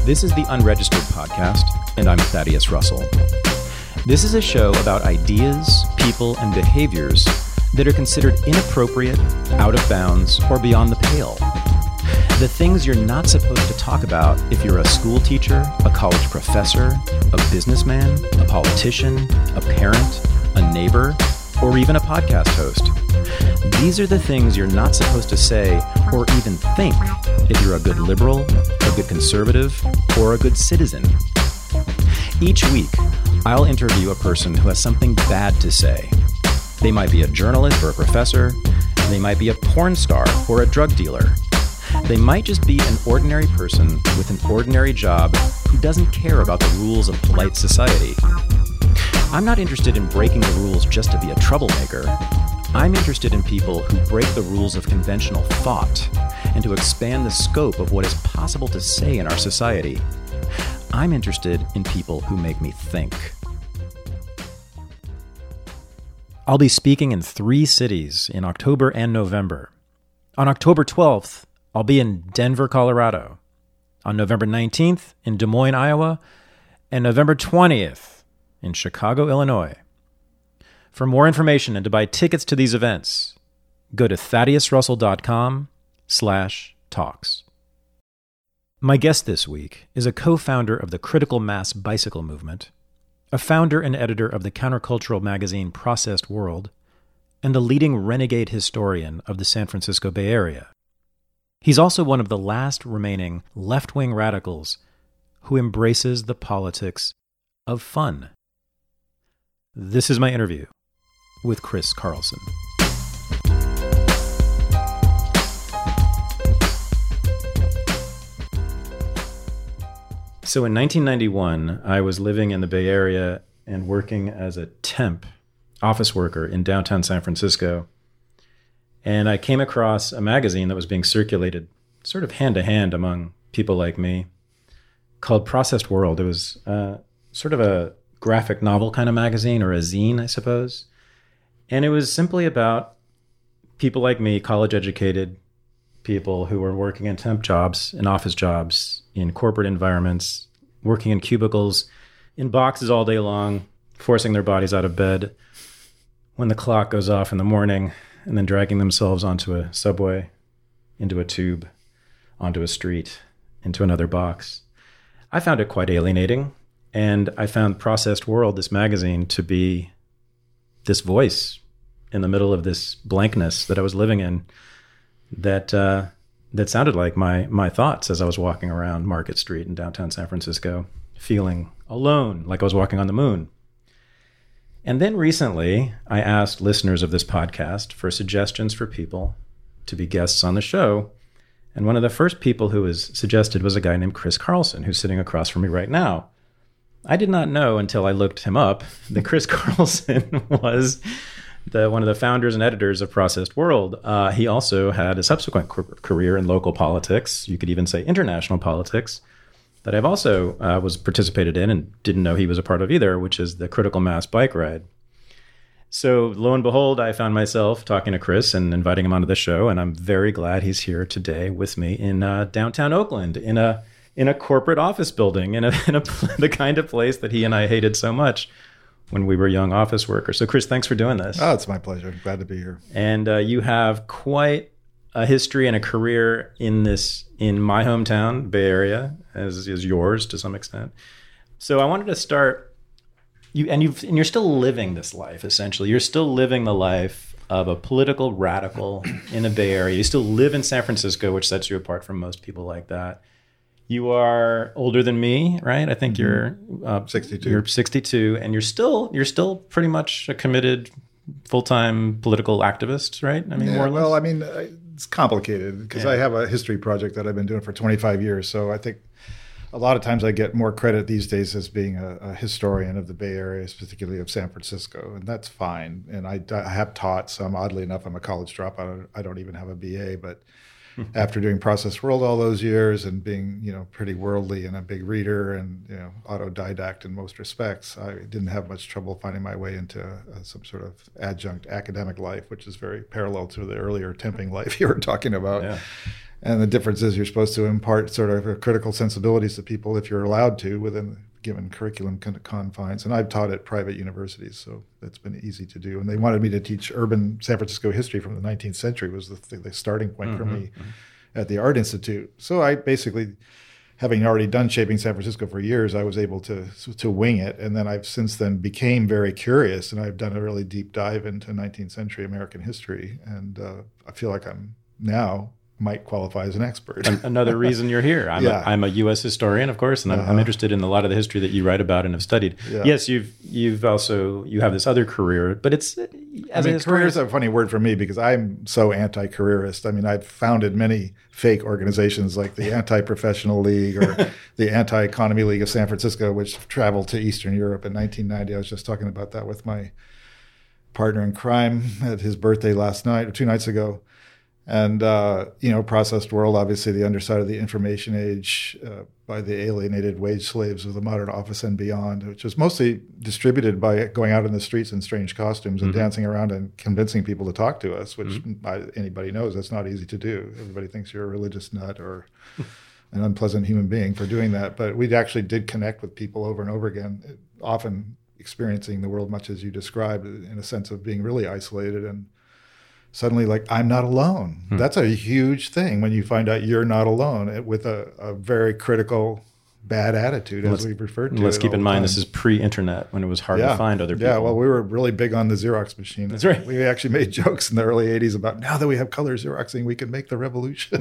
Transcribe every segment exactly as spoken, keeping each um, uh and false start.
This is the Unregistered Podcast, and I'm Thaddeus Russell. This is a show about ideas, people, and behaviors that are considered inappropriate, out of bounds, or beyond the pale. The things you're not supposed to talk about if you're a school teacher, a college professor, a businessman, a politician, a parent, a neighbor, or even a podcast host. These are the things you're not supposed to say or even think if you're a good liberal, a good conservative, or a good citizen. Each week, I'll interview a person who has something bad to say. They might be a journalist or a professor. They might be a porn star or a drug dealer. They might just be an ordinary person with an ordinary job who doesn't care about the rules of polite society. I'm not interested in breaking the rules just to be a troublemaker. I'm interested in people who break the rules of conventional thought and to expand the scope of what is possible to say in our society. I'm interested in people who make me think. I'll be speaking in three cities in October and November. On October twelfth, I'll be in Denver, Colorado. On November nineteenth, in Des Moines, Iowa. And November twentieth, in Chicago, Illinois. For more information and to buy tickets to these events, go to thaddeus russell dot com slash talks. My guest this week is a co-founder of the Critical Mass Bicycle Movement, a founder and editor of the countercultural magazine Processed World, and a leading renegade historian of the San Francisco Bay Area. He's also one of the last remaining left-wing radicals who embraces the politics of fun. This is my interview with Chris Carlson. So in nineteen ninety-one, I was living in the Bay Area and working as a temp office worker in downtown San Francisco. And I came across a magazine that was being circulated sort of hand to hand among people like me called Processed World. It was uh, sort of a graphic novel kind of magazine, or a zine, I suppose. And it was simply about people like me, college-educated people who were working in temp jobs, in office jobs, in corporate environments, working in cubicles, in boxes all day long, forcing their bodies out of bed when the clock goes off in the morning, and then dragging themselves onto a subway, into a tube, onto a street, into another box. I found it quite alienating, and I found Processed World, this magazine, to be this voice in the middle of this blankness that I was living in that uh, that sounded like my my thoughts as I was walking around Market Street in downtown San Francisco, feeling alone, like I was walking on the moon. And then recently, I asked listeners of this podcast for suggestions for people to be guests on the show. And one of the first people who was suggested was a guy named Chris Carlson, who's sitting across from me right now. I did not know until I looked him up that Chris Carlson was the one of the founders and editors of Processed World. Uh, he also had a subsequent career in local politics, you could even say international politics, that I've also uh, was participated in and didn't know he was a part of either, which is the Critical Mass Bike Ride. So lo and behold, I found myself talking to Chris and inviting him onto the show, and I'm very glad he's here today with me in uh, downtown Oakland, in a in a corporate office building, in a, in a the kind of place that he and I hated so much when we were young office workers. So Chris, thanks for doing this. Oh, it's my pleasure. Glad to be here. And uh, you have quite a history and a career in this, in my hometown, Bay Area, as is yours to some extent. So I wanted to start, you and you've and you're still living this life, essentially. You're still living the life of a political radical in the Bay Area. You still live in San Francisco, which sets you apart from most people like that. You are older than me, right? I think mm-hmm. you're uh, sixty-two. You're sixty-two, and you're still you're still pretty much a committed, full-time political activist, right? I mean, yeah, more or less. Well, I mean, it's complicated because yeah. I have a history project that I've been doing for twenty-five years. So I think a lot of times I get more credit these days as being a, a historian of the Bay Area, particularly of San Francisco, and that's fine. And I, I have taught some. Oddly enough, I'm a college dropout. I don't even have a B A, but after doing Processed World all those years and being, you know, pretty worldly and a big reader and, you know, autodidact in most respects, I didn't have much trouble finding my way into uh, some sort of adjunct academic life, which is very parallel to the earlier temping life you were talking about. Yeah. And the difference is you're supposed to impart sort of critical sensibilities to people if you're allowed to within given curriculum confines. And I've taught at private universities, so it's been easy to do. And they wanted me to teach urban San Francisco history from the nineteenth century was the, the starting point mm-hmm, for me mm-hmm. at the Art Institute. So I basically, having already done Shaping San Francisco for years, I was able to to wing it. And then I've since then became very curious, and I've done a really deep dive into nineteenth century American history. And uh, I feel like I'm now might qualify as an expert. Another reason you're here. I'm, yeah. a, I'm a U S historian, of course, and I'm, uh-huh. I'm interested in a lot of the history that you write about and have studied. Yeah. Yes, you've you've also, you have this other career, but it's, as I mean, career is a funny word for me because I'm so anti-careerist. I mean, I've founded many fake organizations like the Anti-Professional League or the Anti-Economy League of San Francisco, which traveled to Eastern Europe in nineteen ninety. I was just talking about that with my partner in crime at his birthday last night or two nights ago. And, uh, you know, Processed World, obviously the underside of the information age uh, by the alienated wage slaves of the modern office and beyond, which was mostly distributed by going out in the streets in strange costumes and mm-hmm. dancing around and convincing people to talk to us, which mm-hmm. I, anybody knows that's not easy to do. Everybody thinks you're a religious nut or an unpleasant human being for doing that. But we actually did connect with people over and over again, often experiencing the world much as you described, in a sense of being really isolated and suddenly, like, I'm not alone. Hmm. That's a huge thing when you find out you're not alone with a, a very critical, bad attitude, let's, as we've referred to. Let's keep in mind, time. This is pre-internet when it was hard yeah. to find other people. Yeah, well, we were really big on the Xerox machine. That's right. We actually made jokes in the early eighties about now that we have color Xeroxing, we can make the revolution.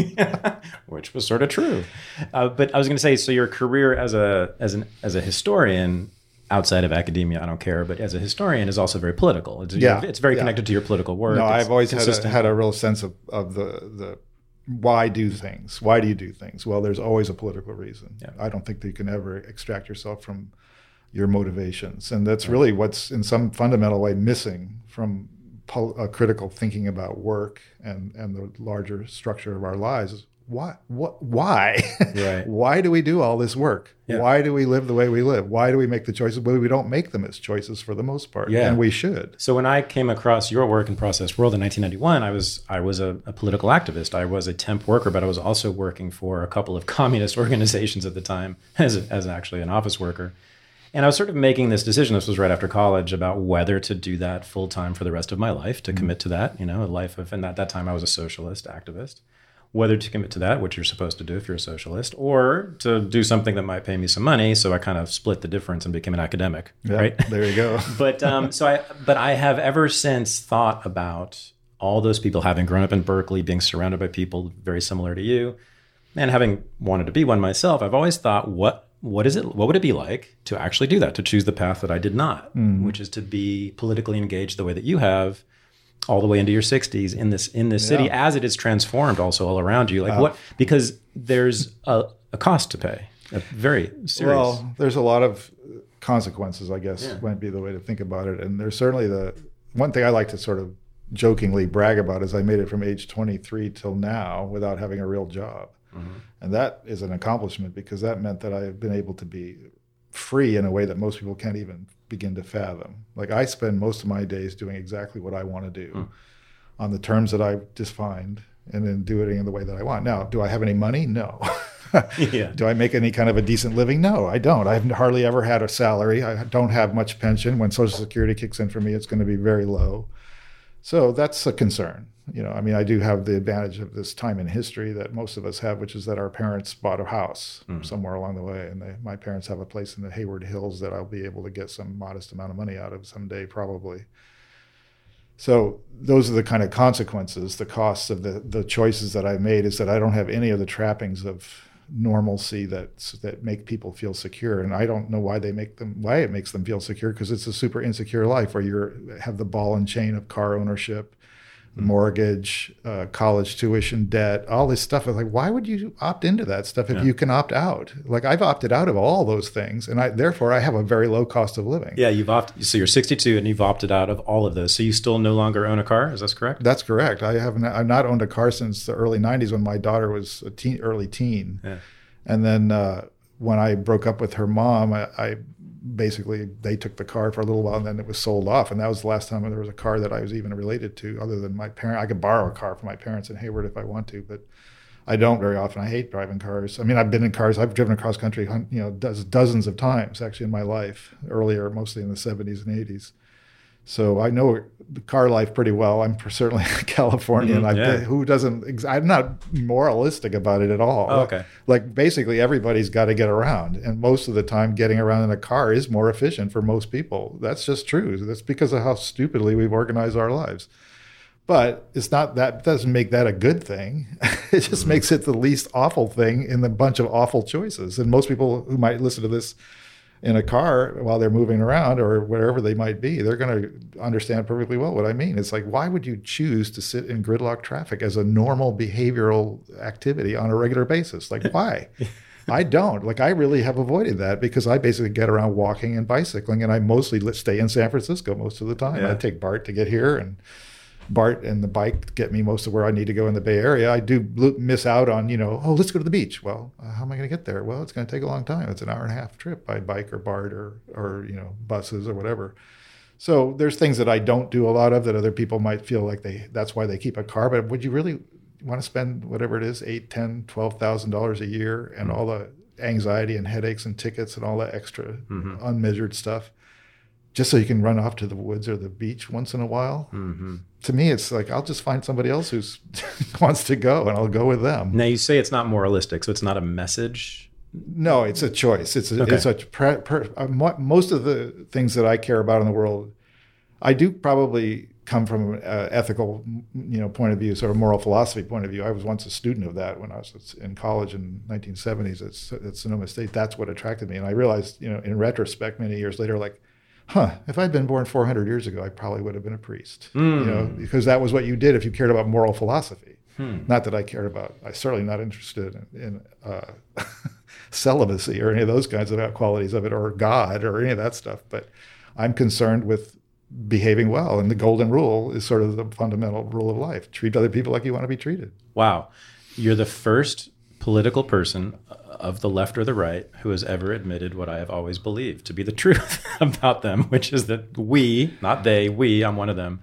Which was sort of true. Uh, but I was going to say, so your career as a as an as a historian, outside of academia, I don't care, but as a historian is also very political. It's, yeah, it's very yeah. connected to your political work. No, it's I've always had a, had a real sense of, of the, the why do things? Why do you do things? Well, there's always a political reason. Yeah. I don't think that you can ever extract yourself from your motivations. And that's really what's in some fundamental way missing from pol- uh, critical thinking about work and, and the larger structure of our lives is Why? What? Why? Right. Why do we do all this work? Yeah. Why do we live the way we live? Why do we make the choices? Well, we don't make them as choices for the most part, yeah. and we should. So when I came across your work in Processed World in nineteen ninety-one, I was I was a, a political activist. I was a temp worker, but I was also working for a couple of communist organizations at the time as a, as actually an office worker. And I was sort of making this decision, this was right after college, about whether to do that full time for the rest of my life, to mm-hmm. commit to that, you know, a life of, and at that time I was a socialist activist. Whether to commit to that, which you're supposed to do if you're a socialist, or to do something that might pay me some money. So I kind of split the difference and became an academic, yep, right? There you go. but um, so I, but I have ever since thought about all those people, having grown up in Berkeley, being surrounded by people very similar to you, and having wanted to be one myself. I've always thought, what what is it? What would it be like to actually do that? To choose the path that I did not, mm. which is to be politically engaged the way that you have, all the way into your sixties in this in this yeah. city, as it is transformed also all around you. Like uh, what? Because there's a, a cost to pay, a very serious. Well, there's a lot of consequences, I guess, yeah. might be the way to think about it. And there's certainly the one thing I like to sort of jokingly brag about is I made it from age twenty-three till now without having a real job. Mm-hmm. And that is an accomplishment because that meant that I have been able to be free in a way that most people can't even begin to fathom. Like I spend most of my days doing exactly what I want to do mm. on the terms that I've defined and then do it in the way that I want. Now, do I have any money? No. yeah. Do I make any kind of a decent living? No, I don't. I've hardly ever had a salary. I don't have much pension. When Social Security kicks in for me, it's going to be very low. So that's a concern. You know, I mean, I do have the advantage of this time in history that most of us have, which is that our parents bought a house mm. somewhere along the way. And they, my parents have a place in the Hayward Hills that I'll be able to get some modest amount of money out of someday, probably. So those are the kind of consequences, the costs of the, the choices that I made is that I don't have any of the trappings of normalcy that that make people feel secure. And I don't know why they make them, why it makes them feel secure, because it's a super insecure life where you have the ball and chain of car ownership, mortgage, uh, college tuition debt, all this stuff. I was like, why would you opt into that stuff if yeah. you can opt out? Like I've opted out of all those things, and I therefore I have a very low cost of living. Yeah, you've opted. So you're sixty-two, and you've opted out of all of those. So you still no longer own a car. Is that correct? That's correct. I haven't. I've not owned a car since the early nineties when my daughter was a teen, early teen, yeah. and then uh, when I broke up with her mom, I. I basically they took the car for a little while and then it was sold off. And that was the last time there was a car that I was even related to other than my parent. I could borrow a car from my parents in Hayward if I want to, but I don't very often. I hate driving cars. I mean, I've been in cars. I've driven across country, you know, does, dozens of times actually in my life. Earlier, mostly in the seventies and eighties. So I know the car life pretty well. I'm certainly Californian. Mm-hmm, yeah. Who doesn't? I'm not moralistic about it at all. Oh, okay. Like basically everybody's got to get around, and most of the time, getting around in a car is more efficient for most people. That's just true. That's because of how stupidly we've organized our lives. But it's not that doesn't make that a good thing. It just mm-hmm. makes it the least awful thing in the bunch of awful choices. And most people who might listen to this in a car while they're moving around or wherever they might be, they're going to understand perfectly well what I mean. It's like, why would you choose to sit in gridlock traffic as a normal behavioral activity on a regular basis? Like, why? I don't. Like, I really have avoided that because I basically get around walking and bicycling, and I mostly stay in San Francisco most of the time. Yeah. I take BART to get here, and BART and the bike get me most of where I need to go in the Bay Area. I do miss out on, you know, oh, let's go to the beach. Well, uh, how am I going to get there? Well, it's going to take a long time. It's an hour and a half trip by bike or BART or, or, you know, buses or whatever. So there's things that I don't do a lot of that other people might feel like they, that's why they keep a car. But would you really want to spend whatever it is, eight, ten, twelve thousand dollars a year and all the anxiety and headaches and tickets and all that extra mm-hmm. unmeasured stuff just so you can run off to the woods or the beach once in a while? Mm-hmm. To me, it's like, I'll just find somebody else who wants to go and I'll go with them. Now, you say it's not moralistic, so it's not a message? No, it's a choice. It's a, okay. it's a pre, pre, uh, most of the things that I care about in the world, I do probably come from an uh, ethical, you know, point of view, sort of moral philosophy point of view. I was once a student of that when I was in college in nineteen seventies at, at Sonoma State. That's what attracted me. And I realized, you know, in retrospect, many years later, like, huh, if I'd been born four hundred years ago, I probably would have been a priest, mm. you know, because that was what you did if you cared about moral philosophy. Hmm. Not that I cared about, I'm certainly not interested in, in uh, celibacy or any of those kinds of qualities of it, or God or any of that stuff. But I'm concerned with behaving well. And the golden rule is sort of the fundamental rule of life. Treat other people like you want to be treated. Wow. You're the first political person of the left or the right who has ever admitted what I have always believed to be the truth about them, which is that we, not they, we, I'm one of them,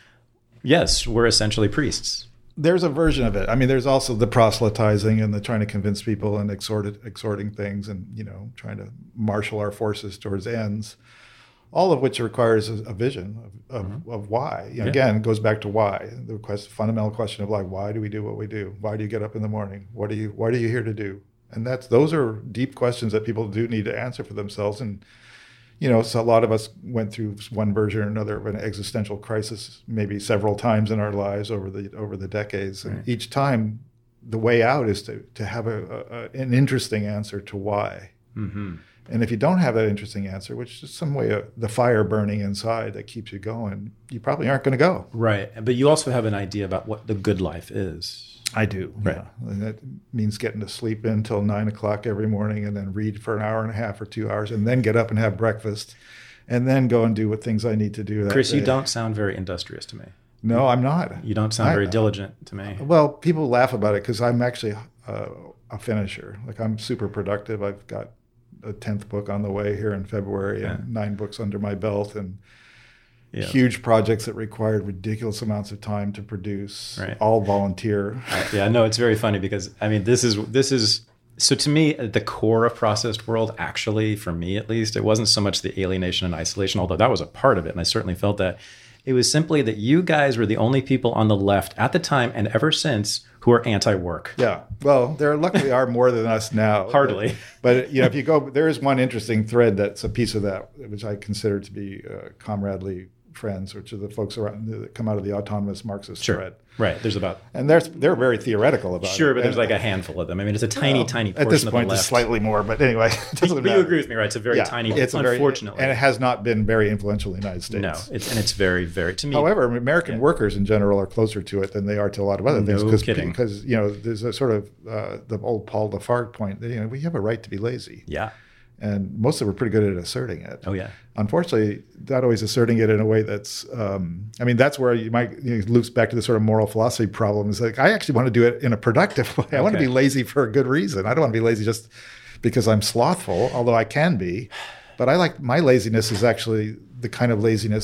yes, we're essentially priests. There's a version of it. I mean, there's also the proselytizing and the trying to convince people and exhort, exhorting things and, you know, trying to marshal our forces towards ends, all of which requires a, a vision of, of, mm-hmm. of why. You know, yeah. Again, it goes back to why. The quest, fundamental question of like, why do we do what we do? Why do you get up in the morning? What are you, what are you here to do? And that's those are deep questions that people do need to answer for themselves. And, you know, so a lot of us went through one version or another of an existential crisis, maybe several times in our lives over the over the decades. And right. each time, the way out is to to have a, a an interesting answer to why. Mm-hmm. And if you don't have that interesting answer, which is some way of the fire burning inside that keeps you going, you probably aren't going to go. Right. But you also have an idea about what the good life is. I do. Right. Yeah. And that means getting to sleep in until nine o'clock every morning and then read for an hour and a half or two hours and then get up and have breakfast and then go and do what things I need to do. That Chris, day. You don't sound very industrious to me. No, I'm not. You don't sound I, very diligent to me. Well, people laugh about it because I'm actually uh, a finisher. Like, I'm super productive. I've got a tenth book on the way here in February yeah. and nine books under my belt and yeah. huge projects that required ridiculous amounts of time to produce, right. all volunteer. Yeah, no, it's very funny because, I mean, this is, this is, so to me, at the core of Processed World, actually, for me at least, it wasn't so much the alienation and isolation, although that was a part of it, and I certainly felt that. It was simply that you guys were the only people on the left at the time and ever since who are anti-work. Yeah. Well, there luckily are more than us now. Hardly. But, but, you know, if you go, there is one interesting thread that's a piece of that, which I consider to be uh, comradely friends, which are the folks around that come out of the autonomous Marxist sure. thread. Right. There's about, and they're they're very theoretical about sure, it. but there's and, like a handful of them. I mean, it's a tiny, well, tiny portion at this of point, the left. It's slightly more, but anyway, it doesn't but matter. You agree with me, right? It's a very yeah, tiny. It's unfortunately, very, and it has not been very influential in the United States. No, it's and it's very, very to me. However, American yeah. workers in general are closer to it than they are to a lot of other things. No kidding. Because you know, there's a sort of uh, the old Paul Lafargue point that, you know, we have a right to be lazy. Yeah. And most of them are pretty good at asserting it. Oh, yeah. Unfortunately, not always asserting it in a way that's, um, I mean, that's where you might, you know, it loops back to the sort of moral philosophy problem. Is like, I actually want to do it in a productive way. I okay. want to be lazy for a good reason. I don't want to be lazy just because I'm slothful, although I can be. But I like, my laziness is actually the kind of laziness that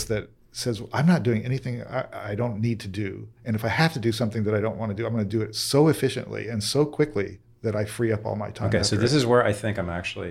says, well, I'm not doing anything I, I don't need to do. And if I have to do something that I don't want to do, I'm going to do it so efficiently and so quickly that I free up all my time. Okay, so this is where I think I'm actually,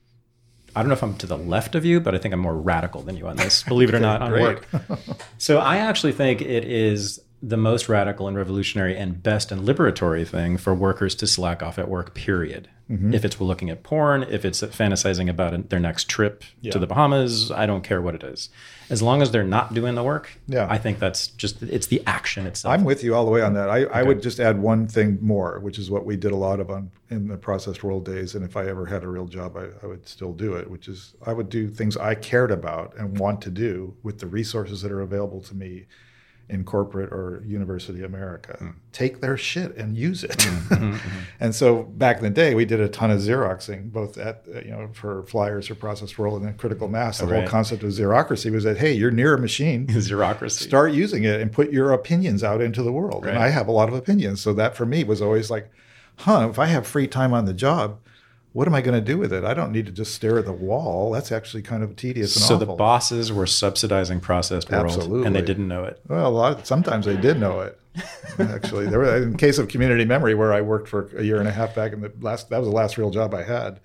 I don't know if I'm to the left of you, but I think I'm more radical than you on this, believe it or not, on work. So I actually think it is the most radical and revolutionary and best and liberatory thing for workers to slack off at work, period. Mm-hmm. If it's looking at porn, if it's fantasizing about their next trip yeah. to the Bahamas, I don't care what it is. As long as they're not doing the work, yeah. I think that's just, it's the action itself. I'm with you all the way on that. I, okay. I would just add one thing more, which is what we did a lot of on in the Processed World days. And if I ever had a real job, I, I would still do it, which is I would do things I cared about and want to do with the resources that are available to me in corporate or university America. Mm. Take their shit and use it. Mm-hmm, mm-hmm. And so back in the day, we did a ton of Xeroxing, both at, you know, for flyers or Processed World and then Critical Mass. The oh, right. whole concept of Xerocracy was that, hey, you're near a machine. Xerocracy. Start using it and put your opinions out into the world. Right. And I have a lot of opinions. So that for me was always like, huh, if I have free time on the job, what am I going to do with it? I don't need to just stare at the wall. That's actually kind of tedious and so awful. So the bosses were subsidizing Processed World, Absolutely. And they didn't know it. Well, a lot of, sometimes they did know it. Actually, there were, in the case of Community Memory, where I worked for a year and a half back in the last, that was the last real job I had.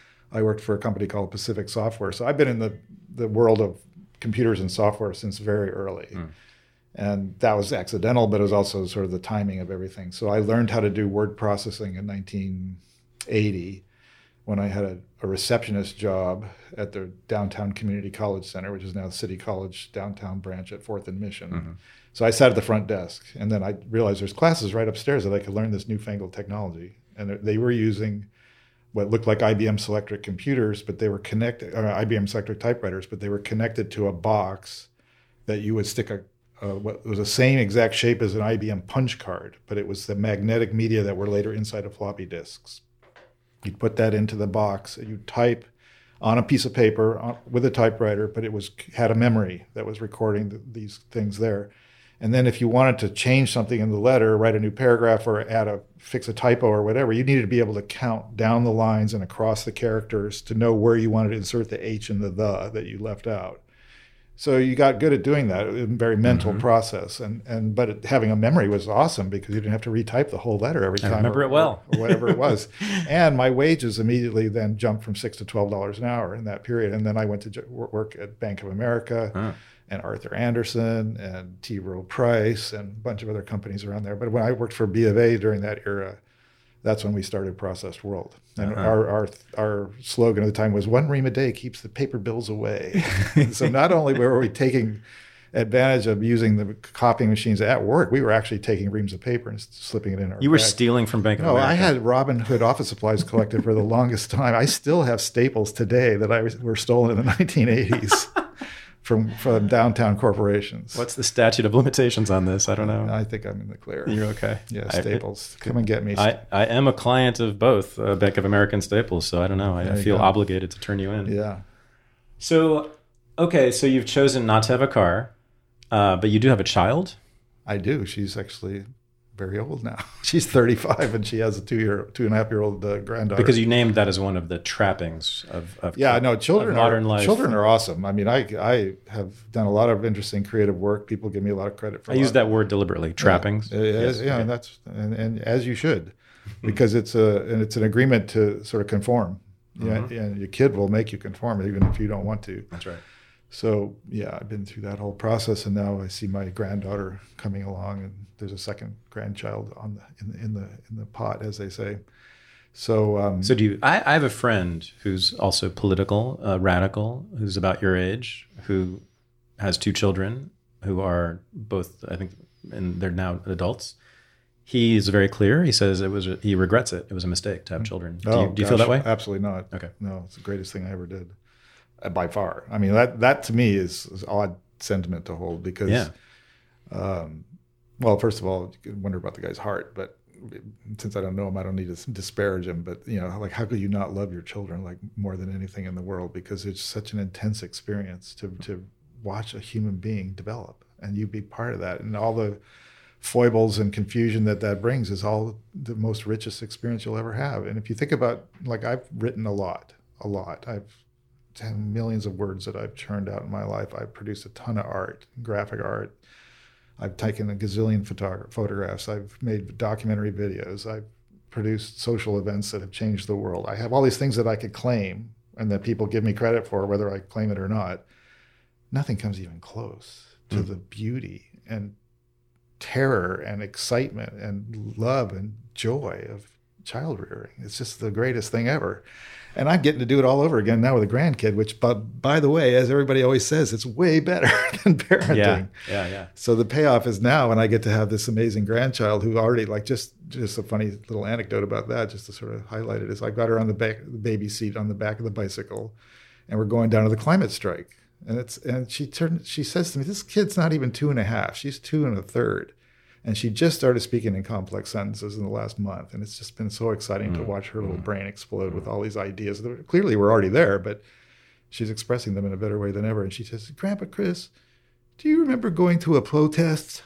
I worked for a company called Pacific Software. So I've been in the, the world of computers and software since very early. Mm. And that was accidental, but it was also sort of the timing of everything. So I learned how to do word processing in nineteen eighty. When I had a, a receptionist job at the Downtown Community College Center, which is now City College downtown branch at fourth and Mission. Mm-hmm. So I sat at the front desk, and then I realized there's classes right upstairs that I could learn this newfangled technology. And they were using what looked like I B M Selectric computers, but they were connected, or I B M Selectric typewriters, but they were connected to a box that you would stick a, a what was the same exact shape as an I B M punch card, but it was the magnetic media that were later inside of floppy disks. You'd put that into the box. You'd type on a piece of paper on, with a typewriter, but it was had a memory that was recording the, these things there. And then if you wanted to change something in the letter, write a new paragraph or add a fix a typo or whatever, you needed to be able to count down the lines and across the characters to know where you wanted to insert the H and the the that you left out. So you got good at doing that. It was a very mental mm-hmm. process. And, and but it, having a memory was awesome because you didn't have to retype the whole letter every time. I remember or, it well. Or, or whatever it was. And my wages immediately then jumped from six to twelve dollars an hour in that period. And then I went to work at Bank of America huh. and Arthur Andersen and T. Rowe Price and a bunch of other companies around there. But when I worked for B of A during that era, that's when we started Processed World. And uh-huh. our, our our slogan at the time was, one ream a day keeps the paper bills away. So not only were we taking advantage of using the copying machines at work, we were actually taking reams of paper and slipping it in our You were bag. stealing from Bank of no, America. I had Robin Hood office supplies collected for the longest time. I still have staples today that I was, were stolen in the nineteen eighties. From, from downtown corporations. What's the statute of limitations on this? I don't know. I think I'm in the clear. You're okay. Yeah, Staples. I, Come and get me. I, I am a client of both uh, Bank of America and Staples, so I don't know. I, I feel go. obligated to turn you in. Yeah. So, okay, so you've chosen not to have a car, uh, but you do have a child? I do. She's actually very old now. She's thirty-five, and she has a two-year, two and a half year old uh, granddaughter. Because you named that as one of the trappings of, of yeah, no, children of modern are, life. Children are awesome. I mean, I I have done a lot of interesting creative work. People give me a lot of credit for. I use that word deliberately. Trappings. Yeah, yes, yeah, okay. and that's and, and as you should, because it's a and it's an agreement to sort of conform. Yeah, mm-hmm. and your kid will make you conform even if you don't want to. That's right. So yeah, I've been through that whole process, and now I see my granddaughter coming along, and there's a second grandchild on the in the in the, in the pot, as they say. So, um, so do you? I, I have a friend who's also political, uh, radical, who's about your age, who has two children who are both, I think, and they're now adults. He's very clear. He says it was. He regrets it. It was a mistake to have children. Do oh, you, do you gosh, feel that way? Absolutely not. Okay. No, it's the greatest thing I ever did. By far. I mean, that that to me is, is odd sentiment to hold because, yeah. um, well, first of all, you can wonder about the guy's heart, but since I don't know him, I don't need to disparage him. But, you know, like, how could you not love your children like more than anything in the world? Because it's such an intense experience to to watch a human being develop and you be part of that. And all the foibles and confusion that that brings is all the most richest experience you'll ever have. And if you think about, like, I've written a lot, a lot. I've ten millions of words that I've churned out in my life. I've produced a ton of art, graphic art. I've taken a gazillion photog- photographs. I've made documentary videos. I've produced social events that have changed the world. I have all these things that I could claim and that people give me credit for, whether I claim it or not. Nothing comes even close to mm. the beauty and terror and excitement and love and joy of child rearing. It's just the greatest thing ever. And I'm getting to do it all over again now with a grandkid, which, but by the way, as everybody always says, it's way better than parenting. Yeah, yeah, yeah. So the payoff is now when I get to have this amazing grandchild who already, like, just just a funny little anecdote about that, just to sort of highlight it, is I got her on the back, the baby seat on the back of the bicycle, and we're going down to the climate strike. And it's and she turned. She says to me, "This kid's not even two and a half. She's two and a third." And she just started speaking in complex sentences in the last month. And it's just been so exciting mm. to watch her little brain explode with all these ideas that clearly were already there, but she's expressing them in a better way than ever. And she says, "Grandpa Chris, do you remember going to a protest?"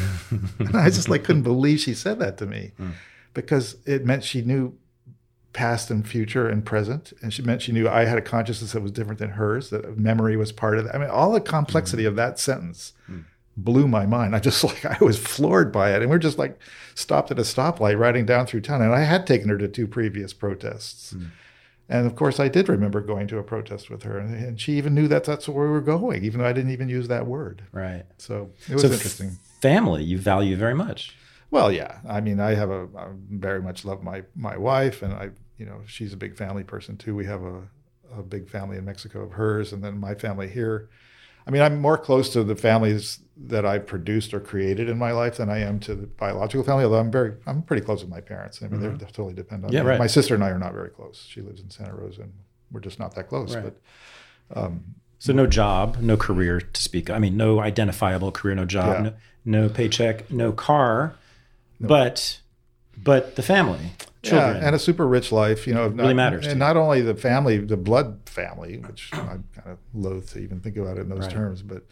And I just like couldn't believe she said that to me mm. because it meant she knew past and future and present. And she meant she knew I had a consciousness that was different than hers, that memory was part of that. I mean, all the complexity mm. of that sentence mm. blew my mind. I just like, I was floored by it. And we're just like stopped at a stoplight riding down through town. And I had taken her to two previous protests. Mm. And of course I did remember going to a protest with her. And, and she even knew that that's where we were going, even though I didn't even use that word. Right. So it was so interesting. F- family, you value very much. Well, yeah. I mean, I have a, I very much love my, my wife, and I, you know, she's a big family person too. We have a, a big family in Mexico of hers, and then my family here. I mean, I'm more close to the families that I've produced or created in my life than I am to the biological family, although I'm very, I'm pretty close with my parents. I mean, mm-hmm. they totally depend on yeah, me. Right. My sister and I are not very close. She lives in Santa Rosa, and we're just not that close. Right. But um, So no job, no career to speak of. I mean, no identifiable career, no job, Yeah. no, no paycheck, no car, no. but but the family, children. Yeah, and a super rich life, you know. It not, really matters. And not only the family, the blood family, which I'm kind of loath to even think about it in those Right. terms, but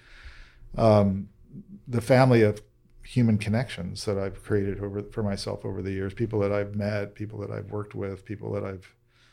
um, the family of human connections that I've created over for myself over the years, people that I've met, people that I've worked with, people that I've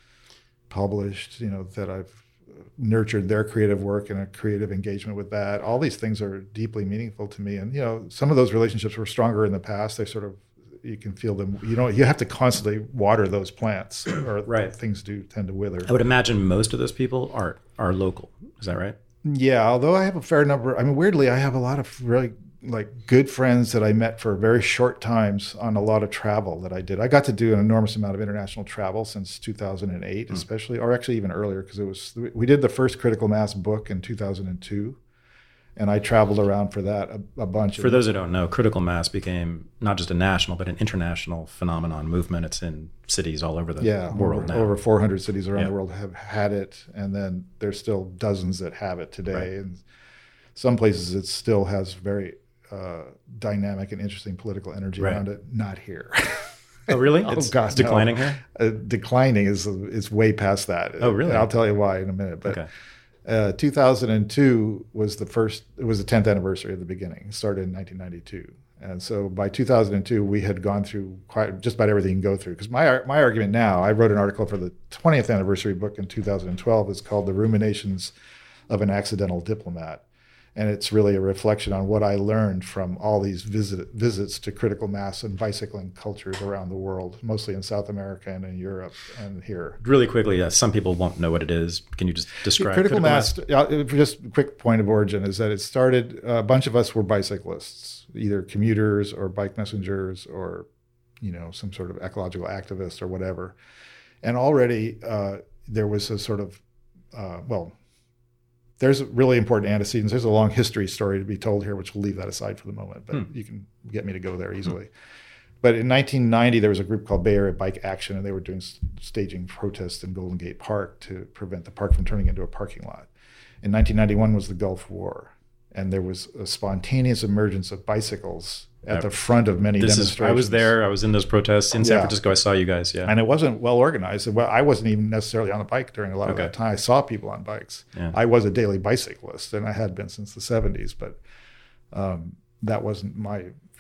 published, you know, that I've nurtured their creative work and a creative engagement with that. All these things are deeply meaningful to me. And, you know, some of those relationships were stronger in the past. They sort of, you can feel them, you know, you have to constantly water those plants or Right. things do tend to wither. I would imagine most of those people are are local. Is that right? Yeah, although I have a fair number, I mean, weirdly, I have a lot of really like good friends that I met for very short times on a lot of travel that I did. I got to do an enormous amount of international travel since two thousand eight, mm. especially, or actually even earlier, because it was, we did the first Critical Mass book in two thousand two, and I traveled around for that a, a bunch. For those who don't know, Critical Mass became not just a national, but an international phenomenon movement. It's in cities all over the yeah, world over, now. Over four hundred cities around yeah. the world have had it, and then there's still dozens that have it today. Right. And some places it still has very uh, dynamic and interesting political energy right. around it. Not here. Oh, really? oh, it's, God, it's declining no. here? Uh, declining is is way past that. Oh, really? And I'll tell you why in a minute. But okay. uh, two thousand two was the first, it was the tenth anniversary of the beginning. It started in nineteen ninety-two. And so by two thousand two, we had gone through quite just about everything you can go through. Because my my argument now, I wrote an article for the twentieth anniversary book in two thousand twelve. It's called The Ruminations of an Accidental Diplomat. And it's really a reflection on what I learned from all these visit, visits to critical mass and bicycling cultures around the world, mostly in South America and in Europe and here. Really quickly, uh, some people won't know what it is. Can you just describe critical, critical mass? mass? Uh, just a quick point of origin is that it started, a bunch of us were bicyclists, either commuters or bike messengers or, you know, some sort of ecological activist or whatever. And already uh, there was a sort of, uh, well, there's really important antecedents. There's a long history story to be told here, which we'll leave that aside for the moment, but hmm. you can get me to go there easily. Hmm. But in nineteen ninety, there was a group called Bay Area Bike Action, and they were doing staging protests in Golden Gate Park to prevent the park from turning into a parking lot. In nineteen ninety-one was the Gulf War, and there was a spontaneous emergence of bicycles at the front of many this demonstrations. Is, I was there. I was in those protests in San yeah. Francisco. I saw you guys. Yeah, and it wasn't well organized. Well, I wasn't even necessarily on a bike during a lot okay. of that time. I saw people on bikes. Yeah. I was a daily bicyclist, and I had been since the seventies. But um, that wasn't my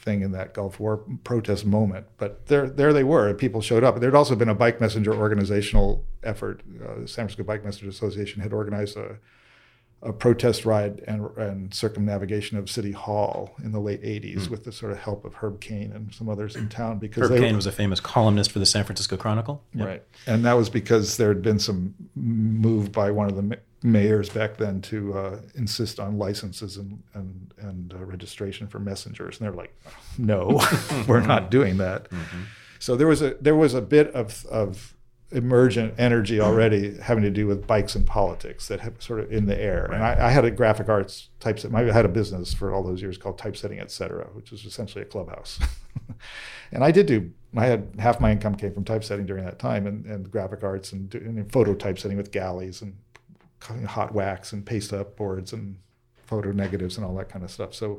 thing in that Gulf War protest moment. But there, there they were. People showed up. There'd also been a bike messenger organizational effort. Uh, the San Francisco Bike Messenger Association had organized a, a protest ride and, and circumnavigation of City Hall in the late eighties mm. with the sort of help of Herb Caen and some others in town. Because Herb they Caen were, was a famous columnist for the San Francisco Chronicle. Yep. Right. And that was because there had been some move by one of the mayors back then to uh, insist on licenses and and, and uh, registration for messengers, and they're like, "No, we're not doing that." Mm-hmm. So there was a there was a bit of of emergent energy already having to do with bikes and politics that have sort of in the air. Right. And I, I had a graphic arts typeset. I had a business for all those years called Typesetting Et Cetera, which was essentially a clubhouse. And I did do. I had half my income came from typesetting during that time, and, and graphic arts and, and photo typesetting with galleys and hot wax and paste up boards and photo negatives and all that kind of stuff. So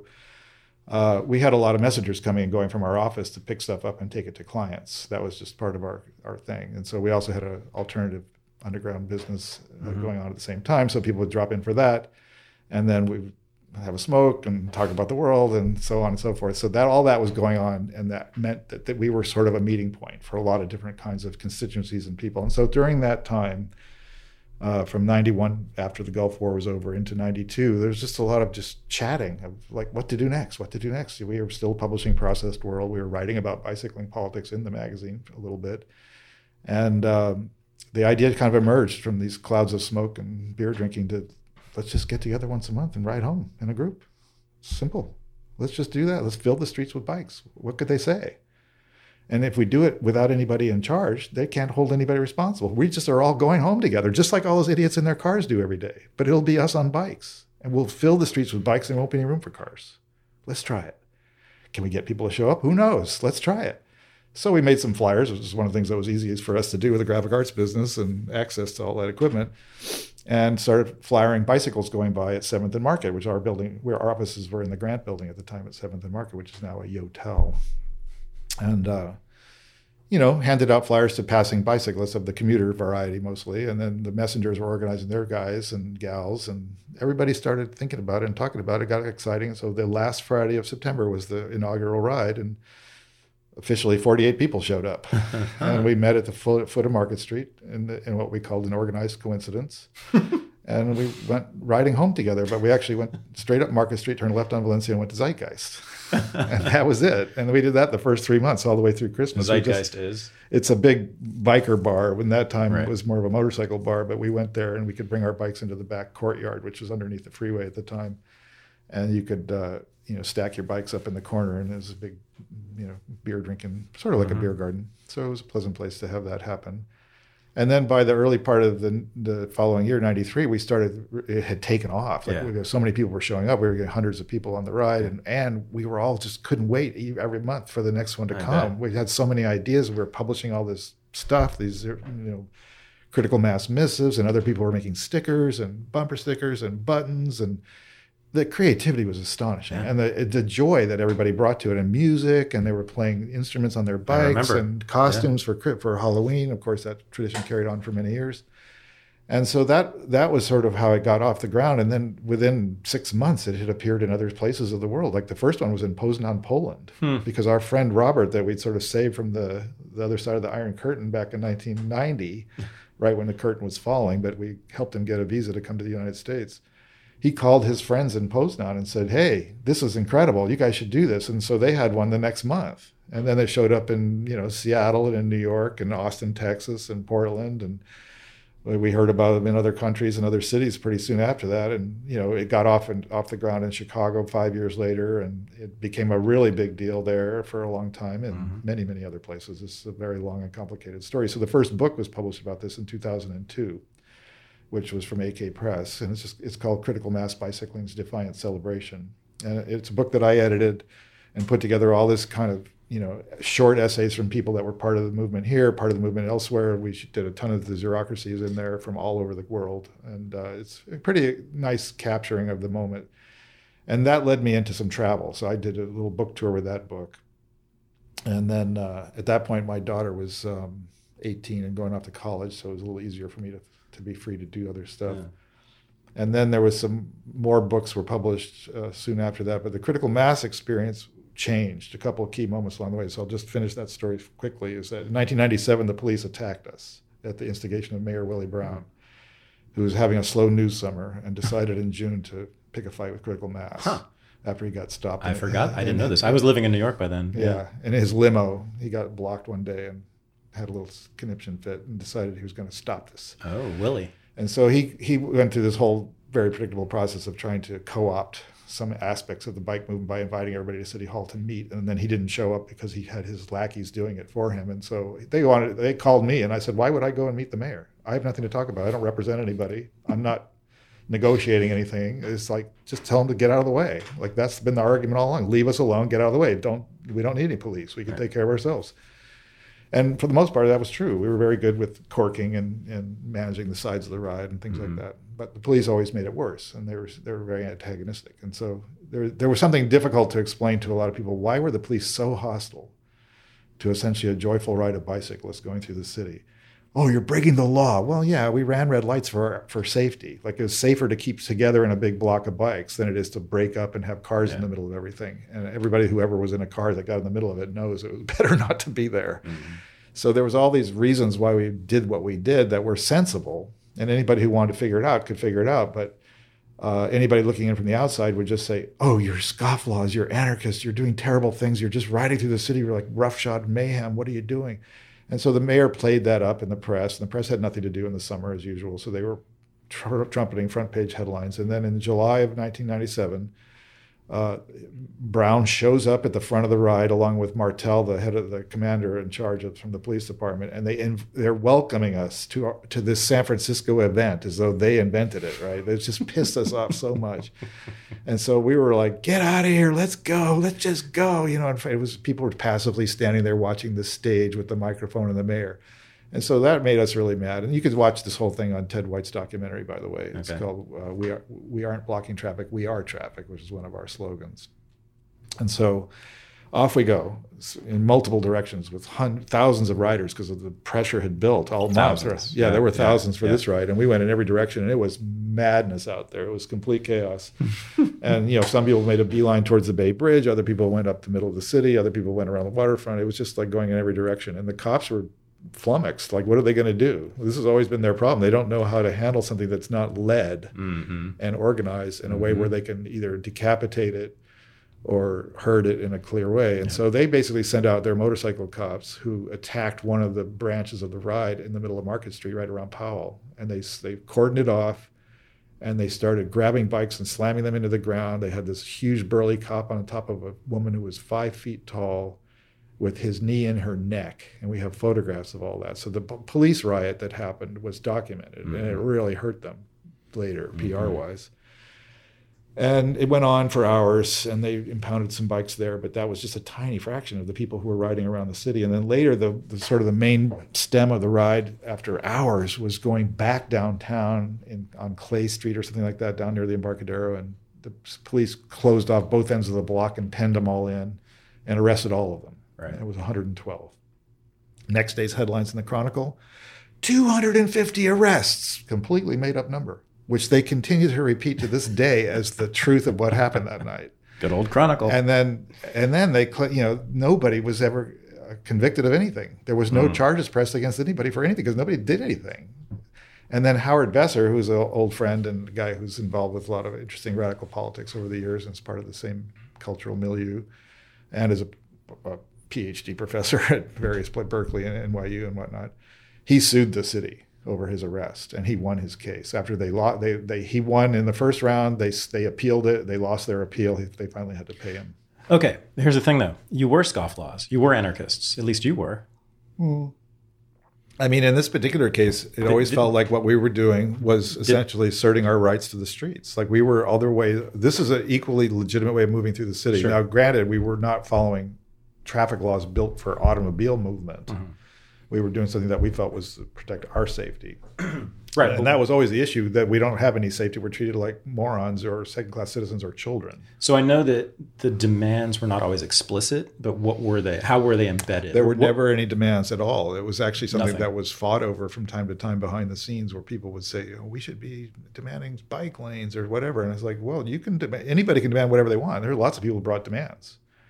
uh, we had a lot of messengers coming and going from our office to pick stuff up and take it to clients. That was just part of our, our thing. And so we also had an alternative underground business uh, mm-hmm. going on at the same time. So people would drop in for that. And then we would have a smoke and talk about the world and so on and so forth. So that all that was going on. And that meant that, that we were sort of a meeting point for a lot of different kinds of constituencies and people. And so during that time, Uh, from ninety-one, after the Gulf War was over, into ninety-two, there's just a lot of just chatting of like what to do next, what to do next. We were still publishing Processed World. We were writing about bicycling politics in the magazine a little bit. And um, the idea kind of emerged from these clouds of smoke and beer drinking to let's just get together once a month and ride home in a group. Simple. Let's just do that. Let's fill the streets with bikes. What could they say? And if we do it without anybody in charge, they can't hold anybody responsible. We just are all going home together, just like all those idiots in their cars do every day. But it'll be us on bikes. And we'll fill the streets with bikes and there won't be any room for cars. Let's try it. Can we get people to show up? Who knows? Let's try it. So we made some flyers, which is one of the things that was easiest for us to do with the graphic arts business and access to all that equipment, and started flyering bicycles going by at seventh and Market, which our building, where our offices were in the Grant building at the time at seventh and Market, which is now a Yotel. And, uh, you know, handed out flyers to passing bicyclists of the commuter variety mostly. And then the messengers were organizing their guys and gals. And everybody started thinking about it and talking about it. It got exciting. So the last Friday of September was the inaugural ride. And officially forty-eight people showed up. And we met at the foot, foot of Market Street in, the, in what we called an organized coincidence. And we went riding home together, but we actually went straight up Market Street, turned left on Valencia, and went to Zeitgeist. And that was it. And we did that the first three months, all the way through Christmas. Zeitgeist just, is? It's a big biker bar. When that time right. it was more of a motorcycle bar, but we went there and we could bring our bikes into the back courtyard, which was underneath the freeway at the time. And you could, uh, you know, stack your bikes up in the corner, and there's a big, you know, beer drinking, sort of like mm-hmm. a beer garden. So it was a pleasant place to have that happen. And then by the early part of the the following year, ninety-three, we started, it had taken off. Like yeah. we, so many people were showing up. We were getting hundreds of people on the ride, and, and we were all just couldn't wait every month for the next one to I come. Bet. We had so many ideas. We were publishing all this stuff, these, you know, critical mass missives, and other people were making stickers and bumper stickers and buttons, and the creativity was astonishing, yeah. and the the joy that everybody brought to it, and music, and they were playing instruments on their bikes, and costumes yeah. for for Halloween. Of course, that tradition carried on for many years, and so that that was sort of how it got off the ground. And then within six months, it had appeared in other places of the world. Like the first one was in Poznan, Poland, hmm. because our friend Robert, that we'd sort of saved from the the other side of the Iron Curtain back in nineteen ninety, right when the curtain was falling, but we helped him get a visa to come to the United States. He called his friends in Poznan and said, hey, this is incredible. You guys should do this. And so they had one the next month. And then they showed up in, you know, Seattle and in New York and Austin, Texas and Portland. And we heard about them in other countries and other cities pretty soon after that. And, you know, it got off and off the ground in Chicago five years later. And it became a really big deal there for a long time, and mm-hmm. many, many other places. It's a very long and complicated story. So the first book was published about this in two thousand two. Which was from A K Press, and it's just it's called Critical Mass Bicycling's Defiant Celebration. And it's a book that I edited and put together all this kind of, you know, short essays from people that were part of the movement here, part of the movement elsewhere. We did a ton of the Xerocracies in there from all over the world, and uh, it's a pretty nice capturing of the moment. And that led me into some travel. So I did a little book tour with that book. And then uh, at that point, my daughter was um, eighteen and going off to college, so it was a little easier for me to to be free to do other stuff. Yeah. And then there was some more books were published uh, soon after that. But the Critical Mass experience changed. A couple of key moments along the way. So I'll just finish that story quickly. Is that in nineteen ninety-seven, the police attacked us at the instigation of Mayor Willie Brown, who was having a slow news summer and decided in June to pick a fight with critical mass huh. after he got stopped. I forgot. I didn't know this. I was living in New York by then. Yeah. yeah. In his limo, he got blocked one day and had a little conniption fit and decided he was going to stop this. Oh, Willie. And so he, he went through this whole very predictable process of trying to co-opt some aspects of the bike movement by inviting everybody to City Hall to meet. And then he didn't show up because he had his lackeys doing it for him. And so they wanted, they called me and I said, why would I go and meet the mayor? I have nothing to talk about. I don't represent anybody. I'm not negotiating anything. It's like, just tell him to get out of the way. Like that's been the argument all along. Leave us alone, get out of the way. Don't, we don't need any police. We can right. take care of ourselves. And for the most part, that was true. We were very good with corking and, and managing the sides of the ride and things mm-hmm. like that. But the police always made it worse, and they were they were very antagonistic. And so there there was something difficult to explain to a lot of people. Why were the police so hostile to essentially a joyful ride of bicyclists going through the city? Oh, you're breaking the law. Well, yeah, we ran red lights for for safety. Like it was safer to keep together in a big block of bikes than it is to break up and have cars yeah. in the middle of everything. And everybody who ever was in a car that got in the middle of it knows it was better not to be there. Mm-hmm. So there was all these reasons why we did what we did that were sensible. And anybody who wanted to figure it out could figure it out. But uh, anybody looking in from the outside would just say, oh, you're scofflaws, you're anarchists, you're doing terrible things, you're just riding through the city, you're like roughshod mayhem, what are you doing? And so the mayor played that up in the press, and the press had nothing to do in the summer as usual, so they were tr- trumpeting front page headlines. And then in July of nineteen ninety-seven, uh, Brown shows up at the front of the ride along with Martel, the head of the commander in charge of from the police department, and they inv- they're welcoming us to our, to this San Francisco event as though they invented it. Right? It just pissed us off so much, and so we were like, "Get out of here! Let's go! Let's just go!" You know, and it was people were passively standing there watching the stage with the microphone and the mayor. And so that made us really mad. And you could watch this whole thing on Ted White's documentary, by the way. It's okay. called uh, "We Are We Aren't Blocking Traffic, We Are Traffic," which is one of our slogans. And so off we go in multiple directions with hun- thousands of riders because of the pressure had built. All thousands. Yeah, yeah, there were thousands yeah, for yeah. this ride, and we went in every direction, and it was madness out there. It was complete chaos. And you know, some people made a beeline towards the Bay Bridge. Other people went up the middle of the city. Other people went around the waterfront. It was just like going in every direction. And the cops were flummoxed. Like, what are they going to do? This has always been their problem. They don't know how to handle something that's not led mm-hmm. and organized in a mm-hmm. way where they can either decapitate it or herd it in a clear way. And yeah. so they basically sent out their motorcycle cops who attacked one of the branches of the ride in the middle of Market Street right around Powell. And they they cordoned it off, and they started grabbing bikes and slamming them into the ground. They had this huge burly cop on top of a woman who was five feet tall with his knee in her neck. And we have photographs of all that. So the p- police riot that happened was documented, mm-hmm. and it really hurt them later, mm-hmm. P R-wise. And it went on for hours, and they impounded some bikes there, but that was just a tiny fraction of the people who were riding around the city. And then later, the, the sort of the main stem of the ride after hours was going back downtown in, on Clay Street or something like that, down near the Embarcadero, and the police closed off both ends of the block and penned them all in and arrested all of them. Right. And it was one hundred twelve. Next day's headlines in the Chronicle, two hundred fifty arrests, completely made up number, which they continue to repeat to this day as the truth of what happened that night. Good old Chronicle. And then, and then they, you know, nobody was ever convicted of anything. There was no mm. charges pressed against anybody for anything because nobody did anything. And then Howard Besser, who's an old friend and a guy who's involved with a lot of interesting radical politics over the years and is part of the same cultural milieu, and is a, a P H D professor at various Berkeley and N Y U and whatnot, he sued the city over his arrest, and he won his case. After they lost, they, they he won in the first round. They they appealed it. They lost their appeal. They finally had to pay him. Okay, here's the thing, though. You were scofflaws. You were anarchists. At least you were. Mm. I mean, in this particular case, it did, always did, felt like what we were doing was essentially did, asserting our rights to the streets. Like we were other way. This is an equally legitimate way of moving through the city. Sure. Now, granted, we were not following traffic laws built for automobile movement. Mm-hmm. We were doing something that we felt was to protect our safety. Right. And that was always the issue, that we don't have any safety. We're treated like morons or second-class citizens or children. So I know that the demands were not always explicit, but what were they? How were they embedded? There were what? never any demands at all. It was actually something Nothing. that was fought over from time to time behind the scenes, where people would say, oh, we should be demanding bike lanes or whatever. And it's like, well, you can demand, anybody can demand whatever they want. There are lots of people who brought demands.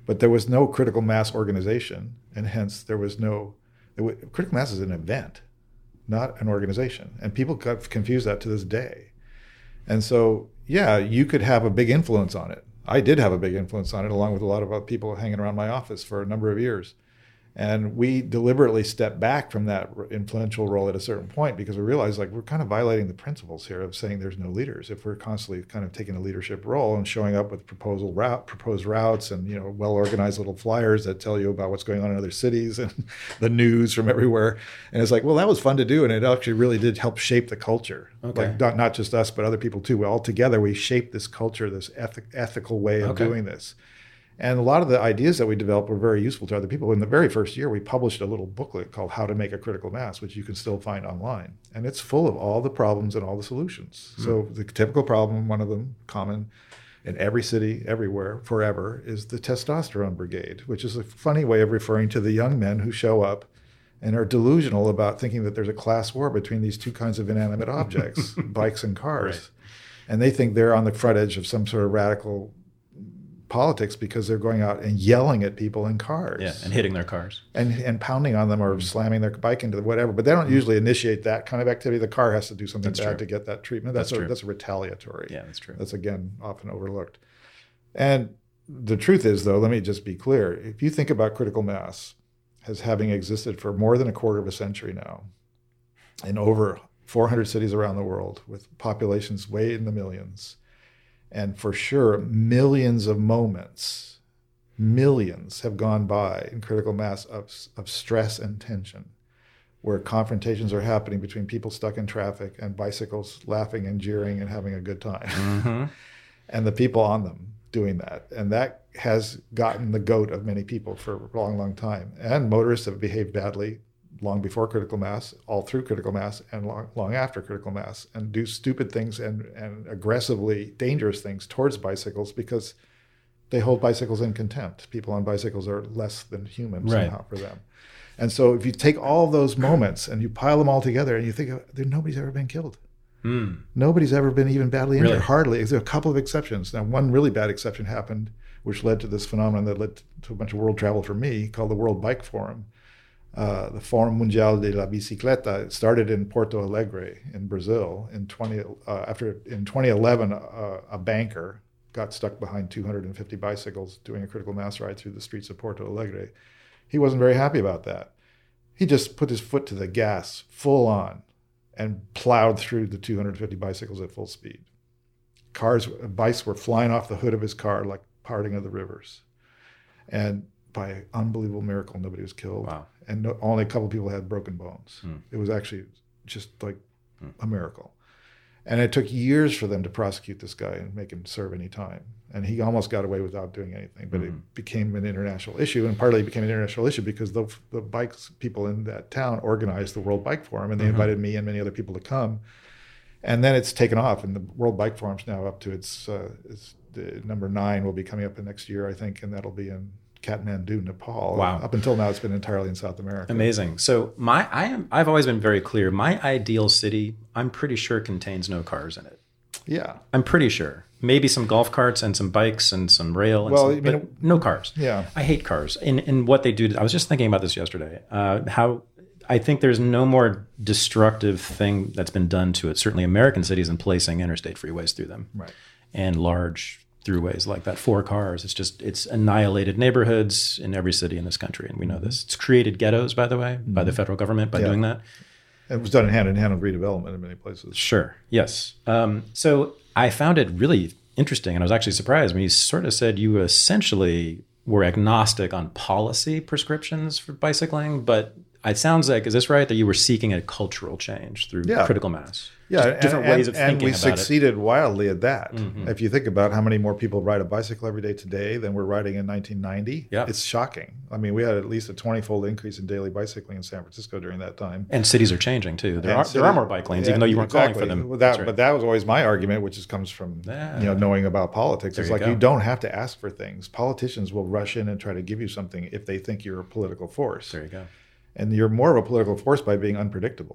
but there was no critical mass organization, and hence there was no, it w- critical mass is an event, not an organization. And people got confused that to this day. And so, yeah, you could have a big influence on it. I did have a big influence on it, along with a lot of other people hanging around my office for a number of years. And we deliberately stepped back from that influential role at a certain point because we realized like we're kind of violating the principles here of saying there's no leaders. If we're constantly kind of taking a leadership role and showing up with proposal route, proposed routes and, you know, well-organized little flyers that tell you about what's going on in other cities and the news from everywhere. And it's like, well, that was fun to do. And it actually really did help shape the culture. Okay. Like not, not just us, but other people too. All together, we shaped this culture, this ethic, ethical way of okay. doing this. And a lot of the ideas that we developed were very useful to other people. In the very first year, we published a little booklet called How to Make a Critical Mass, which you can still find online. And it's full of all the problems and all the solutions. Mm. So the typical problem, one of them common in every city, everywhere, forever, is the testosterone brigade, which is a funny way of referring to the young men who show up and are delusional about thinking that there's a class war between these two kinds of inanimate objects, bikes and cars. Right. And they think they're on the front edge of some sort of radical politics because they're going out and yelling at people in cars. Yeah, and hitting their cars. And and pounding on them or mm-hmm. slamming their bike into whatever. But they don't mm-hmm. usually initiate that kind of activity. The car has to do something that's bad true. to get that treatment. That's, that's, a, that's a retaliatory. Yeah, that's true. That's, again, often overlooked. And the truth is, though, let me just be clear. If you think about critical mass as having existed for more than a quarter of a century now, in over four hundred cities around the world with populations way in the millions, and for sure, millions of moments, millions have gone by in critical mass of, of stress and tension, where confrontations are happening between people stuck in traffic and bicycles laughing and jeering and having a good time. Mm-hmm. And the people on them doing that. And that has gotten the goat of many people for a long, long time. And motorists have behaved badly long before critical mass, all through critical mass, and long, long after critical mass, and do stupid things and, and aggressively dangerous things towards bicycles because they hold bicycles in contempt. People on bicycles are less than human right. somehow for them. And so if you take all those moments and you pile them all together and you think, of, nobody's ever been killed. Mm. Nobody's ever been even badly injured, really? Hardly. There's a couple of exceptions. Now, one really bad exception happened, which led to this phenomenon that led to a bunch of world travel for me, called the World Bike Forum. Uh, the Forum Mundial de la Bicicleta started in Porto Alegre in Brazil in twenty uh, after in twenty eleven. Uh, a banker got stuck behind two hundred fifty bicycles doing a critical mass ride through the streets of Porto Alegre. He wasn't very happy about that. He just put his foot to the gas full on and plowed through the two hundred fifty bicycles at full speed. Cars, bikes were flying off the hood of his car like parting of the rivers. And by an unbelievable miracle, nobody was killed. Wow. And no, only a couple of people had broken bones. Hmm. It was actually just like hmm. a miracle. And it took years for them to prosecute this guy and make him serve any time. And he almost got away without doing anything, but mm-hmm. it became an international issue. And partly it became an international issue because the, the bikes people in that town organized the World Bike Forum, and they mm-hmm. invited me and many other people to come. And then it's taken off, and the World Bike Forum's now up to its, uh, its the number nine will be coming up in next year, I think, and that'll be in Kathmandu, Nepal. Wow. Up until now, it's been entirely in South America. Amazing. So my, I am, I've always been very clear. My ideal city, I'm pretty sure, contains no cars in it. Yeah. I'm pretty sure. Maybe some golf carts and some bikes and some rail, and well, some, I mean, but no cars. Yeah. I hate cars. In in what they do, I was just thinking about this yesterday. Uh, how I think there's no more destructive thing that's been done to it, certainly American cities, than placing interstate freeways through them. Right. And large throughways like that, four cars. It's just, it's annihilated neighborhoods in every city in this country. And we know this. It's created ghettos, by the way, mm-hmm. by the federal government by yeah. doing that. It was done in hand in hand with redevelopment in many places. Sure. Yes. Um, so I found it really interesting. And I was actually surprised when you sort of said you essentially were agnostic on policy prescriptions for bicycling, but it sounds like, is this right, that you were seeking a cultural change through yeah. critical mass? Yeah, Just different and, ways of and, thinking and we about succeeded it. wildly at that. Mm-hmm. If you think about how many more people ride a bicycle every day today than were riding in nineteen ninety, yeah. it's shocking. I mean, we had at least a twenty-fold increase in daily bicycling in San Francisco during that time. And cities are changing too. There and are city, there are more bike lanes, even though you weren't exactly. calling for them. Well, that, right. But that was always my argument, which just comes from yeah. you know knowing about politics. There it's you like go. you don't have to ask for things. Politicians will rush in and try to give you something if they think you're a political force. There you go. And you're more of a political force by being unpredictable.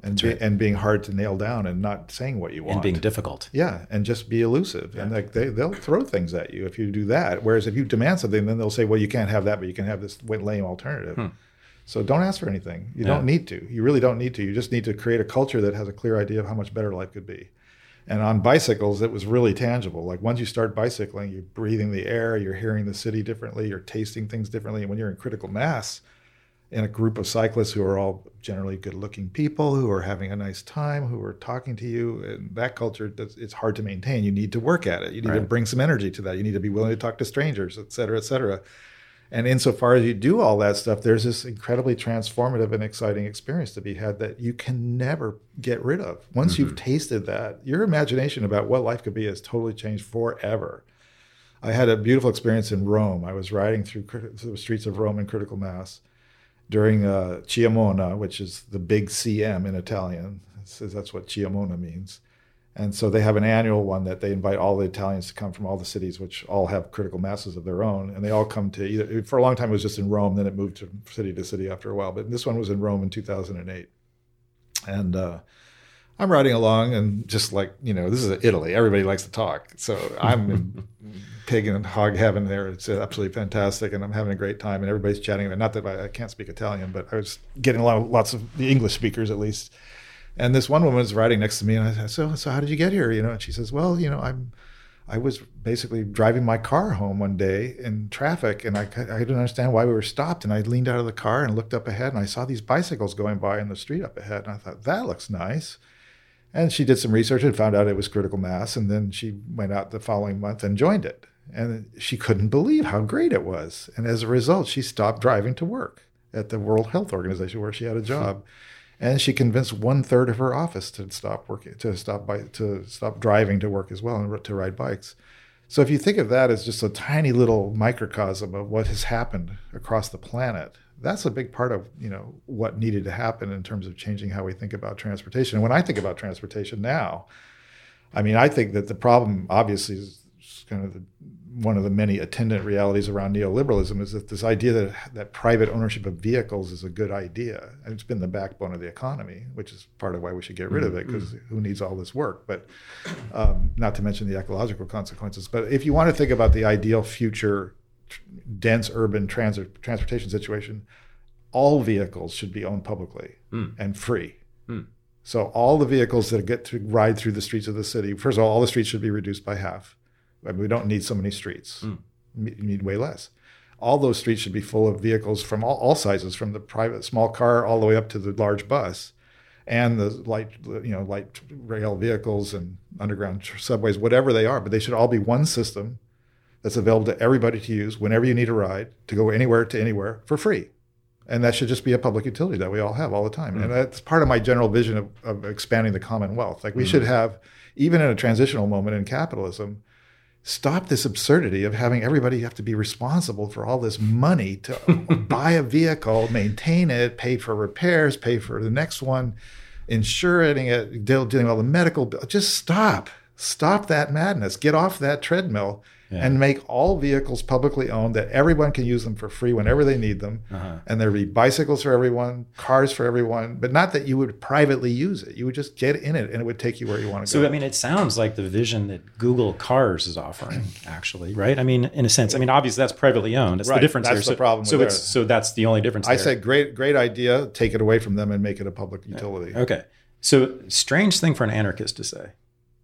and be, right. and being hard to nail down and not saying what you want. And being difficult. Yeah, and just be elusive. Yeah. And like they, they'll throw things at you if you do that. Whereas if you demand something, then they'll say, well, you can't have that, but you can have this lame alternative. Hmm. So don't ask for anything. You yeah. don't need to. You really don't need to. You just need to create a culture that has a clear idea of how much better life could be. And on bicycles, it was really tangible. Like once you start bicycling, you're breathing the air, you're hearing the city differently, you're tasting things differently. And when you're in critical mass, in a group of cyclists who are all generally good-looking people, who are having a nice time, who are talking to you, and that culture, it's hard to maintain. You need to work at it. You need right. to bring some energy to that. You need to be willing to talk to strangers, et cetera, et cetera. And insofar as you do all that stuff, there's this incredibly transformative and exciting experience to be had that you can never get rid of. Once mm-hmm. you've tasted that, your imagination about what life could be has totally changed forever. I had a beautiful experience in Rome. I was riding through the streets of Rome in critical mass during uh, Chiamona, which is the big C M in Italian. So that's what Chiamona means. And so they have an annual one that they invite all the Italians to come from all the cities, which all have critical masses of their own. And they all come to either, for a long time it was just in Rome, then it moved to city to city after a while. But this one was in Rome in two thousand eight. And uh, I'm riding along and just like, you know, this is Italy. Everybody likes to talk. So I'm in pig and hog heaven there. It's absolutely fantastic. And I'm having a great time and everybody's chatting. Not that I, I can't speak Italian, but I was getting a lot of, lots of the English speakers at least. And this one woman was riding next to me, and I said, "So, so how did you get here?" You know, and she says, "Well, you know, I'm, I was basically driving my car home one day in traffic, and I, I didn't understand why we were stopped. And I leaned out of the car and looked up ahead, and I saw these bicycles going by in the street up ahead, and I thought that looks nice." And she did some research and found out it was critical mass, and then she went out the following month and joined it, and she couldn't believe how great it was. And as a result, she stopped driving to work at the World Health Organization where she had a job. And she convinced one third of her office to stop working, to stop by, to stop driving to work as well, and to ride bikes. So if you think of that as just a tiny little microcosm of what has happened across the planet, that's a big part of, you know, what needed to happen in terms of changing how we think about transportation. And when I think about transportation now, I mean, I think that the problem obviously is kind of the, one of the many attendant realities around neoliberalism is that this idea that that private ownership of vehicles is a good idea. And it's been the backbone of the economy, which is part of why we should get rid of it, because mm-hmm. who needs all this work? But um, not to mention the ecological consequences. But if you want to think about the ideal future dense urban transit transportation situation, all vehicles should be owned publicly mm. and free. Mm. So all the vehicles that get to ride through the streets of the city, first of all, all the streets should be reduced by half. I mean, we don't need so many streets. Mm. We need way less. All those streets should be full of vehicles from all, all sizes, from the private small car all the way up to the large bus, and the light, you know, light rail vehicles and underground subways, whatever they are. But they should all be one system that's available to everybody to use whenever you need a ride, to go anywhere to anywhere for free. And that should just be a public utility that we all have all the time. Mm. And that's part of my general vision of, of expanding the Commonwealth. Like we mm. should have, even in a transitional moment in capitalism, stop this absurdity of having everybody have to be responsible for all this money to buy a vehicle, maintain it, pay for repairs, pay for the next one, insuring it, deal, dealing with all the medical. Just stop. Stop that madness. Get off that treadmill. Yeah. And make all vehicles publicly owned, that everyone can use them for free whenever they need them. Uh-huh. And there'd be bicycles for everyone, cars for everyone, but not that you would privately use it. You would just get in it and it would take you where you want to so, go. So, I mean, it sounds like the vision that Google Cars is offering, actually, right? I mean, in a sense, I mean, obviously that's privately owned. That's right. the difference That's here. the so, problem so with it's So that's the only difference I there. said, great, great idea. Take it away from them and make it a public utility. Okay. So strange thing for an anarchist to say.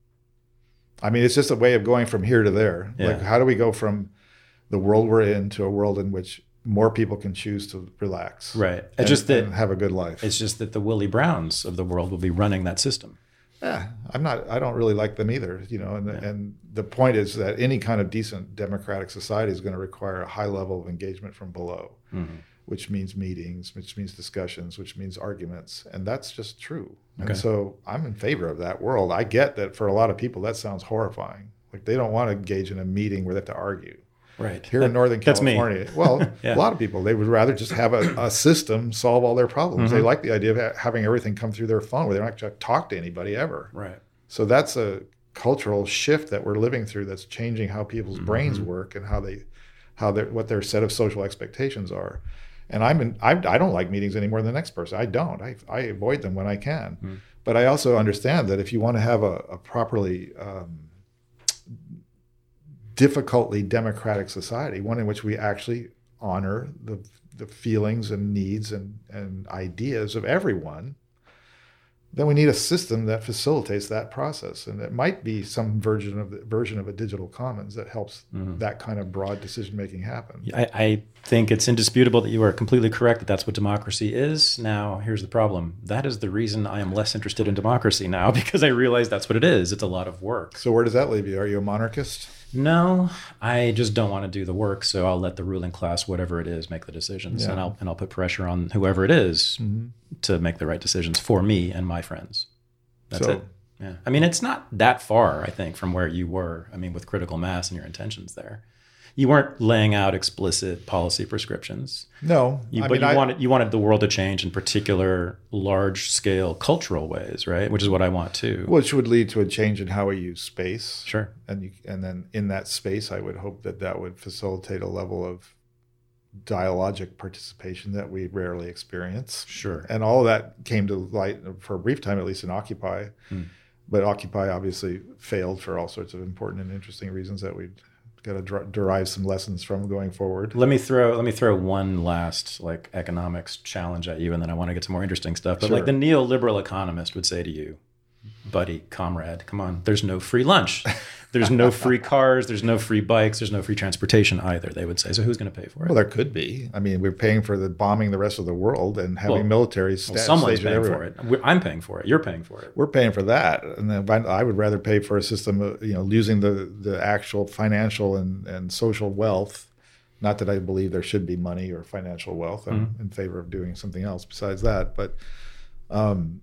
I mean, it's just a way of going from here to there. Yeah. Like, how do we go from the world we're in to a world in which more people can choose to relax, right? And, just that, and have a good life. It's just that the Willie Browns of the world will be running that system. Yeah, I'm not. I don't really like them either. You know, and yeah. and the point is that any kind of decent democratic society is going to require a high level of engagement from below, mm-hmm. which means meetings, which means discussions, which means arguments, and that's just true. Okay. And so I'm in favor of that world. I get that for a lot of people that sounds horrifying. Like they don't want to engage in a meeting where they have to argue. Right. Here that, in Northern California, that's me. well, yeah. a lot of people, they would rather just have a, a system solve all their problems. Mm-hmm. They like the idea of having everything come through their phone where they don't have to talk to anybody ever. Right. So that's a cultural shift that we're living through that's changing how people's mm-hmm. brains work and how they, how they what their set of social expectations are. And I'm in, I, I don't like meetings any more than the next person. I don't. I, I avoid them when I can. Mm. But I also understand that if you want to have a, a properly um, difficultly democratic society, one in which we actually honor the the feelings and needs and, and ideas of everyone, then we need a system that facilitates that process. And it might be some version of the version of a digital commons that helps mm-hmm. that kind of broad decision-making happen. I, I think it's indisputable that you are completely correct that that's what democracy is. Now, here's the problem. That is the reason I am less interested in democracy now, because I realize that's what it is. It's a lot of work. So where does that leave you? Are you a monarchist? No, I just don't want to do the work, so I'll let the ruling class, whatever it is, make the decisions, yeah. and I'll and I'll put pressure on whoever it is mm-hmm. to make the right decisions for me and my friends. That's so, it. Yeah, I mean, it's not that far, I think, from where you were. I mean, with critical mass and your intentions there, you weren't laying out explicit policy prescriptions. No, you, I but mean, you I, wanted you wanted the world to change in particular, large-scale cultural ways, right? Which is what I want too. Which would lead to a change in how we use space. Sure. And you, and then in that space, I would hope that that would facilitate a level of dialogic participation that we rarely experience. Sure. And all of that came to light for a brief time, at least in Occupy. Hmm. But Occupy obviously failed for all sorts of important and interesting reasons that we'd got to dr- derive some lessons from going forward. Let me throw let me throw one last like economics challenge at you, and then I want to get to more interesting stuff. But sure. like the neoliberal economist would say to you, buddy, comrade, come on, there's no free lunch. There's no free cars. There's no free bikes. There's no free transportation either, they would say. So who's going to pay for it? Well, there could be. I mean, we're paying for the bombing the rest of the world and having well, military sta- well, someone's stationed paying everywhere. for it. I'm paying for it. You're paying for it. We're paying for that. And then I would rather pay for a system of, you know, losing the, the actual financial and, and social wealth. Not that I believe there should be money or financial wealth. I'm mm-hmm. in favor of doing something else besides that. But um,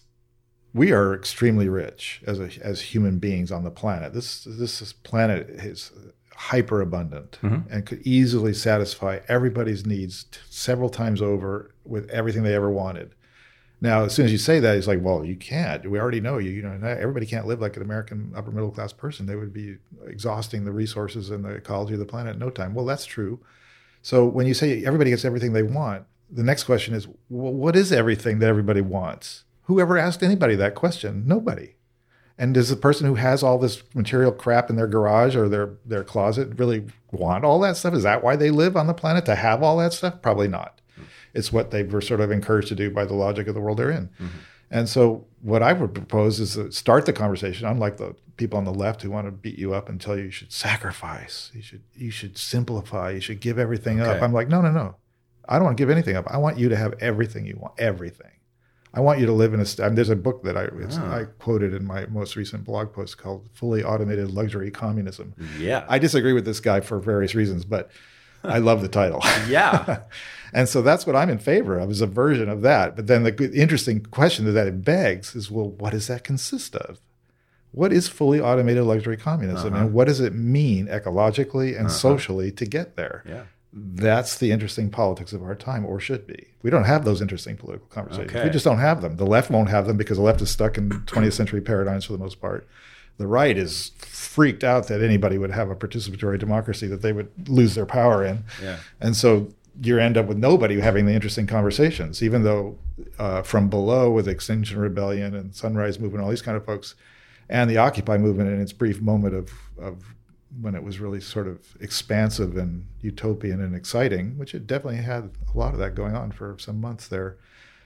we are extremely rich as a, as human beings on the planet. This this planet is hyper abundant mm-hmm. and could easily satisfy everybody's needs t- several times over with everything they ever wanted. Now, as soon as you say that, it's like, well, you can't. We already know you. You know, everybody can't live like an American upper middle class person. They would be exhausting the resources and the ecology of the planet in no time. Well, that's true. So when you say everybody gets everything they want, the next question is, well, what is everything that everybody wants? Who ever asked anybody that question? Nobody. And does the person who has all this material crap in their garage or their, their closet really want all that stuff? Is that why they live on the planet, to have all that stuff? Probably not. Mm-hmm. It's what they were sort of encouraged to do by the logic of the world they're in. Mm-hmm. And so what I would propose is to start the conversation, unlike the people on the left who want to beat you up and tell you you should sacrifice, you should you should simplify, you should give everything okay. up. I'm like, no, no, no. I don't want to give anything up. I want you to have everything you want, everything. I want you to live in a. I mean, there's a book that I it's, oh. I quoted in my most recent blog post called "Fully Automated Luxury Communism." Yeah, I disagree with this guy for various reasons, but I love the title. Yeah, and so that's what I'm in favor of, is a version of that. But then the interesting question that it begs is, well, what does that consist of? What is fully automated luxury communism, uh-huh. and what does it mean ecologically and uh-huh. socially to get there? Yeah. That's the interesting politics of our time, or should be. We don't have those interesting political conversations. Okay. We just don't have them. The left won't have them because the left is stuck in twentieth century paradigms for the most part. The right is freaked out that anybody would have a participatory democracy that they would lose their power in. Yeah. And so you end up with nobody having the interesting conversations, even though uh, from below with Extinction Rebellion and Sunrise Movement, all these kind of folks, and the Occupy movement in its brief moment of, of when it was really sort of expansive and utopian and exciting, which it definitely had a lot of that going on for some months there.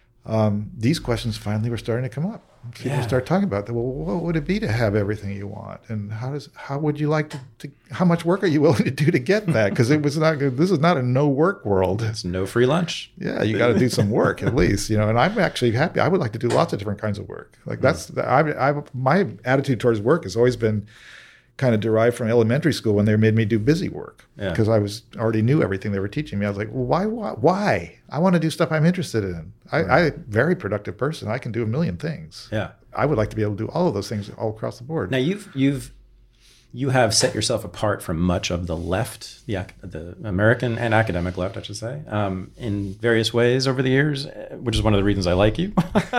Um, these questions finally were starting to come up. People yeah. start talking about that. Well, what would it be to have everything you want? And how does, how would you like to, to how much work are you willing to do to get that? Because it was not, this is not a no work world. It's no free lunch. Yeah. You got to do some work at least, you know, and I'm actually happy. I would like to do lots of different kinds of work. Like that's, mm. I, I, my attitude towards work has always been kind of derived from elementary school when they made me do busy work yeah. because I was already knew everything they were teaching me. I was like, well, why, why, why? I want to do stuff I'm interested in. I, right. I'm a very productive person. I can do a million things. Yeah. I would like to be able to do all of those things all across the board. Now you've, you've, you have set yourself apart from much of the left, the the American and academic left, I should say, um, in various ways over the years, which is one of the reasons I like you.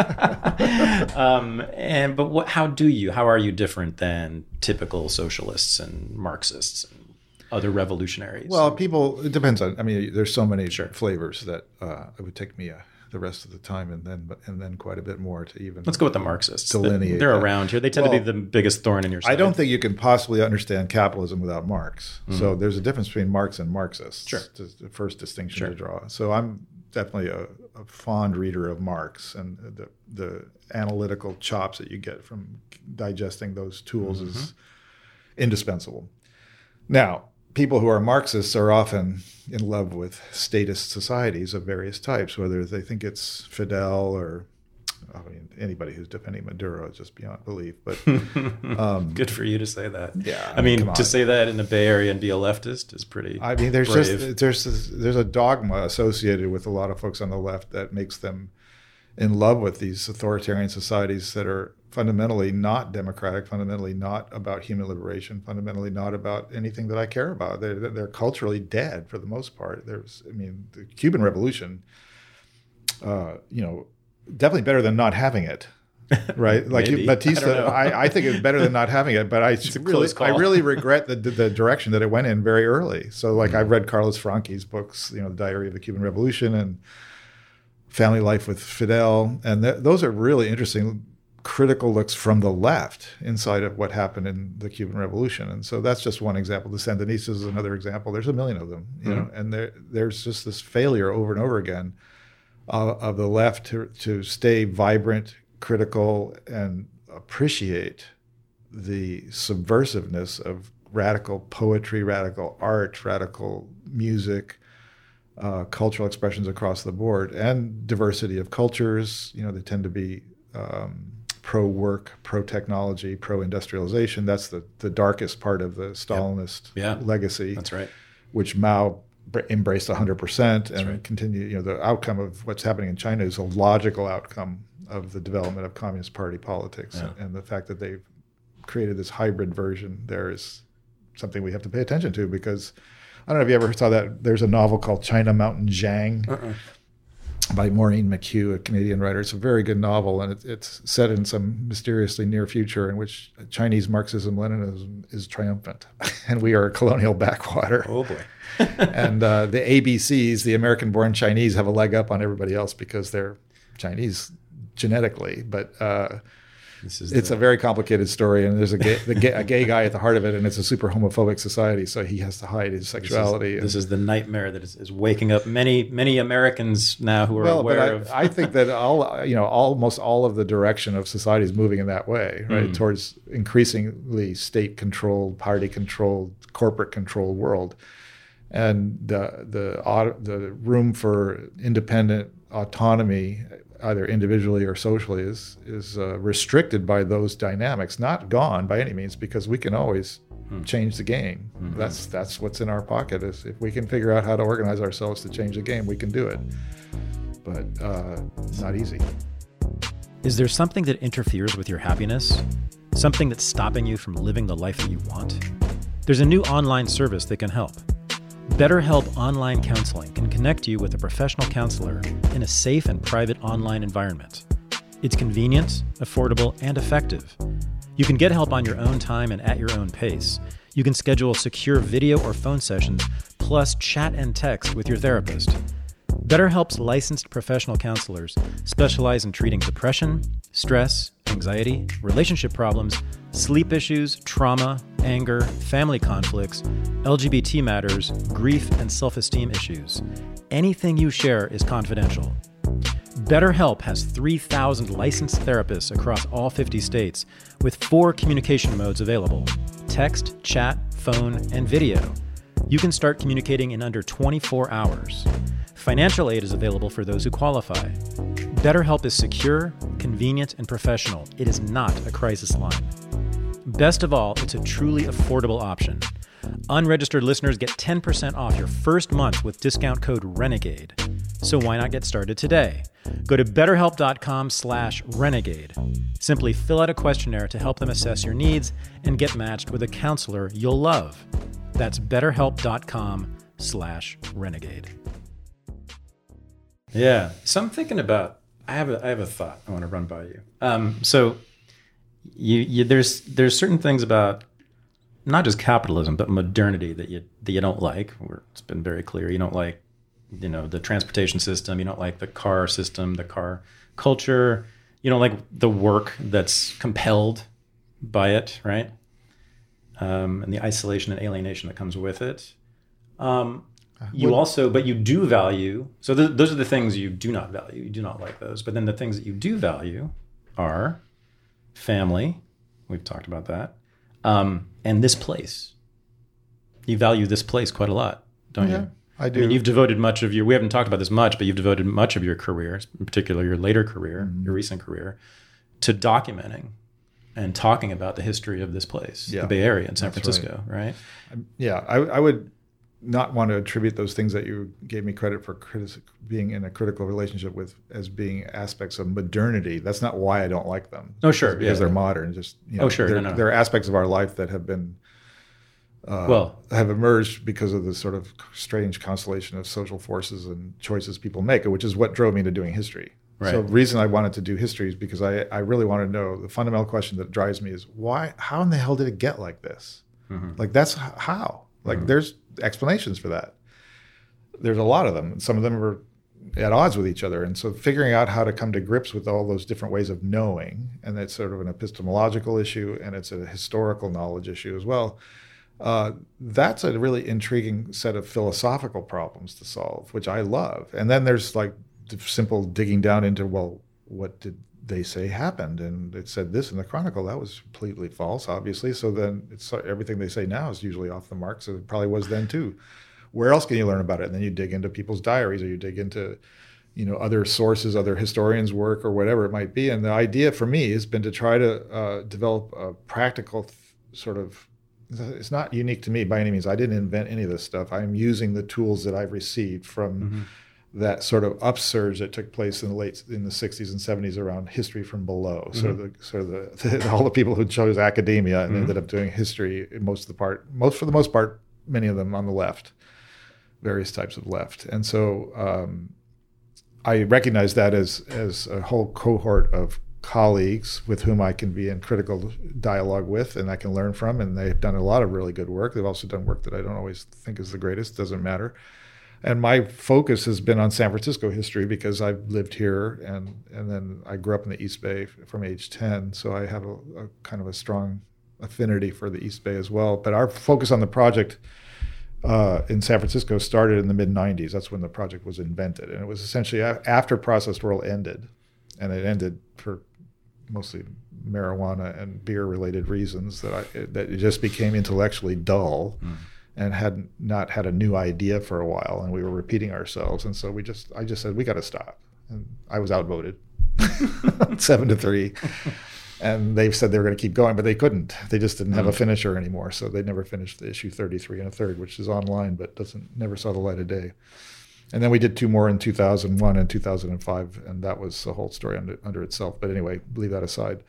um, and but what? How do you? How are you different than typical socialists and Marxists? other revolutionaries? Well, people, it depends on, I mean, there's so many Sure. flavors that uh, it would take me uh, the rest of the time and then and then quite a bit more to even Let's go with the Marxists. delineate They're that. around here. They tend Well, to be the biggest thorn in your side. I don't think you can possibly understand capitalism without Marx. Mm-hmm. So there's a difference between Marx and Marxists. Sure. That's the first distinction Sure. to draw. So I'm definitely a, a fond reader of Marx, and the the analytical chops that you get from digesting those tools mm-hmm. is indispensable. Now, people who are Marxists are often in love with statist societies of various types, whether they think it's Fidel or I mean, anybody who's defending Maduro is just beyond belief. But um, good for you to say that. Yeah, I mean, I mean to say that in the Bay Area and be a leftist is pretty. I mean, there's brave. just there's this, there's a dogma associated with a lot of folks on the left that makes them in love with these authoritarian societies that are fundamentally not democratic, fundamentally not about human liberation, fundamentally not about anything that I care about. They're, they're culturally dead for the most part. There's, I mean, the Cuban Revolution, uh, you know, definitely better than not having it, right? Like you, Batista, I, I, I think it's better than not having it, but I really, I really regret the the direction that it went in very early. So, like, mm-hmm. I've read Carlos Franqui's books, you know, The Diary of the Cuban Revolution and Family Life with Fidel, and th- those are really interesting critical looks from the left inside of what happened in the Cuban Revolution. And so that's just one example. The Sandinistas is another example. There's a million of them, you mm-hmm. know, and there there's just this failure over and over again uh, of the left to, to stay vibrant, critical, and appreciate the subversiveness of radical poetry, radical art, radical music, uh, cultural expressions across the board, and diversity of cultures. You know, they tend to be um, pro-work, pro-technology, pro-industrialization. That's the, the darkest part of the Stalinist yep. yeah. legacy. That's right. Which Mao embraced one hundred percent and right. continue. You know, the outcome of what's happening in China is a logical outcome of the development of Communist Party politics. Yeah. And, and the fact that they've created this hybrid version there is something we have to pay attention to, because I don't know if you ever saw that. There's a novel called China Mountain Jiang. Uh-uh. by Maureen McHugh, a Canadian writer. It's a very good novel, and it, it's set in some mysteriously near future in which Chinese Marxism-Leninism is triumphant, and we are a colonial backwater. Oh, boy. And uh, the A B Cs, the American-born Chinese, have a leg up on everybody else because they're Chinese genetically. But uh, this is it's the... a very complicated story, and there's a gay, the gay, a gay guy at the heart of it, and it's a super homophobic society, so he has to hide his sexuality. This is, this is the nightmare that is, is waking up many many Americans now who are well, aware but I, of. I think that all you know, almost all of the direction of society is moving in that way, right, mm. towards increasingly state-controlled, party-controlled, corporate-controlled world, and the the the room for independent autonomy, either individually or socially, is is uh, restricted by those dynamics. Not gone by any means, because we can always hmm. change the game. Mm-hmm. That's that's what's in our pocket. Is if we can figure out how to organize ourselves to change the game, we can do it. But uh, it's not easy. Is there something that interferes with your happiness? Something that's stopping you from living the life that you want? There's a new online service that can help. BetterHelp Online Counseling can connect you with a professional counselor in a safe and private online environment. It's convenient, affordable, and effective. You can get help on your own time and at your own pace. You can schedule secure video or phone sessions, plus chat and text with your therapist. BetterHelp's licensed professional counselors specialize in treating depression, stress, anxiety, relationship problems, sleep issues, trauma, anger, family conflicts, L G B T matters, grief, and self-esteem issues. Anything you share is confidential. BetterHelp has three thousand licensed therapists across all fifty states with four communication modes available: text, chat, phone, and video. You can start communicating in under twenty-four hours. Financial aid is available for those who qualify. BetterHelp is secure, convenient, and professional. It is not a crisis line. Best of all, it's a truly affordable option. Unregistered listeners get ten percent off your first month with discount code RENEGADE. So why not get started today? Go to betterhelp.com slash renegade. Simply fill out a questionnaire to help them assess your needs and get matched with a counselor you'll love. That's betterhelp.com slash renegade. Yeah. So I'm thinking about, I have a, I have a thought I want to run by you. Um, so you, you, there's, there's certain things about not just capitalism, but modernity that you that you don't like. Where it's been very clear you don't like, you know, the transportation system. You don't like the car system, the car culture. You don't like the work that's compelled by it, right? Um, and the isolation and alienation that comes with it. Um, you also, but you do value. So th- those are the things you do not value. You do not like those. But then the things that you do value are family. We've talked about that. Um, and this place. You value this place quite a lot, don't yeah, you? I do. I mean, you've devoted much of your, we haven't talked about this much, but you've devoted much of your career, in particular your later career, mm-hmm. your recent career, to documenting and talking about the history of this place, yeah, the Bay Area in San Francisco, right? right? Yeah, I, I would not want to attribute those things that you gave me credit for criti- being in a critical relationship with as being aspects of modernity. That's not why I don't like them. Oh, sure. Because yeah, they're yeah. modern. Just you know, oh, sure. They're, no, no. they're aspects of our life that have been uh, well have emerged because of the sort of strange constellation of social forces and choices people make, which is what drove me to doing history. Right. So the reason I wanted to do history is because I, I really want to know the fundamental question that drives me is why, how in the hell did it get like this? Mm-hmm. Like that's how, like mm-hmm. there's explanations for that. There's a lot of them. Some of them are at odds with each other. And so figuring out how to come to grips with all those different ways of knowing, and that's sort of an epistemological issue and it's a historical knowledge issue as well. Uh, that's a really intriguing set of philosophical problems to solve, which I love. And then there's like simple digging down into, well, what did they say happened? And it said this in the Chronicle. That was completely false, obviously. So then it's everything they say now is usually off the mark. So it probably was then too. Where else can you learn about it? And then you dig into people's diaries or you dig into, you know, other sources, other historians' work or whatever it might be. And the idea for me has been to try to uh, develop a practical th- sort of, it's not unique to me by any means. I didn't invent any of this stuff. I'm using the tools that I've received from mm-hmm. that sort of upsurge that took place in the late in the sixties and seventies around history from below. Mm-hmm. Sort of the sort of the, the all the people who chose academia and mm-hmm. ended up doing history most of the part, most for the most part, many of them on the left, various types of left. And so um, I recognize that as as a whole cohort of colleagues with whom I can be in critical dialogue with and I can learn from, and they've done a lot of really good work. They've also done work that I don't always think is the greatest, doesn't matter. And my focus has been on San Francisco history because I've lived here and and then I grew up in the East Bay from age ten, so I have a, a kind of a strong affinity for the East Bay as well. But our focus on the project uh, in San Francisco started in the mid nineties. That's when the project was invented. And it was essentially a- after Processed World ended, and it ended for mostly marijuana and beer-related reasons that I that it just became intellectually dull. Mm. And had not had a new idea for a while, and we were repeating ourselves, and so we just, I just said we got to stop, and I was outvoted, seven to three, and they said they were going to keep going, but they couldn't. They just didn't have mm. a finisher anymore, so they never finished the issue thirty-three and a third, which is online but doesn't never saw the light of day. And then we did two more in two thousand one and two thousand five, and that was a whole story under, under itself. But anyway, leave that aside.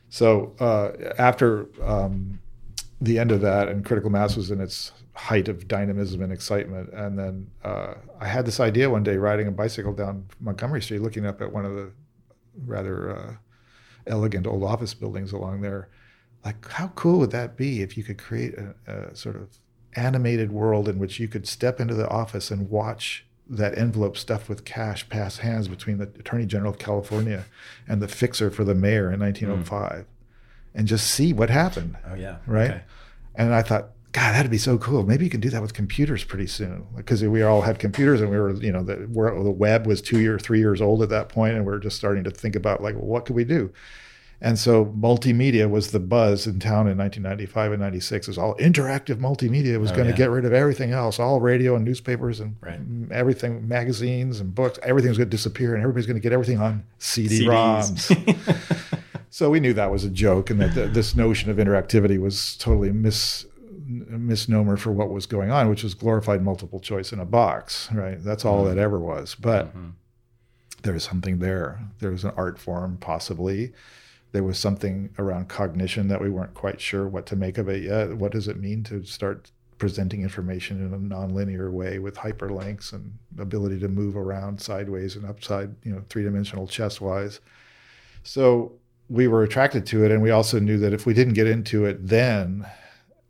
So uh, after um, the end of that, and Critical Mass was in its height of dynamism and excitement. And then uh, I had this idea one day riding a bicycle down Montgomery Street, looking up at one of the rather uh, elegant old office buildings along there. Like, how cool would that be if you could create a, a sort of animated world in which you could step into the office and watch that envelope stuffed with cash pass hands between the Attorney General of California and the fixer for the mayor in nineteen oh five, mm. and just see what happened. Oh, yeah. Right? Okay. And I thought, God, that'd be so cool. Maybe you can do that with computers pretty soon, because we all had computers, and we were, you know, the, the web was two year, three years old at that point, and we we're just starting to think about, like, well, what could we do? And so multimedia was the buzz in town in nineteen ninety-five and ninety-six. It was all interactive multimedia. It was oh, going to yeah. get rid of everything else, all radio and newspapers and right. everything, magazines and books. Everything was going to disappear, and everybody's going to get everything on C D ROMs. So we knew that was a joke, and that the, this notion of interactivity was totally mis. misnomer for what was going on, which was glorified multiple choice in a box, right? That's all mm-hmm. that ever was. But mm-hmm. there was something there. There was an art form, possibly. There was something around cognition that we weren't quite sure what to make of it yet. What does it mean to start presenting information in a nonlinear way with hyperlinks and ability to move around sideways and upside, you know, three-dimensional chess-wise? So we were attracted to it, and we also knew that if we didn't get into it then,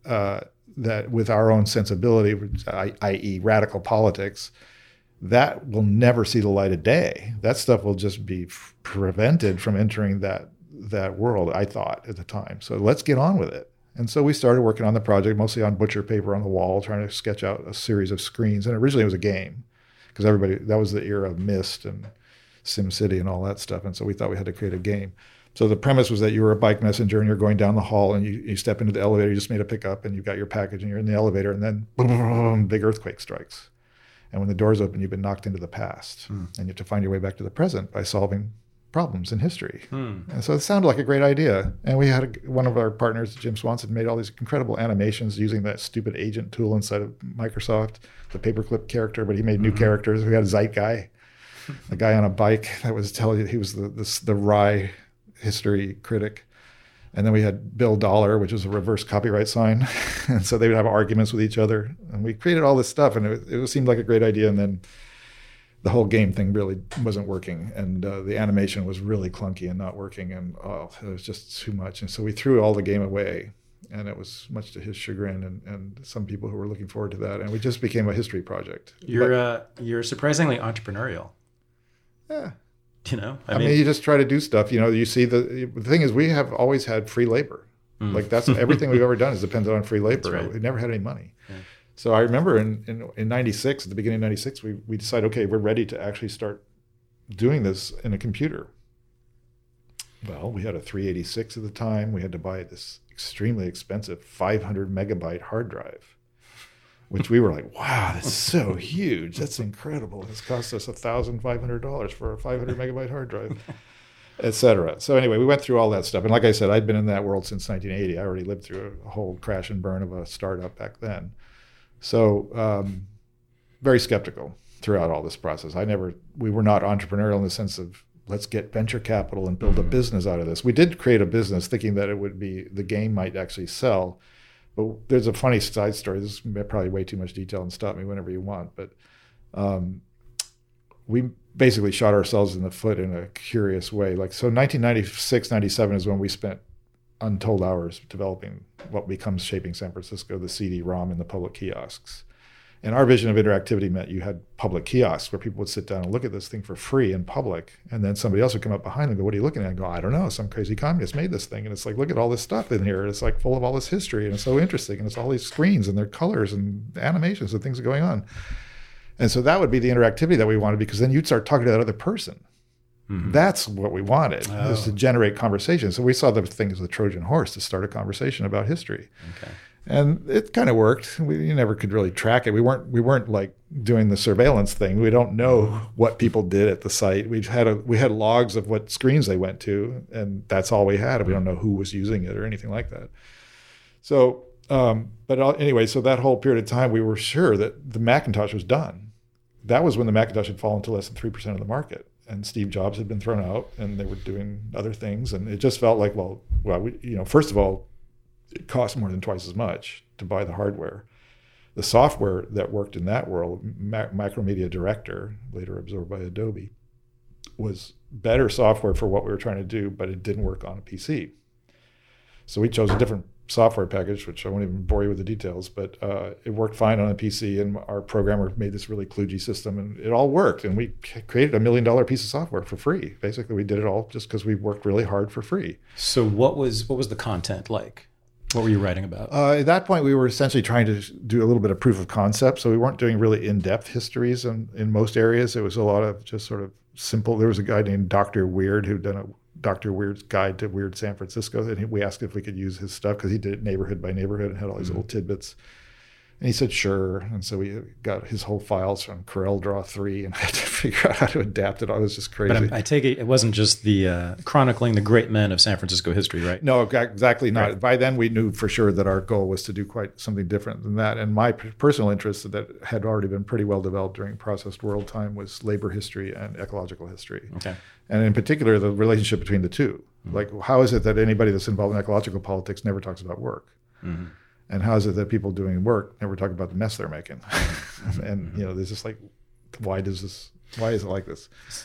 uh, that with our own sensibility, that is radical politics, that will never see the light of day. That stuff will just be f- prevented from entering that that world, I thought at the time. So let's get on with it. And so we started working on the project, mostly on butcher paper on the wall, trying to sketch out a series of screens. And originally it was a game, because everybody, that was the era of Myst and SimCity and all that stuff. And so we thought we had to create a game. So the premise was that you were a bike messenger and you're going down the hall and you, you step into the elevator, you just made a pickup and you've got your package and you're in the elevator, and then boom, boom, boom, big earthquake strikes. And when the doors open, you've been knocked into the past. Hmm. And you have to find your way back to the present by solving problems in history. Hmm. And so it sounded like a great idea. And we had a, one of our partners, Jim Swanson, made all these incredible animations using that stupid agent tool inside of Microsoft, the paperclip character, but he made new mm-hmm. characters. We had a Zeit guy, a guy on a bike that was telling you he was the, the, the wry history critic. And then we had Bill Dollar, which was a reverse copyright sign. And so they would have arguments with each other. And we created all this stuff, and it, it seemed like a great idea. And then the whole game thing really wasn't working. And uh, the animation was really clunky and not working. And oh, it was just too much. And so we threw all the game away. And it was much to his chagrin and, and some people who were looking forward to that. And we just became a history project. You're, but, uh, you're surprisingly entrepreneurial. Yeah. You know, I, I mean, mean, you just try to do stuff. You know, you see the the thing is, we have always had free labor. Mm. Like that's everything we've ever done is dependent on free labor. Right. We never had any money. Yeah. So I remember in, in in ninety-six, at the beginning of ninety-six, we we decided, okay, we're ready to actually start doing this in a computer. Well, we had a three eighty-six at the time. We had to buy this extremely expensive five hundred megabyte hard drive, which we were like, wow, that's so huge. That's incredible. It's cost us one thousand five hundred dollars for a five hundred megabyte hard drive, et cetera. So anyway, we went through all that stuff. And like I said, I'd been in that world since nineteen eighty. I already lived through a whole crash and burn of a startup back then. So um, very skeptical throughout all this process. I never, we were not entrepreneurial in the sense of, let's get venture capital and build a business out of this. We did create a business thinking that it would be, the game might actually sell. But there's a funny side story. This is probably way too much detail, and stop me whenever you want. But um, we basically shot ourselves in the foot in a curious way. Like, so nineteen ninety-six, ninety-seven is when we spent untold hours developing what becomes Shaping San Francisco, the C D ROM and the public kiosks. And our vision of interactivity meant you had public kiosks where people would sit down and look at this thing for free in public. And then somebody else would come up behind them and go, what are you looking at? And go, I don't know. Some crazy communist made this thing. And it's like, look at all this stuff in here. It's like full of all this history. And it's so interesting. And it's all these screens and their colors and animations and things are going on. And so that would be the interactivity that we wanted, because then you'd start talking to that other person. Mm-hmm. That's what we wanted, oh. is to generate conversation. So we saw the thing as the Trojan horse to start a conversation about history. Okay. And it kind of worked. We you never could really track it. We weren't we weren't like doing the surveillance thing. We don't know what people did at the site. We had a we had logs of what screens they went to, and that's all we had. We don't know who was using it or anything like that. So, um, but anyway, so that whole period of time, we were sure that the Macintosh was done. That was when the Macintosh had fallen to less than three percent of the market, and Steve Jobs had been thrown out, and they were doing other things, and it just felt like, well, well, we, you know, first of all, it cost more than twice as much to buy the hardware. The software that worked in that world, Ma- Macromedia Director, later absorbed by Adobe, was better software for what we were trying to do, but it didn't work on a P C. So we chose a different software package, which I won't even bore you with the details, but uh, it worked fine on a P C, and our programmer made this really kludgy system, and it all worked. And we created a million dollar piece of software for free. Basically, we did it all just because we worked really hard for free. So what was what was the content like? What were you writing about? Uh, at that point, we were essentially trying to do a little bit of proof of concept. So we weren't doing really in-depth histories in, in most areas. It was a lot of just sort of simple. There was a guy named Doctor Weird who'd done a Doctor Weird's Guide to Weird San Francisco. And we asked if we could use his stuff because he did it neighborhood by neighborhood and had all these mm-hmm. little tidbits. And he said, sure. And so we got his whole files from Corel Draw three, and I had to figure out how to adapt it. I was just crazy. But I, I take it it wasn't just the uh, chronicling the great men of San Francisco history, right? No, exactly not. Right. By then, we knew for sure that our goal was to do quite something different than that. And my personal interest that had already been pretty well developed during Processed World time was labor history and ecological history. Okay. And in particular, the relationship between the two. Mm-hmm. Like, how is it that anybody that's involved in ecological politics never talks about work? Mm-hmm. And how is it that people doing work never talk about the mess they're making? And, you know, there's just like, why does this, why is it like this?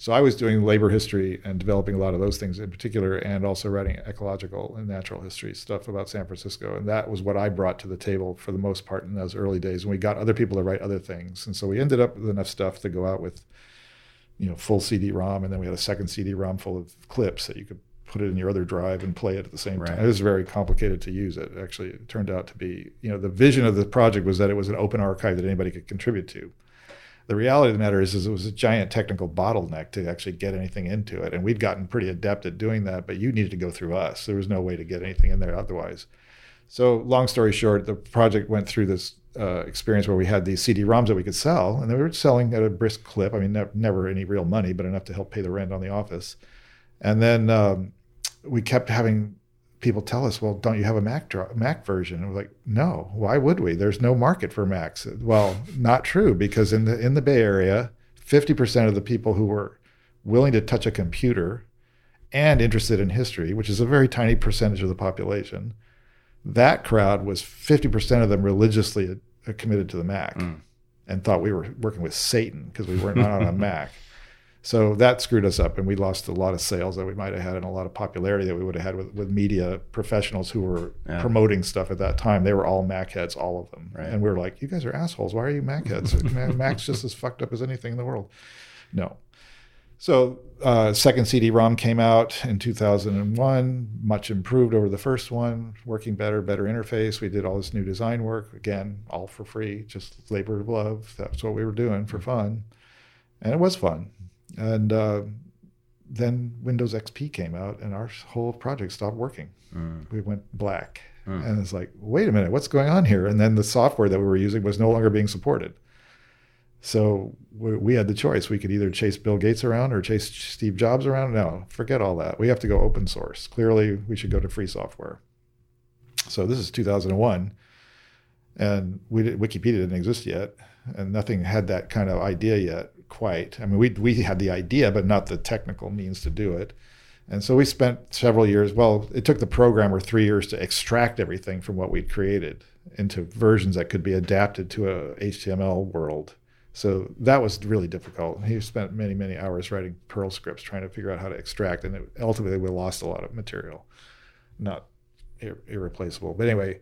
So I was doing labor history and developing a lot of those things in particular, and also writing ecological and natural history stuff about San Francisco. And that was what I brought to the table for the most part in those early days. And we got other people to write other things. And so we ended up with enough stuff to go out with, you know, full C D ROM. And then we had a second C D ROM full of clips that you could put it in your other drive and play it at the same right. time. It was very complicated to use it. Actually, it turned out to be, you know, the vision of the project was that it was an open archive that anybody could contribute to. The reality of the matter is, is it was a giant technical bottleneck to actually get anything into it. And we'd gotten pretty adept at doing that, but you needed to go through us. There was no way to get anything in there otherwise. So long story short, the project went through this uh, experience where we had these C D ROMs that we could sell, and they were selling at a brisk clip. I mean, ne- never any real money, but enough to help pay the rent on the office. And then um, we kept having people tell us, well, don't you have a Mac dro- Mac version? And we're like, no, why would we? There's no market for Macs. Well, not true, because in the in the Bay Area, fifty percent of the people who were willing to touch a computer and interested in history, which is a very tiny percentage of the population, that crowd was fifty percent of them religiously committed to the Mac mm. and thought we were working with Satan because we weren't on a Mac. So that screwed us up, and we lost a lot of sales that we might have had and a lot of popularity that we would have had with, with media professionals who were yeah. promoting stuff at that time. They were all Mac heads, all of them. Right. And we were like, you guys are assholes. Why are you Mac heads? Mac's just as fucked up as anything in the world. No. So uh, second C D ROM came out in two thousand one, much improved over the first one, working better, better interface. We did all this new design work, again, all for free, just labor of love. That's what we were doing for fun. And it was fun. And uh, then Windows X P came out, and our whole project stopped working. Mm. We went black. Mm. And it's like, wait a minute, what's going on here? And then the software that we were using was no longer being supported. So we, we had the choice. We could either chase Bill Gates around or chase Steve Jobs around. No, forget all that. We have to go open source. Clearly, we should go to free software. So this is two thousand one, and we did, Wikipedia didn't exist yet, and nothing had that kind of idea yet. Quite. I mean, we we had the idea, but not the technical means to do it. And so we spent several years, well, it took the programmer three years to extract everything from what we'd created into versions that could be adapted to a H T M L world. So that was really difficult. He spent many, many hours writing Perl scripts trying to figure out how to extract, and it, ultimately we lost a lot of material. Not ir- irreplaceable. But anyway,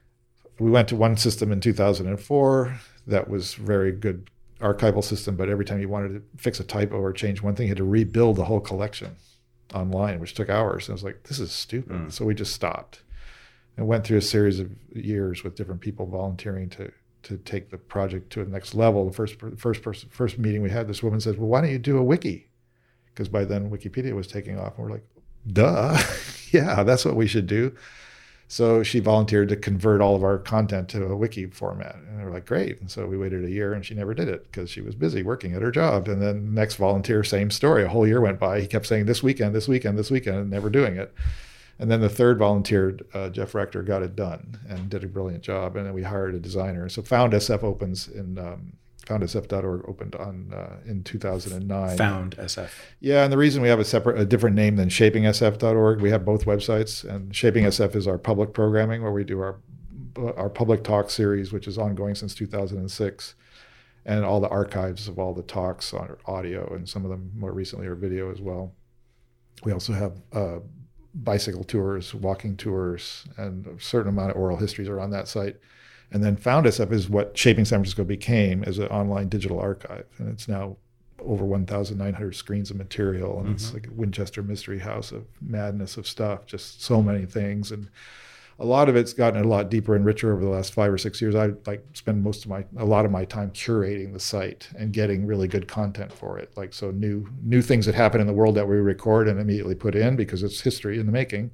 we went to one system in two thousand four that was very good archival system, but every time you wanted to fix a typo or change one thing, you had to rebuild the whole collection online, which took hours. And I was like, this is stupid. Mm. So we just stopped and went through a series of years with different people volunteering to to take the project to the next level. The first first person, first meeting we had, this woman says, well, why don't you do a wiki? Because by then Wikipedia was taking off. And we're like, duh, yeah, that's what we should do. So she volunteered to convert all of our content to a wiki format. And they were like, great. And so we waited a year, and she never did it because she was busy working at her job. And then the next volunteer, same story. A whole year went by. He kept saying this weekend, this weekend, this weekend, and never doing it. And then the third volunteer, uh, Jeff Rector, got it done and did a brilliant job. And then we hired a designer. So Found S F opens in um, found S F dot org opened on uh, in two thousand nine. Found S F. Yeah, and the reason we have a separate, a different name than Shaping S F dot org, we have both websites. And Shaping S F is our public programming, where we do our our public talk series, which is ongoing since two thousand six, and all the archives of all the talks on audio, and some of them more recently are video as well. We also have uh, bicycle tours, walking tours, and a certain amount of oral histories are on that site. And then Found S F is what Shaping San Francisco became as an online digital archive. And it's now over one thousand nine hundred screens of material. And mm-hmm. it's like a Winchester mystery house of madness of stuff, just so many things. And a lot of it's gotten a lot deeper and richer over the last five or six years. I like spend most of my, a lot of my time curating the site and getting really good content for it. Like, so new, new things that happen in the world that we record and immediately put in because it's history in the making.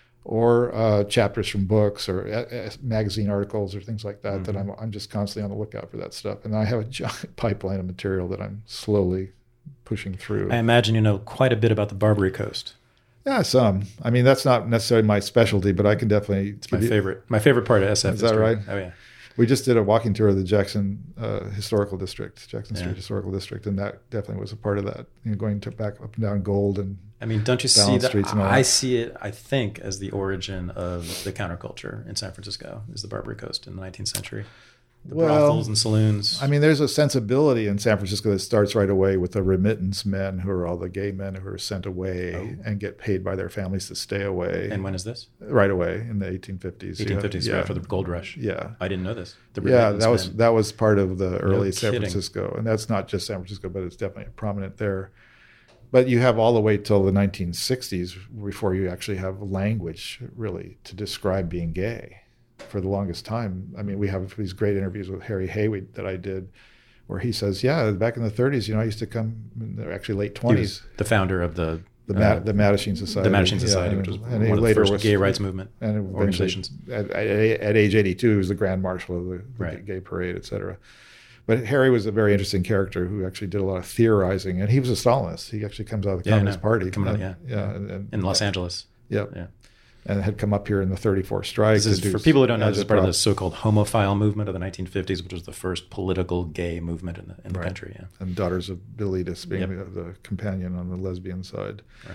Or uh, chapters from books or uh, magazine articles or things like that, mm-hmm. that I'm I'm just constantly on the lookout for that stuff. And I have a giant pipeline of material that I'm slowly pushing through. I imagine you know quite a bit about the Barbary Coast. Yeah, some. I mean, that's not necessarily my specialty, but I can definitely... It's my you, favorite. My favorite part of S F. Is that right? Oh, yeah. We just did a walking tour of the Jackson uh, Historical District, Jackson Street yeah. Historical District, and that definitely was a part of that. You know, going to back up and down Gold and I mean, don't you see that? I, I see it, I think, as the origin of the counterculture in San Francisco, is the Barbary Coast in the nineteenth century. The well, brothels and saloons. I mean, there's a sensibility in San Francisco that starts right away with the remittance men, who are all the gay men who are sent away oh. and get paid by their families to stay away. And when is this? Right away in the eighteen fifties. eighteen fifties, yeah. right, for the gold rush. Yeah, I didn't know this. The yeah, that was men. that was part of the early no San kidding. Francisco, and that's not just San Francisco, but it's definitely prominent there. But you have all the way till the nineteen sixties before you actually have language really to describe being gay. For the longest time, I mean, we have these great interviews with Harry Haywood that I did, where he says, "Yeah, back in the thirties, you know, I used to come. They're actually late twenties." The founder of the the, uh, the Mattachine Society, the Mattachine Society, yeah, which was and one of the first was, gay rights movement and organizations. At, at, at age eighty-two, he was the Grand Marshal of the, the right. Gay Parade, et cetera. But Harry was a very interesting character who actually did a lot of theorizing, and he was a Stalinist. He actually comes out of the yeah, Communist no. Party, Coming and, out, yeah, yeah, and, and, in Los Angeles. Yep. Yeah. And had come up here in the thirty-four strike. This is, for people who don't know, this is part of the so-called homophile movement of the nineteen fifties, which was the first political gay movement in the, in the right. country. Yeah. And Daughters of Bilitis being yep. the, the companion on the lesbian side. Right.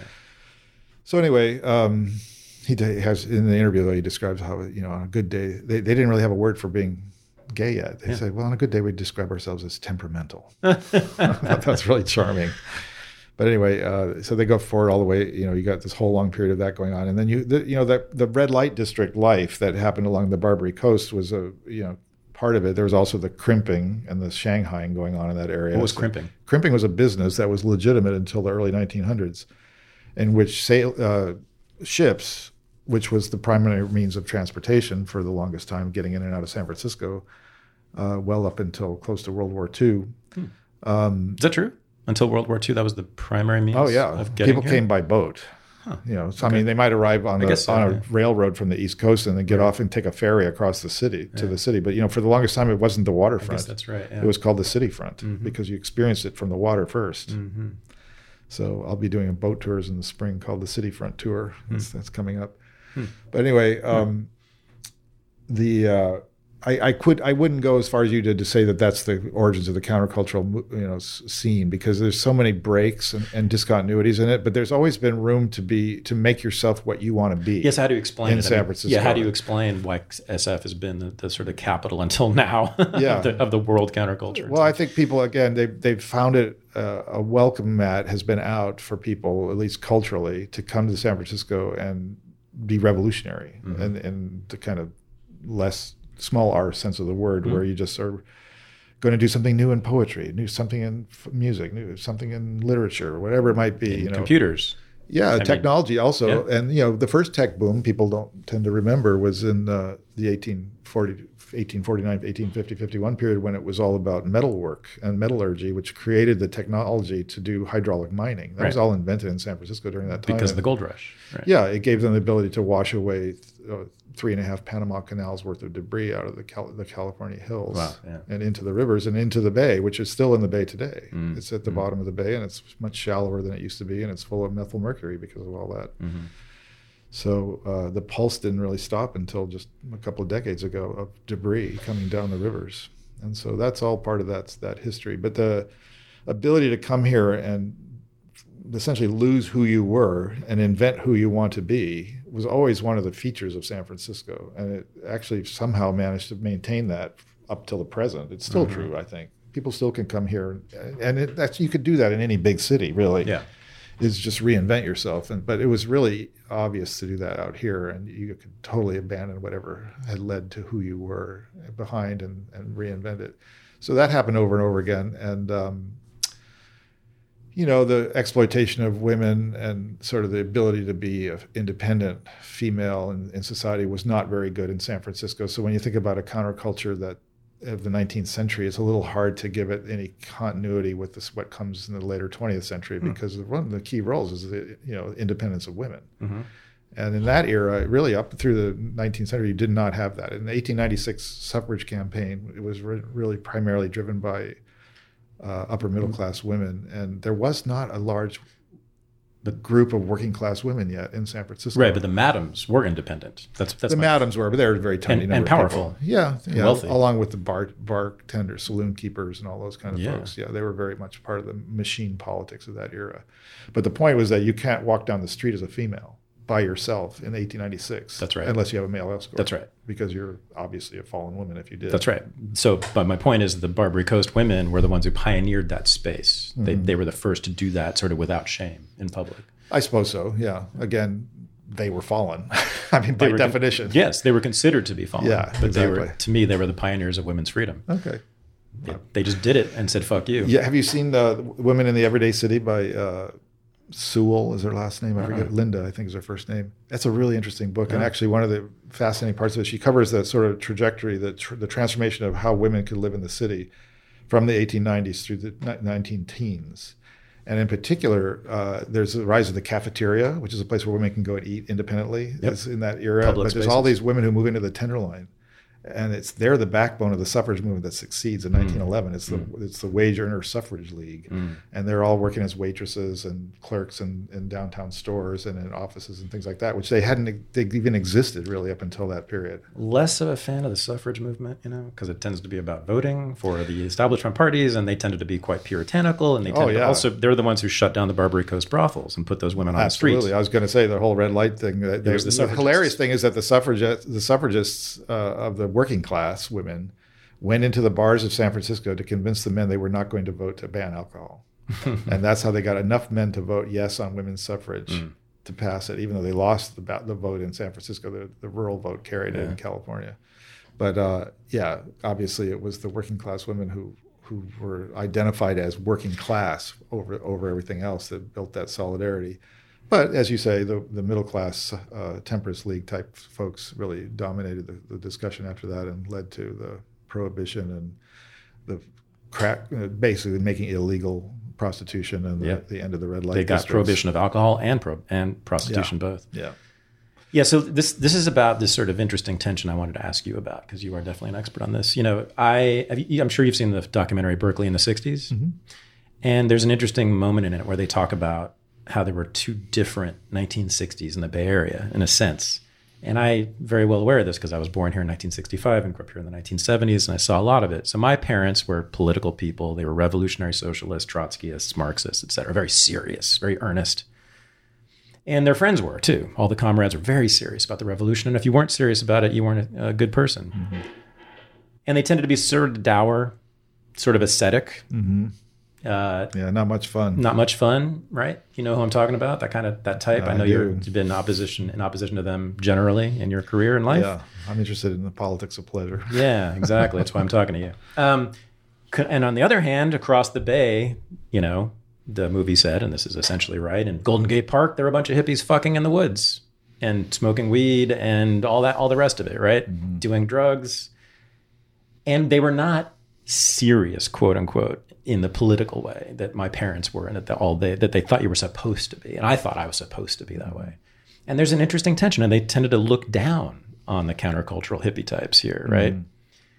So anyway, um, he has in the interview, though, he describes how, you know, on a good day, they, they didn't really have a word for being gay yet. They yeah. said, well, on a good day, we describe ourselves as temperamental. I thought that's really charming. But anyway, uh, so they go forward all the way. You know, you got this whole long period of that going on, and then you, the, you know, the the red light district life that happened along the Barbary Coast was a, you know, part of it. There was also the crimping and the Shanghaiing going on in that area. What was so crimping? Crimping was a business that was legitimate until the early nineteen hundreds, in which sail, uh, ships, which was the primary means of transportation for the longest time, getting in and out of San Francisco, uh, well up until close to World War Two. Hmm. Um, Is that true? Until World War Two, that was the primary means oh, yeah. of getting People here? came by boat. Huh. You know, so, okay. I mean, they might arrive on, a, so, on a yeah. railroad from the East Coast and then get right. off and take a ferry across the city to yeah. the city. But, you know, for the longest time, it wasn't the waterfront. I guess that's right. Yeah. It was called the city front mm-hmm. because you experienced it from the water first. Mm-hmm. So I'll be doing a boat tours in the spring called the City Front Tour. Mm. That's, that's coming up. Mm. But anyway, um, mm. the... Uh, I, I could I wouldn't go as far as you did to say that that's the origins of the countercultural, you know, scene, because there's so many breaks and, and discontinuities in it. But there's always been room to be to make yourself what you want to be. Yes, how do you explain in it? San I mean, Francisco? Yeah, how do you explain why S F has been the, the sort of capital until now yeah. of, the, of the world counterculture? Well, I think people again they they've found it uh, a welcome mat has been out for people, at least culturally, to come to San Francisco and be revolutionary mm-hmm. and and to kind of less. Small R sense of the word, mm-hmm. where you just are going to do something new in poetry, new something in f- music, new something in literature, whatever it might be. In you know, computers. Yeah, I technology mean, also, yeah. and you know, the first tech boom people don't tend to remember was in uh, the eighteen forty, eighteen forty-nine, eighteen fifty, fifty-one period when it was all about metalwork and metallurgy, which created the technology to do hydraulic mining. That right. was all invented in San Francisco during that time. Because of the gold rush. Right. Yeah, it gave them the ability to wash away uh, three and a half Panama Canals worth of debris out of the Cal- the California hills wow, yeah. and into the rivers and into the bay, which is still in the bay today. Mm. It's at the mm. bottom of the bay, and it's much shallower than it used to be, and it's full of methyl mercury because of all that. Mm-hmm. So uh, the pulse didn't really stop until just a couple of decades ago of debris coming down the rivers. And so that's all part of that, that history. But the ability to come here and essentially lose who you were and invent who you want to be was always one of the features of San Francisco. And it actually somehow managed to maintain that up till the present. It's still mm-hmm. true, I think. People still can come here. And it, that's, you could do that in any big city, really. Yeah. Is just reinvent yourself. And but it was really obvious to do that out here. And you could totally abandon whatever had led to who you were behind and, and reinvent it. So that happened over and over again. And, um, you know, the exploitation of women and sort of the ability to be an independent female in, in society was not very good in San Francisco. So when you think about a counterculture that of the nineteenth century, it's a little hard to give it any continuity with this, what comes in the later twentieth century, mm. because one of the key roles is the, you know, independence of women. Mm-hmm. And in that era, really up through the nineteenth century, you did not have that. In the eighteen ninety-six suffrage campaign, it was re- really primarily driven by uh, upper middle class women, and there was not a large the group of working class women yet in San Francisco. Right, but the madams were independent. That's that's the my... madams were, but they were very tiny and, number and powerful. Of people. Yeah, and yeah, wealthy, along with the bar bartenders, saloon keepers, and all those kind of yeah. folks. Yeah, they were very much part of the machine politics of that era. But the point was that you can't walk down the street as a female. by yourself in eighteen ninety-six. That's right. Unless you have a male escort. That's right. Because you're obviously a fallen woman if you did. That's right. So, but my point is the Barbary Coast women were the ones who pioneered that space. Mm-hmm. They, they were the first to do that sort of without shame in public. I suppose so, yeah. Again, they were fallen. I mean, by definition. Con- yes, they were considered to be fallen. Yeah, but exactly. they were, to me, they were the pioneers of women's freedom. Okay. They, they just did it and said, fuck you. Yeah. Have you seen uh, Women in the Everyday City by uh, Sewell is her last name? I uh-huh. forget. Linda, I think is her first name. That's a really interesting book. Uh-huh. And actually one of the fascinating parts of it, she covers that sort of trajectory, the, tr- the transformation of how women could live in the city from the eighteen nineties through the nineteen teens. And in particular, uh, there's the rise of the cafeteria, which is a place where women can go and eat independently. Yep. It's in that era. Public but there's spaces. all these women who move into the Tenderloin. And it's they're the backbone of the suffrage movement that succeeds in mm. nineteen eleven. It's the mm. it's the Wage Earner Suffrage League, mm. and they're all working as waitresses and clerks in, in downtown stores and in offices and things like that, which they hadn't they even existed really up until that period. Less of a fan of the suffrage movement, you know, because it tends to be about voting for the establishment parties, and they tended to be quite puritanical, and they tended oh, yeah. to also they're the ones who shut down the Barbary Coast brothels and put those women on Absolutely. the streets. I was going to say the whole red light thing. They, they, the, the hilarious thing is that the suffragists the suffragists uh, of the working class women went into the bars of San Francisco to convince the men they were not going to vote to ban alcohol. And that's how they got enough men to vote yes on women's suffrage mm. to pass it, even though they lost the, the vote in San Francisco. The, the rural vote carried yeah. it in California. But uh, yeah, obviously it was the working class women who who were identified as working class over over everything else that built that solidarity. But as you say, the, the middle class uh, temperance league type folks really dominated the, the discussion after that and led to the prohibition and the crack, uh, basically making illegal prostitution and the, yeah. the end of the red light. They got districts. Prohibition of alcohol and pro- and prostitution yeah. both. Yeah. Yeah. So this this is about this sort of interesting tension I wanted to ask you about, because you are definitely an expert on this. You know, I have you, I'm sure you've seen the documentary Berkeley in the sixties, mm-hmm. and there's an interesting moment in it where they talk about how there were two different nineteen sixties in the Bay Area, in a sense. And I'm very well aware of this because I was born here in nineteen sixty-five and grew up here in the nineteen seventies, and I saw a lot of it. So my parents were political people. They were revolutionary socialists, Trotskyists, Marxists, et cetera, very serious, very earnest. And their friends were, too. All the comrades were very serious about the revolution. And if you weren't serious about it, you weren't a, a good person. Mm-hmm. And they tended to be sort of dour, sort of ascetic. Mm-hmm. Uh, yeah, not much fun. Not much fun, right? You know who I'm talking about? That kind of that type. I I know do. you've been in opposition in opposition to them generally in your career and life. Yeah, I'm interested in the politics of pleasure. Yeah, exactly. That's why I'm talking to you. Um, and on the other hand, across the bay, you know, the movie said, and this is essentially right, in Golden Gate Park, there were a bunch of hippies fucking in the woods and smoking weed and all that, all the rest of it, right? Mm-hmm. Doing drugs, and they were not serious, quote unquote, in the political way that my parents were, and that all they that they thought you were supposed to be, and I thought I was supposed to be that way. And there's an interesting tension, and they tended to look down on the countercultural hippie types here, right? Mm.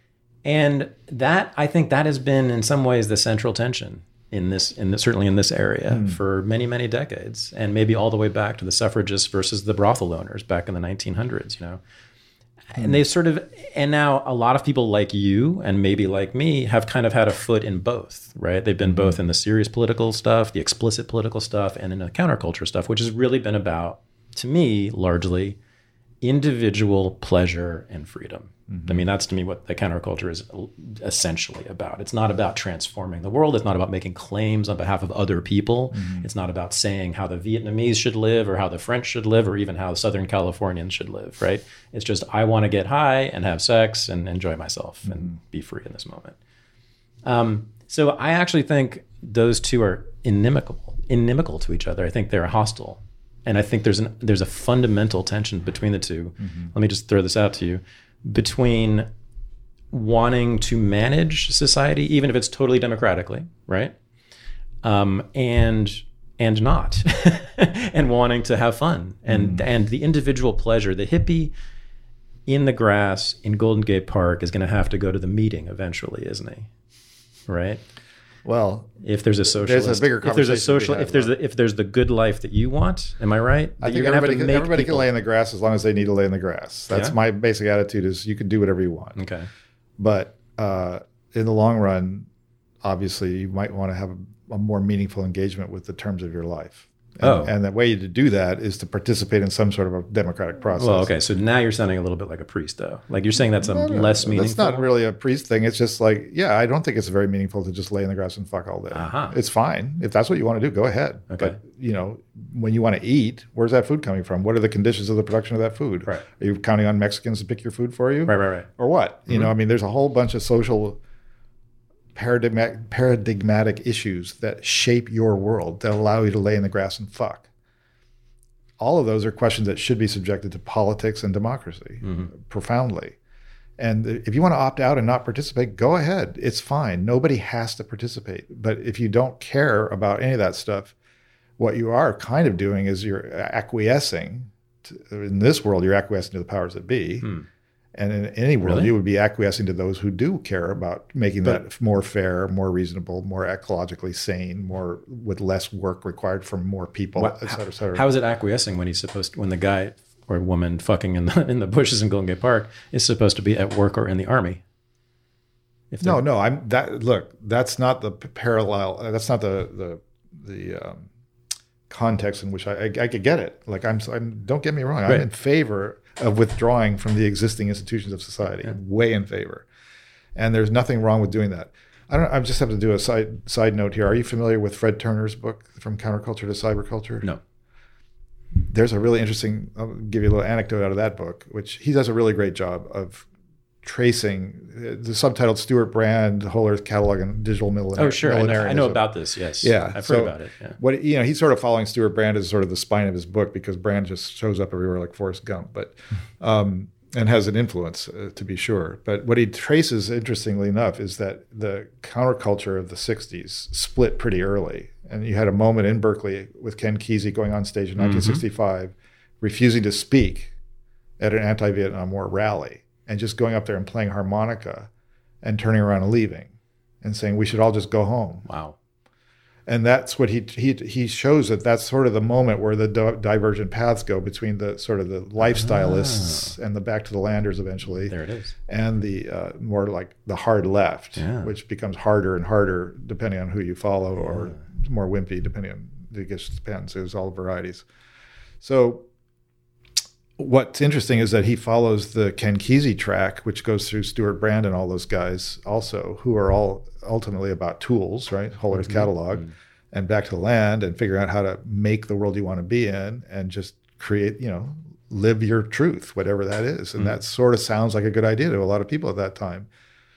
And that I think that has been in some ways the central tension in this, in the, certainly in this area, mm. for many many decades, and maybe all the way back to the suffragists versus the brothel owners back in the nineteen hundreds, you know. And they sort of, and now a lot of people like you and maybe like me have kind of had a foot in both, right? They've been both in the serious political stuff, the explicit political stuff, and in the counterculture stuff, which has really been about, to me, largely individual pleasure and freedom. Mm-hmm. I mean, that's to me what the counterculture is essentially about. It's not about transforming the world. It's not about making claims on behalf of other people. Mm-hmm. It's not about saying how the Vietnamese should live or how the French should live or even how Southern Californians should live, right? It's just, I want to get high and have sex and enjoy myself mm-hmm. and be free in this moment. Um, so I actually think those two are inimical, inimical to each other. I think they're hostile. And I think there's an there's a fundamental tension between the two. Mm-hmm. Let me just throw this out to you. Between wanting to manage society, even if it's totally democratically, right? Um, and and not, and wanting to have fun, and mm. and the individual pleasure. The hippie in the grass in Golden Gate Park is going to have to go to the meeting eventually, isn't he? Right? Well, if there's a socialist, there's a bigger if there's a conversation social, if there's the, if there's the good life that you want, am I right? I That think you're gonna have everybody, to can, make everybody can people- lay in the grass as long as they need to lay in the grass. That's Yeah? my basic attitude: is you can do whatever you want. Okay. But uh, in the long run, obviously, you might want to have a, a more meaningful engagement with the terms of your life. And, Oh. and the way to do that is to participate in some sort of a democratic process. Well, okay. So now you're sounding a little bit like a priest, though. Like you're saying that's a No, no, less meaningful. That's not really a priest thing. It's just like, yeah, I don't think it's very meaningful to just lay in the grass and fuck all day. Uh-huh. It's fine. If that's what you want to do, go ahead. Okay. But, you know, when you want to eat, where's that food coming from? What are the conditions of the production of that food? Right. Are you counting on Mexicans to pick your food for you? Right, right, right. Or what? You Mm-hmm. know, I mean, there's a whole bunch of social paradigmatic, paradigmatic issues that shape your world that allow you to lay in the grass and fuck. All of those are questions that should be subjected to politics and democracy Mm-hmm. profoundly. And if you want to opt out and not participate, go ahead. It's fine. Nobody has to participate. But if you don't care about any of that stuff, what you are kind of doing is you're acquiescing. To, in this world, you're acquiescing to the powers that be. Hmm. And in any world, Really? you would be acquiescing to those who do care about making But- that more fair, more reasonable, more ecologically sane, more with less work required from more people, What- et cetera, et cetera. How is it acquiescing when he's supposed to, when the guy or woman fucking in the in the bushes in Golden Gate Park is supposed to be at work or in the army? If No, they're- no. I'm that. Look, that's not the p- parallel. uh, That's not the the the um, context in which I, I I could get it. Like I'm. I'm. Don't get me wrong. Right. I'm in favor of withdrawing from the existing institutions of society. Yeah. Way in favor. And there's nothing wrong with doing that. I don't. I just have to do a side side note here. Are you familiar with Fred Turner's book From Counterculture to Cyberculture? No. There's a really interesting. I'll give you a little anecdote out of that book, which he does a really great job of tracing the subtitled Stuart Brand Whole Earth Catalog and Digital Millenarianism. Oh, sure. I know, I know about this. Yes. Yeah, I've so heard about it. Yeah. What you know, he's sort of following Stuart Brand as sort of the spine of his book because Brand just shows up everywhere like Forrest Gump, but um, and has an influence uh, to be sure. But what he traces, interestingly enough, is that the counterculture of the sixties split pretty early, and you had a moment in Berkeley with Ken Kesey going on stage in nineteen sixty-five, refusing to speak at an anti-Vietnam War rally, and just going up there and playing harmonica and turning around and leaving and saying, we should all just go home. Wow. And that's what he he he shows that that's sort of the moment where the di- divergent paths go between the sort of the lifestyleists and the back to the landers eventually, There it is. and the uh, more like the hard left, Yeah. which becomes harder and harder depending on who you follow, or more wimpy depending on, it just depends. There's all varieties. So what's interesting is that he follows the Ken Kesey track, which goes through Stuart Brand and all those guys also, who are all ultimately about tools, right? Whole Earth Catalog, and back to the land and figuring out how to make the world you want to be in and just create, you know, live your truth, whatever that is. And that sort of sounds like a good idea to a lot of people at that time,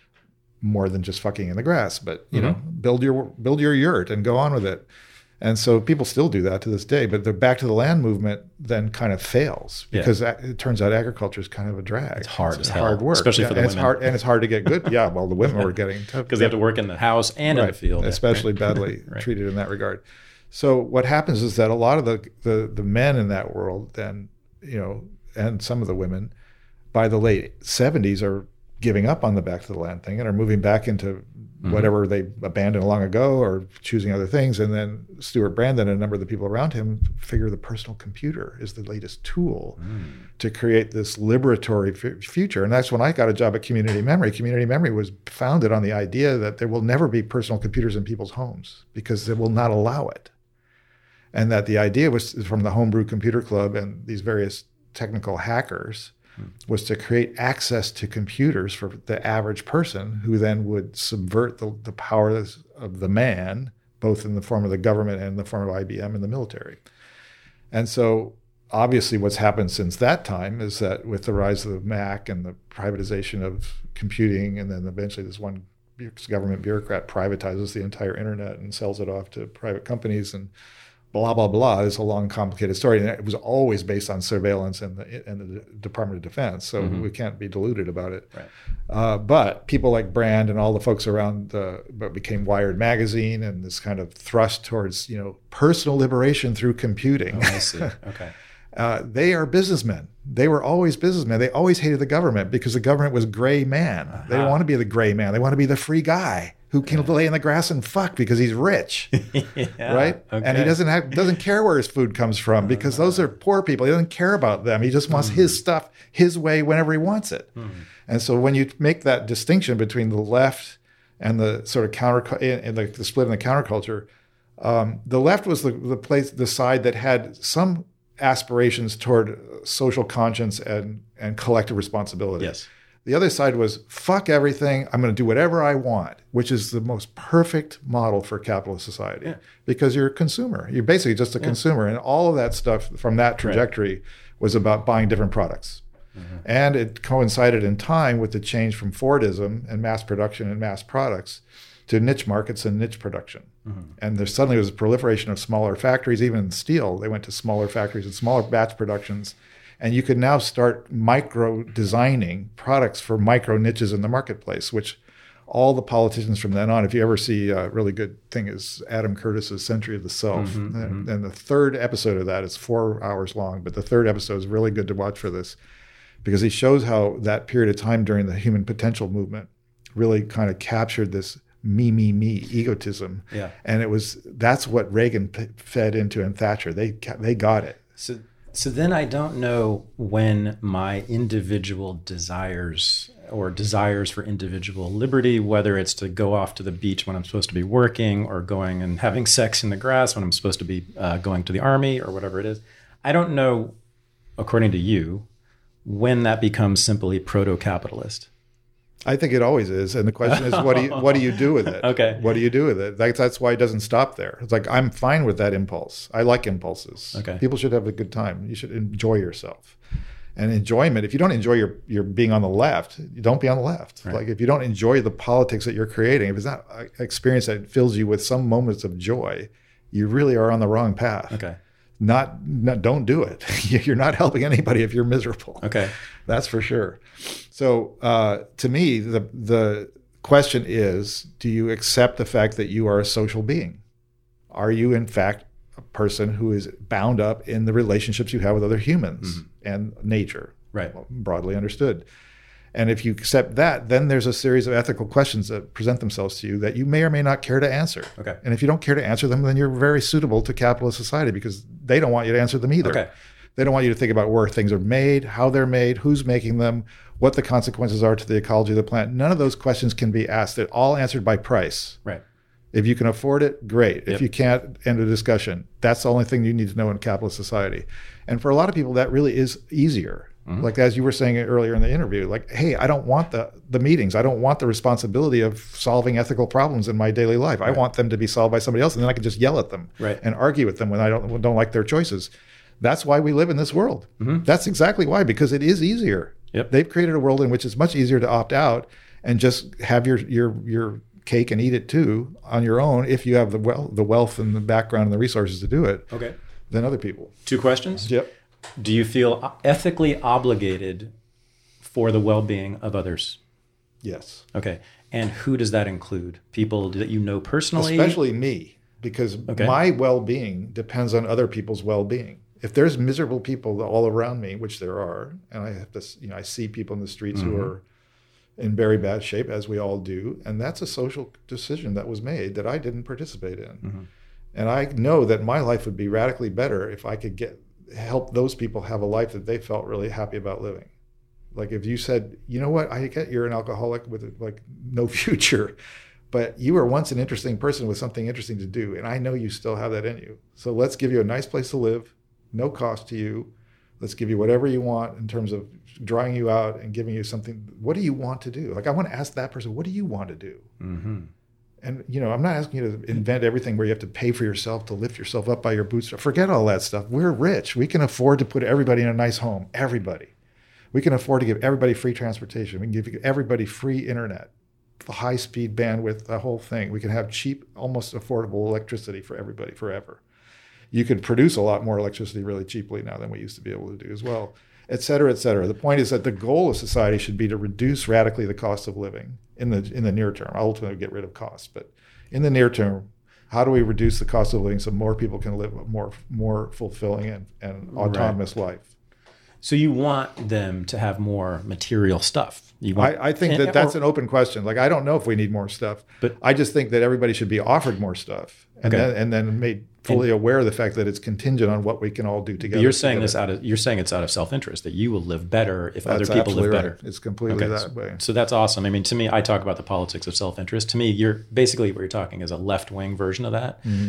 more than just fucking in the grass, but, you know, build your, build your yurt and go on with it. And so people still do that to this day, but the back to the land movement then kind of fails because Yeah. it turns out agriculture is kind of a drag. It's hard as hell, hard work, especially for the and it's women. hard, and it's hard to get good. Yeah, well, the women were getting tough Because they have to work in the house and in the field. especially right? badly Right. treated in that regard. So what happens is that a lot of the, the the men in that world then, you know, and some of the women, by the late seventies are giving up on the back to the land thing and are moving back into whatever they abandoned long ago or choosing other things. And then Stuart Brand and a number of the people around him figure the personal computer is the latest tool to create this liberatory f- future. And that's when I got a job at Community Memory. Community Memory was founded on the idea that there will never be personal computers in people's homes because they will not allow it. And that the idea was from the Homebrew Computer Club and these various technical hackers was to create access to computers for the average person who then would subvert the, the powers of the man, both in the form of the government and in the form of I B M and the military. And so obviously what's happened since that time is that with the rise of the Mac and the privatization of computing, and then eventually this one government bureaucrat privatizes the entire internet and sells it off to private companies and blah, blah, blah. It's a long, complicated story. And it was always based on surveillance and the, and the Department of Defense. So Mm-hmm. we can't be deluded about it. Right. Uh, but people like Brand and all the folks around the, what became Wired Magazine and this kind of thrust towards, you know, personal liberation through computing. Oh, I see. Okay. Uh, they are businessmen. They were always businessmen. They always hated the government because the government was gray man. Uh-huh. They don't want to be the gray man. They want to be the free guy who can lay in the grass and fuck because he's rich, Yeah, right? okay. And he doesn't have doesn't care where his food comes from because those are poor people. He doesn't care about them. He just wants his stuff his way whenever he wants it. And so when you make that distinction between the left and the sort of counter and the, the split in the counterculture, Um, the left was the, the place, the side that had some aspirations toward social conscience and, and collective responsibility. Yes. The other side was, fuck everything, I'm going to do whatever I want, which is the most perfect model for capitalist society. Yeah. Because you're a consumer. You're basically just a yeah. consumer. And all of that stuff from that trajectory right. was about buying different products. Mm-hmm. And it coincided in time with the change from Fordism and mass production and mass products to niche markets and niche production. Mm-hmm. And there suddenly was a proliferation of smaller factories, even in steel. They went to smaller factories and smaller batch productions. And you could now start micro designing products for micro niches in the marketplace, which all the politicians from then on, if you ever see a really good thing, is Adam Curtis's Century of the Self. Mm-hmm, and, mm-hmm. and the third episode of that is four hours long, but the third episode is really good to watch for this because he shows how that period of time during the human potential movement really kind of captured this me, me, me egotism. Yeah. And it was, that's what Reagan p- fed into and Thatcher. They, they got it. So So then I don't know when my individual desires or desires for individual liberty, whether it's to go off to the beach when I'm supposed to be working or going and having sex in the grass when I'm supposed to be uh, going to the army or whatever it is. I don't know, according to you, when that becomes simply proto-capitalist. I think it always is. And the question is, what do you what do you do with it? Okay. What do you do with it? That's, that's why it doesn't stop there. It's like, I'm fine with that impulse. I like impulses. Okay. People should have a good time. You should enjoy yourself. And enjoyment, if you don't enjoy your, your being on the left, you don't be on the left. Right. Like if you don't enjoy the politics that you're creating, if it's not an experience that fills you with some moments of joy, you really are on the wrong path. Okay. Not, not don't do it. You're not helping anybody if you're miserable. Okay. That's for sure. So uh, to me, the the question is, do you accept the fact that you are a social being? Are you in fact a person who is bound up in the relationships you have with other humans mm-hmm. and nature, right? Broadly understood. And if you accept that, then there's a series of ethical questions that present themselves to you that you may or may not care to answer. Okay. And if you don't care to answer them, then you're very suitable to capitalist society because they don't want you to answer them either. Okay. They don't want you to think about where things are made, how they're made, who's making them, what the consequences are to the ecology of the planet. None of those questions can be asked. They're all answered by price. Right. If you can afford it, great. If yep. you can't, end of discussion. That's the only thing you need to know in capitalist society. And for a lot of people, that really is easier. Mm-hmm. Like as you were saying earlier in the interview, like, hey, I don't want the, the meetings. I don't want the responsibility of solving ethical problems in my daily life. Right. I want them to be solved by somebody else, and then I can just yell at them right. and argue with them when I don't don't like their choices. That's why we live in this world. Mm-hmm. That's exactly why, because it is easier. Yep. They've created a world in which it's much easier to opt out and just have your your your cake and eat it too on your own if you have the well the wealth and the background and the resources to do it. Okay. Than other people. Two questions. Yep. Do you feel ethically obligated for the well-being of others? Yes. Okay. And who does that include? People that you know personally? Especially me, because okay. my well-being depends on other people's well-being. If there's miserable people all around me, which there are, and I have to, you know, I see people in the streets mm-hmm. who are in very bad shape, as we all do, and that's a social decision that was made that I didn't participate in. Mm-hmm. And I know that my life would be radically better if I could get help those people have a life that they felt really happy about living. Like if you said, you know what, I get you're an alcoholic with like no future, but you were once an interesting person with something interesting to do, and I know you still have that in you. So let's give you a nice place to live, no cost to you. Let's give you whatever you want in terms of drawing you out and giving you something. What do you want to do? Like I want to ask that person, what do you want to do? Mm-hmm. And, you know, I'm not asking you to invent everything where you have to pay for yourself to lift yourself up by your bootstraps. Forget all that stuff. We're rich. We can afford to put everybody in a nice home. Everybody. We can afford to give everybody free transportation. We can give everybody free internet, high-speed bandwidth, the whole thing. We can have cheap, almost affordable electricity for everybody forever. You can produce a lot more electricity really cheaply now than we used to be able to do as well, et cetera, et cetera. The point is that the goal of society should be to reduce radically the cost of living in the in the near term. Ultimately, get rid of costs, but in the near term, how do we reduce the cost of living so more people can live a more more fulfilling and, and autonomous right. life? So you want them to have more material stuff. You want, I, I think and, that that's or, an open question. Like I don't know if we need more stuff, but I just think that everybody should be offered more stuff, and okay. then and then made fully and, aware of the fact that it's contingent on what we can all do together. You're saying together. this out of you're saying it's out of self-interest that you will live better if that's other people live better. Right. It's completely okay. that so, way. So that's awesome. I mean, to me, I talk about the politics of self-interest. To me, you're basically what you're talking is a left-wing version of that. Mm-hmm.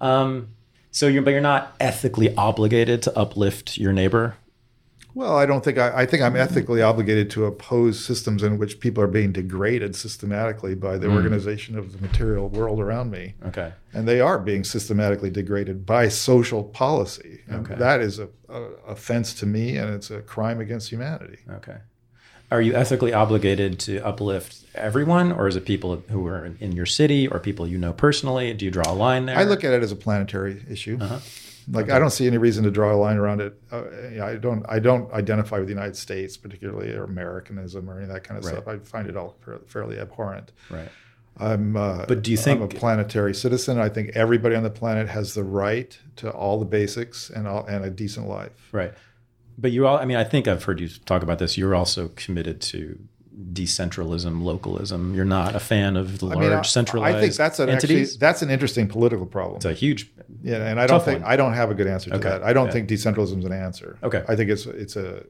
Um, so you're, but you're not ethically obligated to uplift your neighbor? Well, I don't think I, I think I'm ethically obligated to oppose systems in which people are being degraded systematically by the mm. organization of the material world around me. Okay. And they are being systematically degraded by social policy. And okay. that is a, a offense to me, and it's a crime against humanity. Okay. Are you ethically obligated to uplift everyone, or is it people who are in your city or people you know personally? Do you draw a line there? I look at it as a planetary issue. Uh-huh. Like okay. I don't see any reason to draw a line around it. Uh, I don't. I don't identify with the United States particularly, or Americanism, or any of that kind of right. stuff. I find it all fairly abhorrent. Right. I'm. Uh, but do you think I'm a planetary citizen? I think everybody on the planet has the right to all the basics and all, and a decent life. Right. But you all. I mean, I think I've heard you talk about this. You're also committed to decentralism, localism. You're not a fan of the I large mean, I, centralized I think that's an entities. Actually, that's an interesting political problem. It's a huge, yeah, and I don't think one. I don't have a good answer to okay. that. I don't yeah. think decentralism is an answer. Okay, I think it's it's a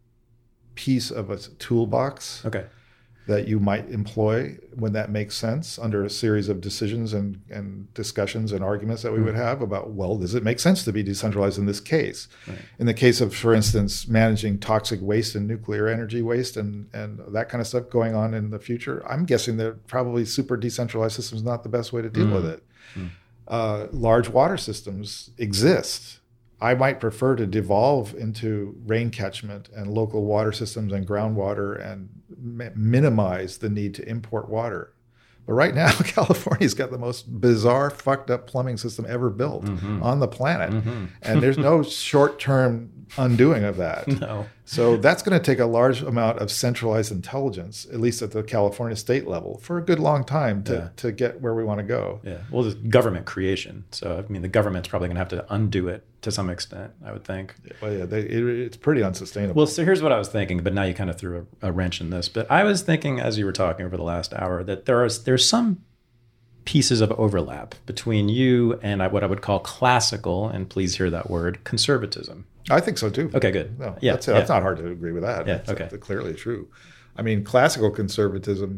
piece of a toolbox. Okay. That you might employ when that makes sense under a series of decisions and, and discussions and arguments that we mm-hmm. would have about, well, does it make sense to be decentralized in this case? Right. In the case of, for instance, managing toxic waste and nuclear energy waste and, and that kind of stuff going on in the future, I'm guessing that probably super decentralized systems is not the best way to deal mm-hmm. with it. Mm-hmm. Uh, large water systems exist. I might prefer to devolve into rain catchment and local water systems and groundwater and mi- minimize the need to import water. But right now, California's got the most bizarre, fucked up plumbing system ever built mm-hmm. on the planet. Mm-hmm. And there's no short-term undoing of that. No. So that's going to take a large amount of centralized intelligence, at least at the California state level, for a good long time to, yeah. to get where we want to go. Yeah. Well, there's government creation. So, I mean, the government's probably going to have to undo it to some extent, I would think. Well, yeah, they, it, it's pretty unsustainable. Well, so here's what I was thinking, but now you kind of threw a, a wrench in this. But I was thinking, as you were talking over the last hour, that there are there's some pieces of overlap between you and what I would call classical, and please hear that word, conservatism. I think so too. Okay, good. No, yeah, that's, yeah. that's not hard to agree with that. Yeah, that's okay. clearly true. I mean, classical conservatism,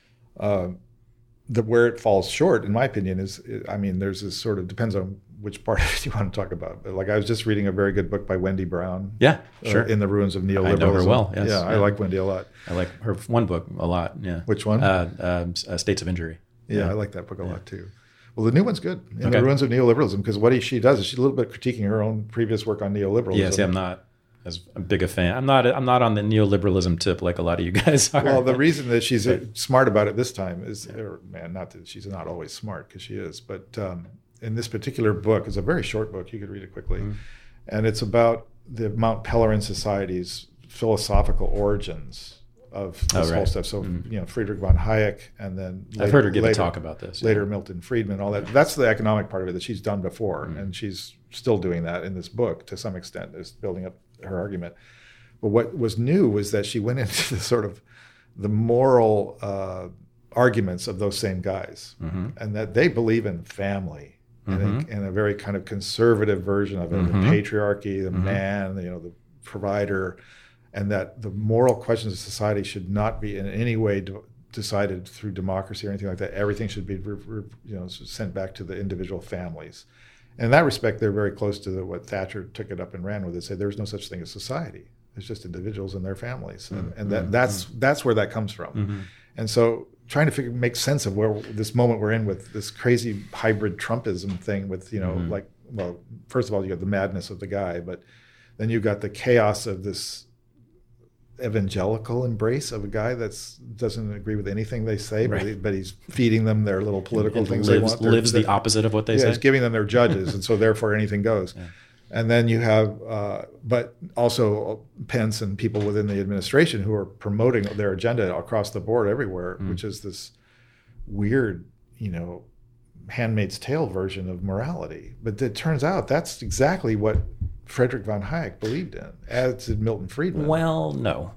uh, the where it falls short, in my opinion, is, I mean, there's this sort of, depends on which part you want to talk about. But like I was just reading a very good book by Wendy Brown. Yeah, sure. Uh, In the Ruins of Neoliberalism. I know her well, yes. Yeah, yeah, I like Wendy a lot. I like her one book a lot, yeah. Which one? Uh, um, uh, States of Injury. Yeah, yeah, I like that book a yeah. lot too. Well, the new one's good, In okay. the Ruins of Neoliberalism, because what he, she does is she's a little bit critiquing her own previous work on neoliberalism. Yes, yeah, I'm not as big a fan. I'm not I'm not on the neoliberalism tip like a lot of you guys are. Well, the reason that she's but, smart about it this time is, or, man, not that she's not always smart, because she is, but um, in this particular book, it's a very short book, you could read it quickly, mm-hmm. and it's about the Mount Pelerin Society's philosophical origins of this oh, right. whole stuff. So, mm-hmm. you know, Friedrich von Hayek, and then later, I've heard her give later, a talk about this. Yeah. Later, Milton Friedman, all that. That's the economic part of it that she's done before, mm-hmm. and she's still doing that in this book to some extent, is building up her argument. But what was new was that she went into the sort of the moral uh, arguments of those same guys, mm-hmm. and that they believe in family mm-hmm. in, a, in a very kind of conservative version of it, mm-hmm. the patriarchy, the mm-hmm. man, you know, the provider, and that the moral questions of society should not be in any way de- decided through democracy or anything like that. Everything should be, re- re- you know, sent back to the individual families. And in that respect, they're very close to the, what Thatcher took it up and ran with. It said there's no such thing as society. It's just individuals and their families, and, mm-hmm. and that that's that's where that comes from. Mm-hmm. And so, trying to figure make sense of where this moment we're in with this crazy hybrid Trumpism thing, with you know, mm-hmm. like, well, first of all, you got the madness of the guy, but then you got the chaos of this evangelical embrace of a guy that doesn't agree with anything they say, right. but, he, but he's feeding them their little political and things lives, they want. They're, lives the opposite of what they yeah, say. He's giving them their judges, and so therefore anything goes. Yeah. And then you have, uh, but also Pence and people within the administration who are promoting their agenda across the board everywhere, mm. which is this weird, you know, Handmaid's Tale version of morality. But it turns out that's exactly what Friedrich von Hayek believed in, as did Milton Friedman. Well, no,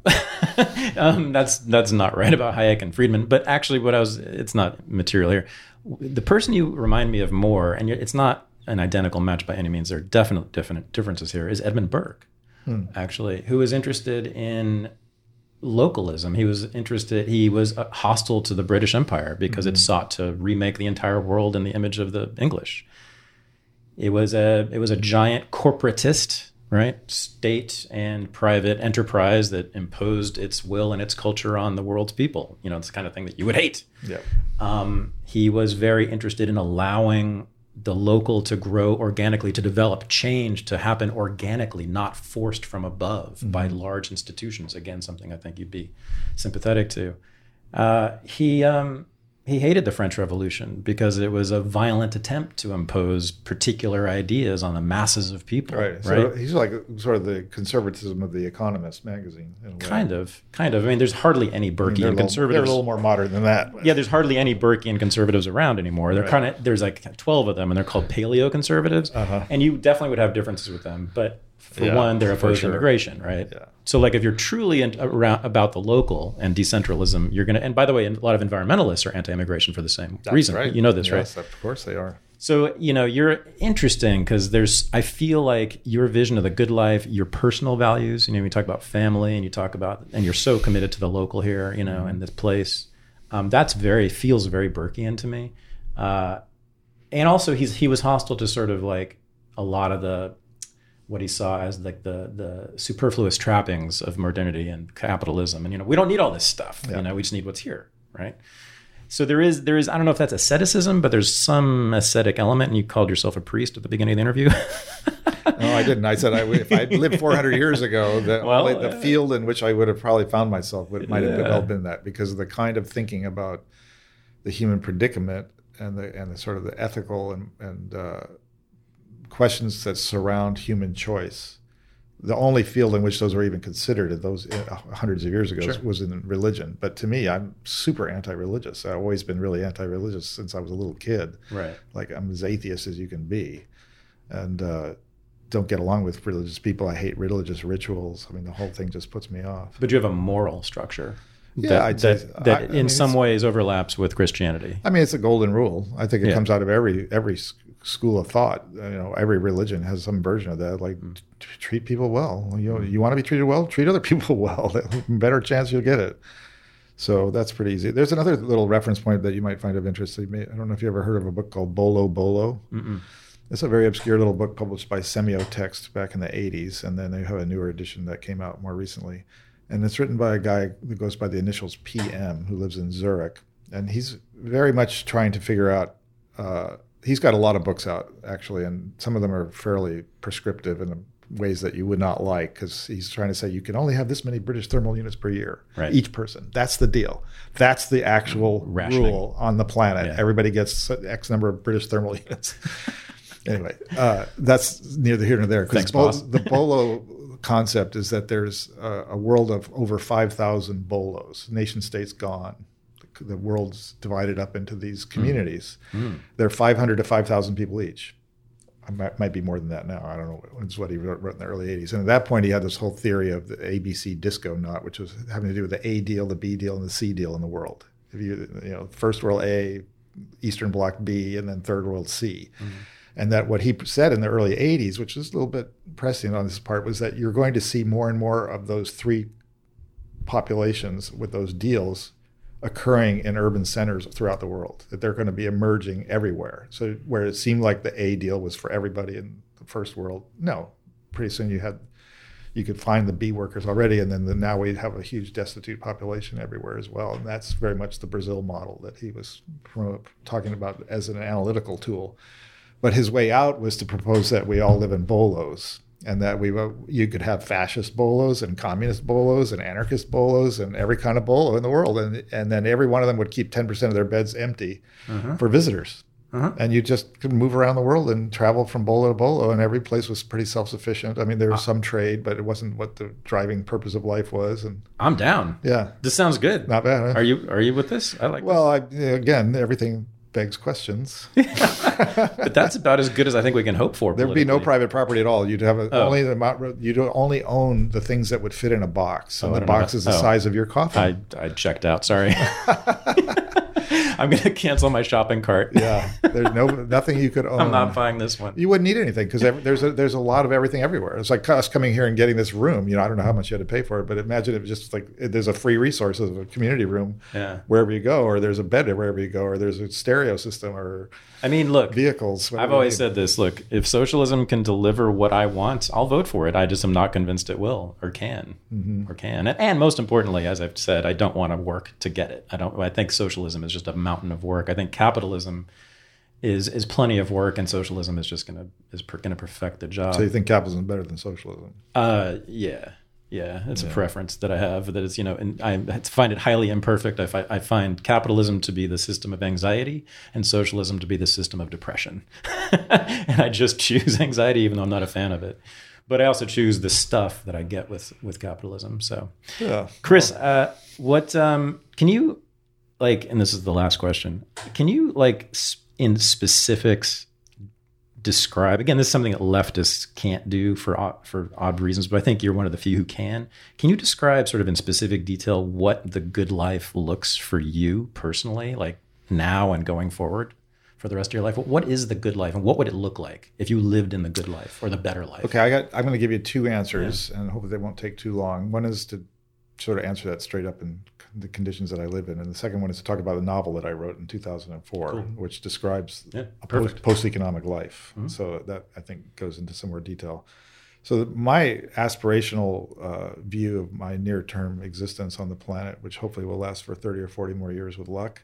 um, that's that's not right about Hayek and Friedman. But actually, what I was, it's not material here. The person you remind me of more, and it's not an identical match by any means, there are definite different differences here, is Edmund Burke, hmm. actually, who was interested in localism. He was interested, he was hostile to the British Empire because mm-hmm. it sought to remake the entire world in the image of the English. It was a it was a giant corporatist, right? State and private enterprise that imposed its will and its culture on the world's people. You know, it's the kind of thing that you would hate. Yeah. Um, he was very interested in allowing the local to grow organically, to develop change, to happen organically, not forced from above mm-hmm. by large institutions. Again, something I think you'd be sympathetic to. Uh, he um, he hated the French Revolution because it was a violent attempt to impose particular ideas on the masses of people. Right. So right? He's like sort of the conservatism of the Economist magazine. In a way. Kind of, kind of. I mean, there's hardly any Burkean I mean, little, conservatives. They're a little more modern than that. Yeah, there's hardly any Burkean conservatives around anymore. They're right. kind of there's like twelve of them, and they're called paleo conservatives. Uh-huh. And you definitely would have differences with them, but for yeah, one, they're opposed sure. to immigration, right? Yeah. So, like, if you're truly in, around, about the local and decentralism, you're going to. And by the way, a lot of environmentalists are anti-immigration for the same That's reason. Right. You know this, yes, right? Of course they are. So, you know, you're interesting because there's. I feel like your vision of the good life, your personal values. You know, we talk about family, and you talk about, and you're so committed to the local here, you know, mm-hmm. and this place. Um, that's very feels very Burkean to me. Uh, and also, he's he was hostile to sort of like a lot of the. What he saw as like the the superfluous trappings of modernity and capitalism, and you know we don't need all this stuff. Yeah. You know we just need what's here, right? So there is there is I don't know if that's asceticism, but there's some ascetic element. And you called yourself a priest at the beginning of the interview. No, I didn't. I said I, if I lived four hundred years ago, the, well, only, the field in which I would have probably found myself would might have yeah. well been that, because of the kind of thinking about the human predicament and the and the sort of the ethical and and uh, questions that surround human choice. The only field in which those were even considered in those uh, hundreds of years ago sure. was in religion. But to me, I'm super anti-religious. I've always been really anti-religious since I was a little kid. Right. Like I'm as atheist as you can be, and uh, don't get along with religious people. I hate religious rituals. I mean, the whole thing just puts me off. But you have a moral structure. Yeah, that, I'd that, say, that I, I in mean, some ways overlaps with Christianity. I mean, it's a golden rule. I think it yeah. comes out of every every school of thought. You know, every religion has some version of that. Like, mm. t- treat people well. You know, you want to be treated well, treat other people well. Better chance you'll get it. So that's pretty easy. There's another little reference point that you might find of interest. I don't know if you ever heard of a book called Bolo Bolo. Mm-mm. It's a very obscure little book published by Semiotext back in the eighties, and then they have a newer edition that came out more recently. And it's written by a guy who goes by the initials P M, who lives in Zurich. And he's very much trying to figure out, uh, he's got a lot of books out, actually, and some of them are fairly prescriptive in ways that you would not like, because he's trying to say you can only have this many British thermal units per year, right. each person. That's the deal. That's the actual Rationing. rule on the planet. Yeah. Everybody gets X number of British thermal units. Anyway, uh, that's neither here nor there. Thanks, Bo- boss. The Bolo concept is that there's a, a world of over five thousand bolos, nation states gone. The, the world's divided up into these communities. Mm. Mm. They're five hundred to five thousand people each. I might, might be more than that now. I don't know. It's what he wrote, wrote in the early eighties. And at that point, he had this whole theory of the A B C disco knot, which was having to do with the A deal, the B deal, and the C deal in the world. If you, you know, first world A, Eastern Bloc B, and then third world C. Mm. And that what he said in the early eighties, which was a little bit prescient on this part, was that you're going to see more and more of those three populations with those deals occurring in urban centers throughout the world, that they're going to be emerging everywhere. So where it seemed like the A deal was for everybody in the first world, no. Pretty soon you had, you could find the B workers already, and then the, now we have a huge destitute population everywhere as well. And that's very much the Brazil model that he was talking about as an analytical tool. But his way out was to propose that we all live in bolos, and that we you could have fascist bolos and communist bolos and anarchist bolos and every kind of bolo in the world. And and then every one of them would keep ten percent of their beds empty uh-huh. for visitors. Uh-huh. And you just could move around the world and travel from bolo to bolo, and every place was pretty self-sufficient. I mean, there was uh, some trade, but it wasn't what the driving purpose of life was. And I'm down. Yeah. This sounds good. Not bad, huh? Are you Are you with this? I like well, this. Well, again, everything begs questions. But that's about as good as I think we can hope for. There'd be no private property at all. You'd have a, oh. only the amount. You'd only own the things that would fit in a box, and oh, the box is the oh. size of your coffin. I I checked out. Sorry. I'm going to cancel my shopping cart. Yeah, there's no nothing you could own. I'm not buying this one. You wouldn't need anything because there's a, there's a lot of everything everywhere. It's like us coming here and getting this room. You know, I don't know how much you had to pay for it, but imagine if it just like there's a free resource of a community room yeah. wherever you go, or there's a bed wherever you go, or there's a stereo system, or I mean, look, vehicles. I've always said this. Look, if socialism can deliver what I want, I'll vote for it. I just am not convinced it will or can mm-hmm. or can. And, and most importantly, as I've said, I don't want to work to get it. I don't. I think socialism is just a mountain of work. I think capitalism is is plenty of work, and socialism is just gonna is per, gonna perfect the job. So you think capitalism is better than socialism? Uh, yeah. Yeah, it's yeah. a preference that I have. That is, you know, and I find it highly imperfect. I, fi- I find capitalism to be the system of anxiety, and socialism to be the system of depression. And I just choose anxiety, even though I'm not a fan of it. But I also choose the stuff that I get with with capitalism. So, yeah, Chris, uh, what um, can you like? And this is the last question. Can you like in specifics? Describe again, this is something that leftists can't do for odd, for odd reasons, but I think you're one of the few who can. Can you describe sort of in specific detail what the good life looks for you personally, like now and going forward for the rest of your life? What is the good life, and what would it look like if you lived in the good life or the better life? Okay, I got. I'm going to give you two answers, yeah. and hopefully they won't take too long. One is to sort of answer that straight up in the conditions that I live in, and the second one is to talk about a novel that I wrote in two thousand four, cool. which describes yeah, a post, post-economic life. Mm-hmm. So that I think goes into some more detail. So my aspirational uh, view of my near-term existence on the planet, which hopefully will last for thirty or forty more years with luck,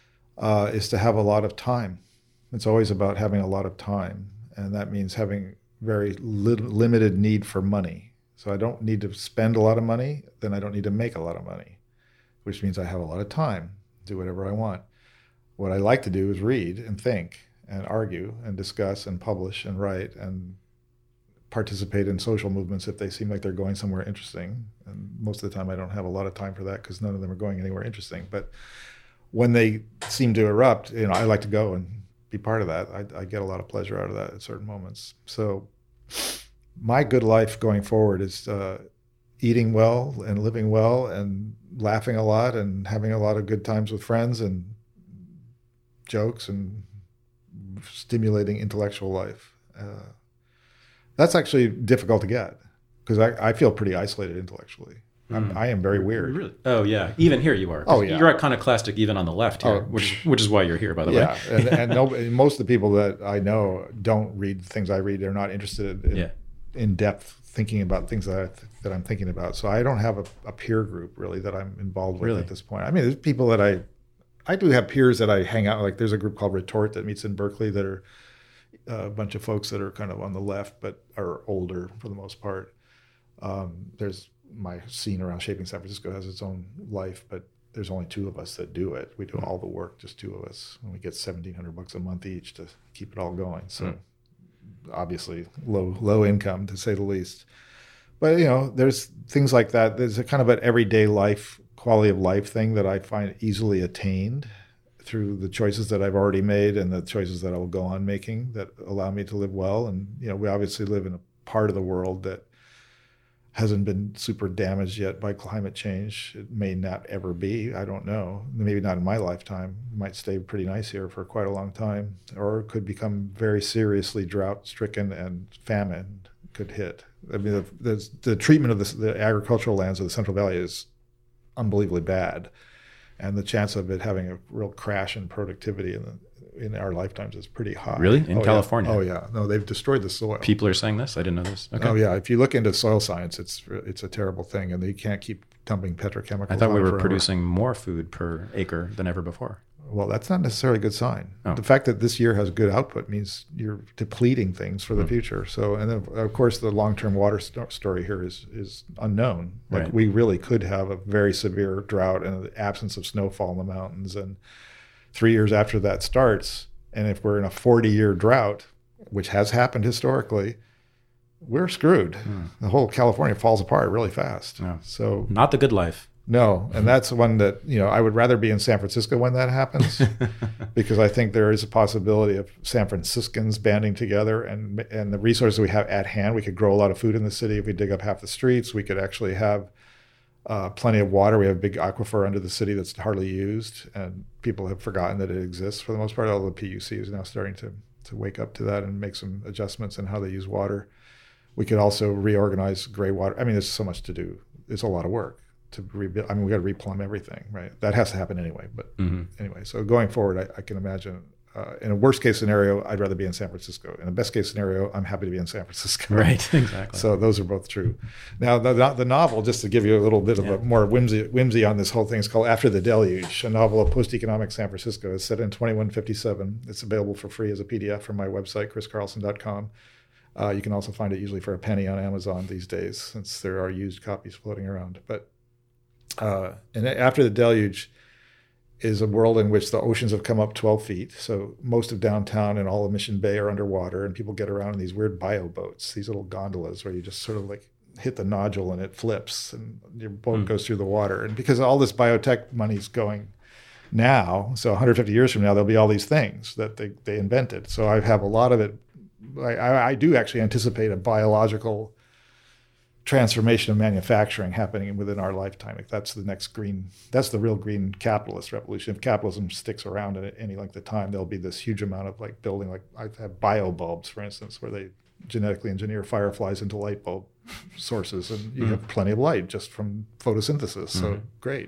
uh, is to have a lot of time. It's always about having a lot of time, and that means having very li- limited need for money. So I don't need to spend a lot of money, then I don't need to make a lot of money, which means I have a lot of time, do whatever I want. What I like to do is read and think and argue and discuss and publish and write and participate in social movements if they seem like they're going somewhere interesting. And most of the time I don't have a lot of time for that because none of them are going anywhere interesting. But when they seem to erupt, you know, I like to go and be part of that. I, I get a lot of pleasure out of that at certain moments. So my good life going forward is uh, eating well and living well and laughing a lot and having a lot of good times with friends and jokes and stimulating intellectual life. Uh, that's actually difficult to get because I, I feel pretty isolated intellectually. I'm, I am very weird. Really? Oh yeah. Even here you are. Oh yeah. You're iconoclastic even on the left here, oh, which is which is why you're here, by the yeah. way. and and no, most of the people that I know don't read the things I read. They're not interested in, yeah. in depth thinking about things that I, that I'm thinking about. So I don't have a, a peer group really that I'm involved with really? at this point. I mean, there's people that I I do have peers that I hang out. Like there's a group called Retort that meets in Berkeley that are a bunch of folks that are kind of on the left but are older for the most part. Um, there's my scene around Shaping San Francisco has its own life, but there's only two of us that do it. We do all the work, just two of us, and we get seventeen hundred bucks a month each to keep it all going. So mm. obviously low low income to say the least. But you know, there's things like that. There's a kind of an everyday life, quality of life thing that I find easily attained through the choices that I've already made and the choices that I will go on making that allow me to live well. And you know, we obviously live in a part of the world that hasn't been super damaged yet by climate change. It may not ever be. I don't know. Maybe not in my lifetime. It might stay pretty nice here for quite a long time, or it could become very seriously drought-stricken and famine could hit. I mean, the, the, the treatment of the, the agricultural lands of the Central Valley is unbelievably bad, and the chance of it having a real crash in productivity in the in our lifetimes is pretty high. Really? In oh, California? Yeah. Oh yeah. No, they've destroyed the soil. People are saying this? I didn't know this. Okay. Oh yeah. If you look into soil science, it's it's a terrible thing, and they can't keep dumping petrochemicals. I thought we were forever. producing more food per acre than ever before. Well, that's not necessarily a good sign. Oh. The fact that this year has good output means you're depleting things for the mm. future. So, and then of course the long-term water st- story here is is unknown. Like right. we really could have a very severe drought and the absence of snowfall in the mountains, and three years after that starts. And if we're in a forty-year drought, which has happened historically, we're screwed. Mm. The whole California falls apart really fast. Yeah. So not the good life. No, and that's one that, you know, I would rather be in San Francisco when that happens because I think there is a possibility of San Franciscans banding together and and the resources we have at hand. We could grow a lot of food in the city if we dig up half the streets. We could actually have Uh, plenty of water. We have a big aquifer under the city that's hardly used, and people have forgotten that it exists for the most part. Although the P U C is now starting to to wake up to that and make some adjustments in how they use water. We could also reorganize gray water. I mean, there's so much to do. It's a lot of work to rebuild. I mean, we got to replumb everything, right? That has to happen anyway. But mm-hmm. anyway, so going forward, I, I can imagine. Uh, in a worst case scenario, I'd rather be in San Francisco. In a best case scenario, I'm happy to be in San Francisco. Right, exactly. So those are both true. Now, the, the novel, just to give you a little bit of yeah. a more whimsy, whimsy on this whole thing, is called After the Deluge, a novel of post-economic San Francisco. It's set in twenty-one fifty-seven. It's available for free as a P D F from my website, chris carlson dot com. Uh, you can also find it usually for a penny on Amazon these days, since there are used copies floating around. But uh, and After the Deluge is a world in which the oceans have come up twelve feet. So most of downtown and all of Mission Bay are underwater, and people get around in these weird bio boats, these little gondolas where you just sort of like hit the nodule and it flips and your boat mm. goes through the water. And because all this biotech money's going now, so one hundred fifty years from now, there'll be all these things that they, they invented. So I have a lot of it. I, I do actually anticipate a biological transformation of manufacturing happening within our lifetime. If that's the next green, that's the real green capitalist revolution. If capitalism sticks around at any length of time, there'll be this huge amount of like building, like I have bio bulbs, for instance, where they genetically engineer fireflies into light bulb sources, and you mm-hmm. have plenty of light just from photosynthesis. So mm-hmm. great.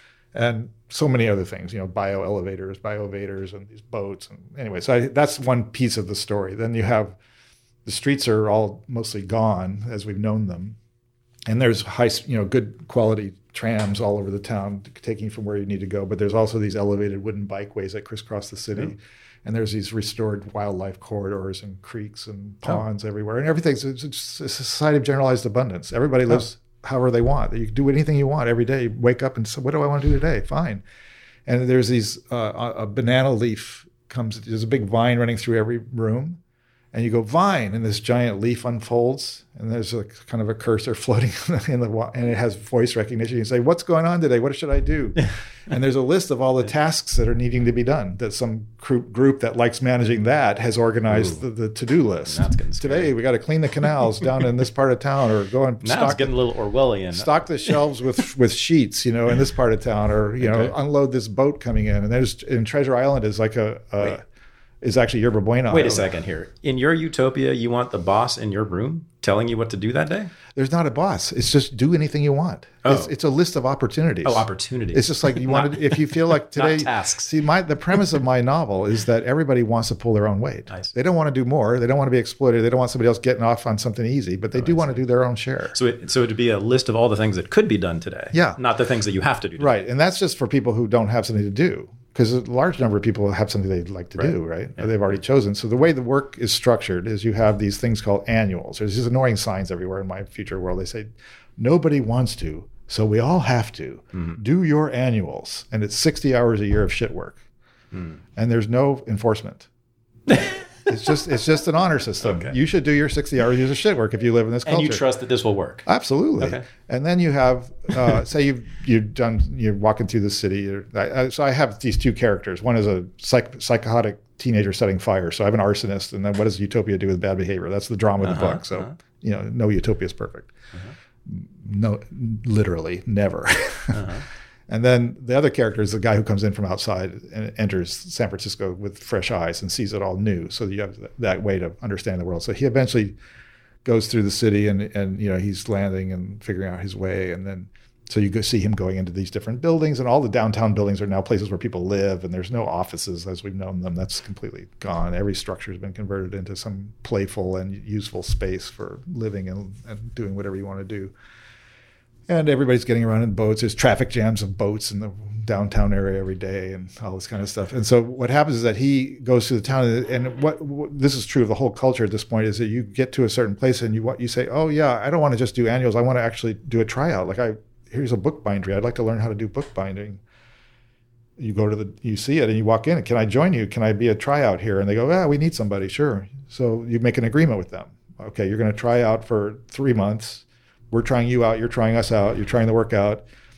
And so many other things, you know, bio elevators, biovators, and these boats. And anyway, so I, that's one piece of the story. Then you have the streets are all mostly gone as we've known them. And there's high, you know, good quality trams all over the town taking you from where you need to go. But there's also these elevated wooden bikeways that crisscross the city. Yeah. And there's these restored wildlife corridors and creeks and ponds oh. everywhere. And everything's it's, it's a society of generalized abundance. Everybody lives oh. however they want. You can do anything you want every day. You wake up and say, what do I want to do today? Fine. And there's these, uh, a banana leaf comes, there's a big vine running through every room. And you go, vine, and this giant leaf unfolds, and there's a kind of a cursor floating in the, and it has voice recognition. You say, what's going on today? What should I do? And there's a list of all the tasks that are needing to be done that some group that likes managing that has organized the, the to-do list. That's getting scary. Today, we got to clean the canals down in this part of town, or go and now stock, it's getting a little Orwellian. Stock the shelves with, with sheets, you know, in this part of town, or, you okay. know, unload this boat coming in. And there's, in Treasure Island is like a, a is actually Yerba Buena. Wait a second here. In your utopia, you want the boss in your room telling you what to do that day? There's not a boss. It's just do anything you want. Oh. It's, it's a list of opportunities. Oh, opportunities. It's just like you want to, if you feel like today. Not tasks. See, my the premise of my novel is that everybody wants to pull their own weight. They don't want to do more. They don't want to be exploited. They don't want somebody else getting off on something easy, but they oh, do want to do their own share. So it, so it'd be a list of all the things that could be done today. Yeah. Not the things that you have to do today. Right. And that's just for people who don't have something to do. Because a large number of people have something they'd like to right. do, right? Yeah. Or they've already chosen. So the way the work is structured is you have these things called annuals. There's these annoying signs everywhere in my future world. They say, nobody wants to, so we all have to. Mm-hmm. Do your annuals. And it's sixty hours a year of shit work. Mm. And there's no enforcement. It's just it's just an honor system. Okay. You should do your sixty hours of shit work if you live in this culture. And you trust that this will work. Absolutely. Okay. And then you have, uh, say you've you've done you're walking through the city. Or, I, so I have these two characters. One is a psych, psychotic teenager setting fire. So I have an arsonist. And then what does Utopia do with bad behavior? That's the drama of the uh-huh, book. So uh-huh. you know, no Utopia is perfect. Uh-huh. No, literally never. Uh-huh. And then the other character is the guy who comes in from outside and enters San Francisco with fresh eyes and sees it all new. So you have that way to understand the world. So he eventually goes through the city and, and you know, he's landing and figuring out his way. And then so you go see him going into these different buildings, and all the downtown buildings are now places where people live, and there's no offices as we've known them. That's completely gone. Every structure has been converted into some playful and useful space for living and, and doing whatever you want to do. And everybody's getting around in boats. There's traffic jams of boats in the downtown area every day and all this kind of stuff. And so what happens is that he goes to the town, and what, what this is true of the whole culture at this point, is that you get to a certain place and you want, you say, oh yeah, I don't want to just do annuals. I want to actually do a tryout. Like I, here's a book bindery. I'd like to learn how to do book binding. You go to the, you see it and you walk in. Can I join you? Can I be a tryout here? And they go, yeah, we need somebody. Sure. So you make an agreement with them. Okay, you're going to try out for three months. We're trying you out, you're trying us out, you're trying the work out.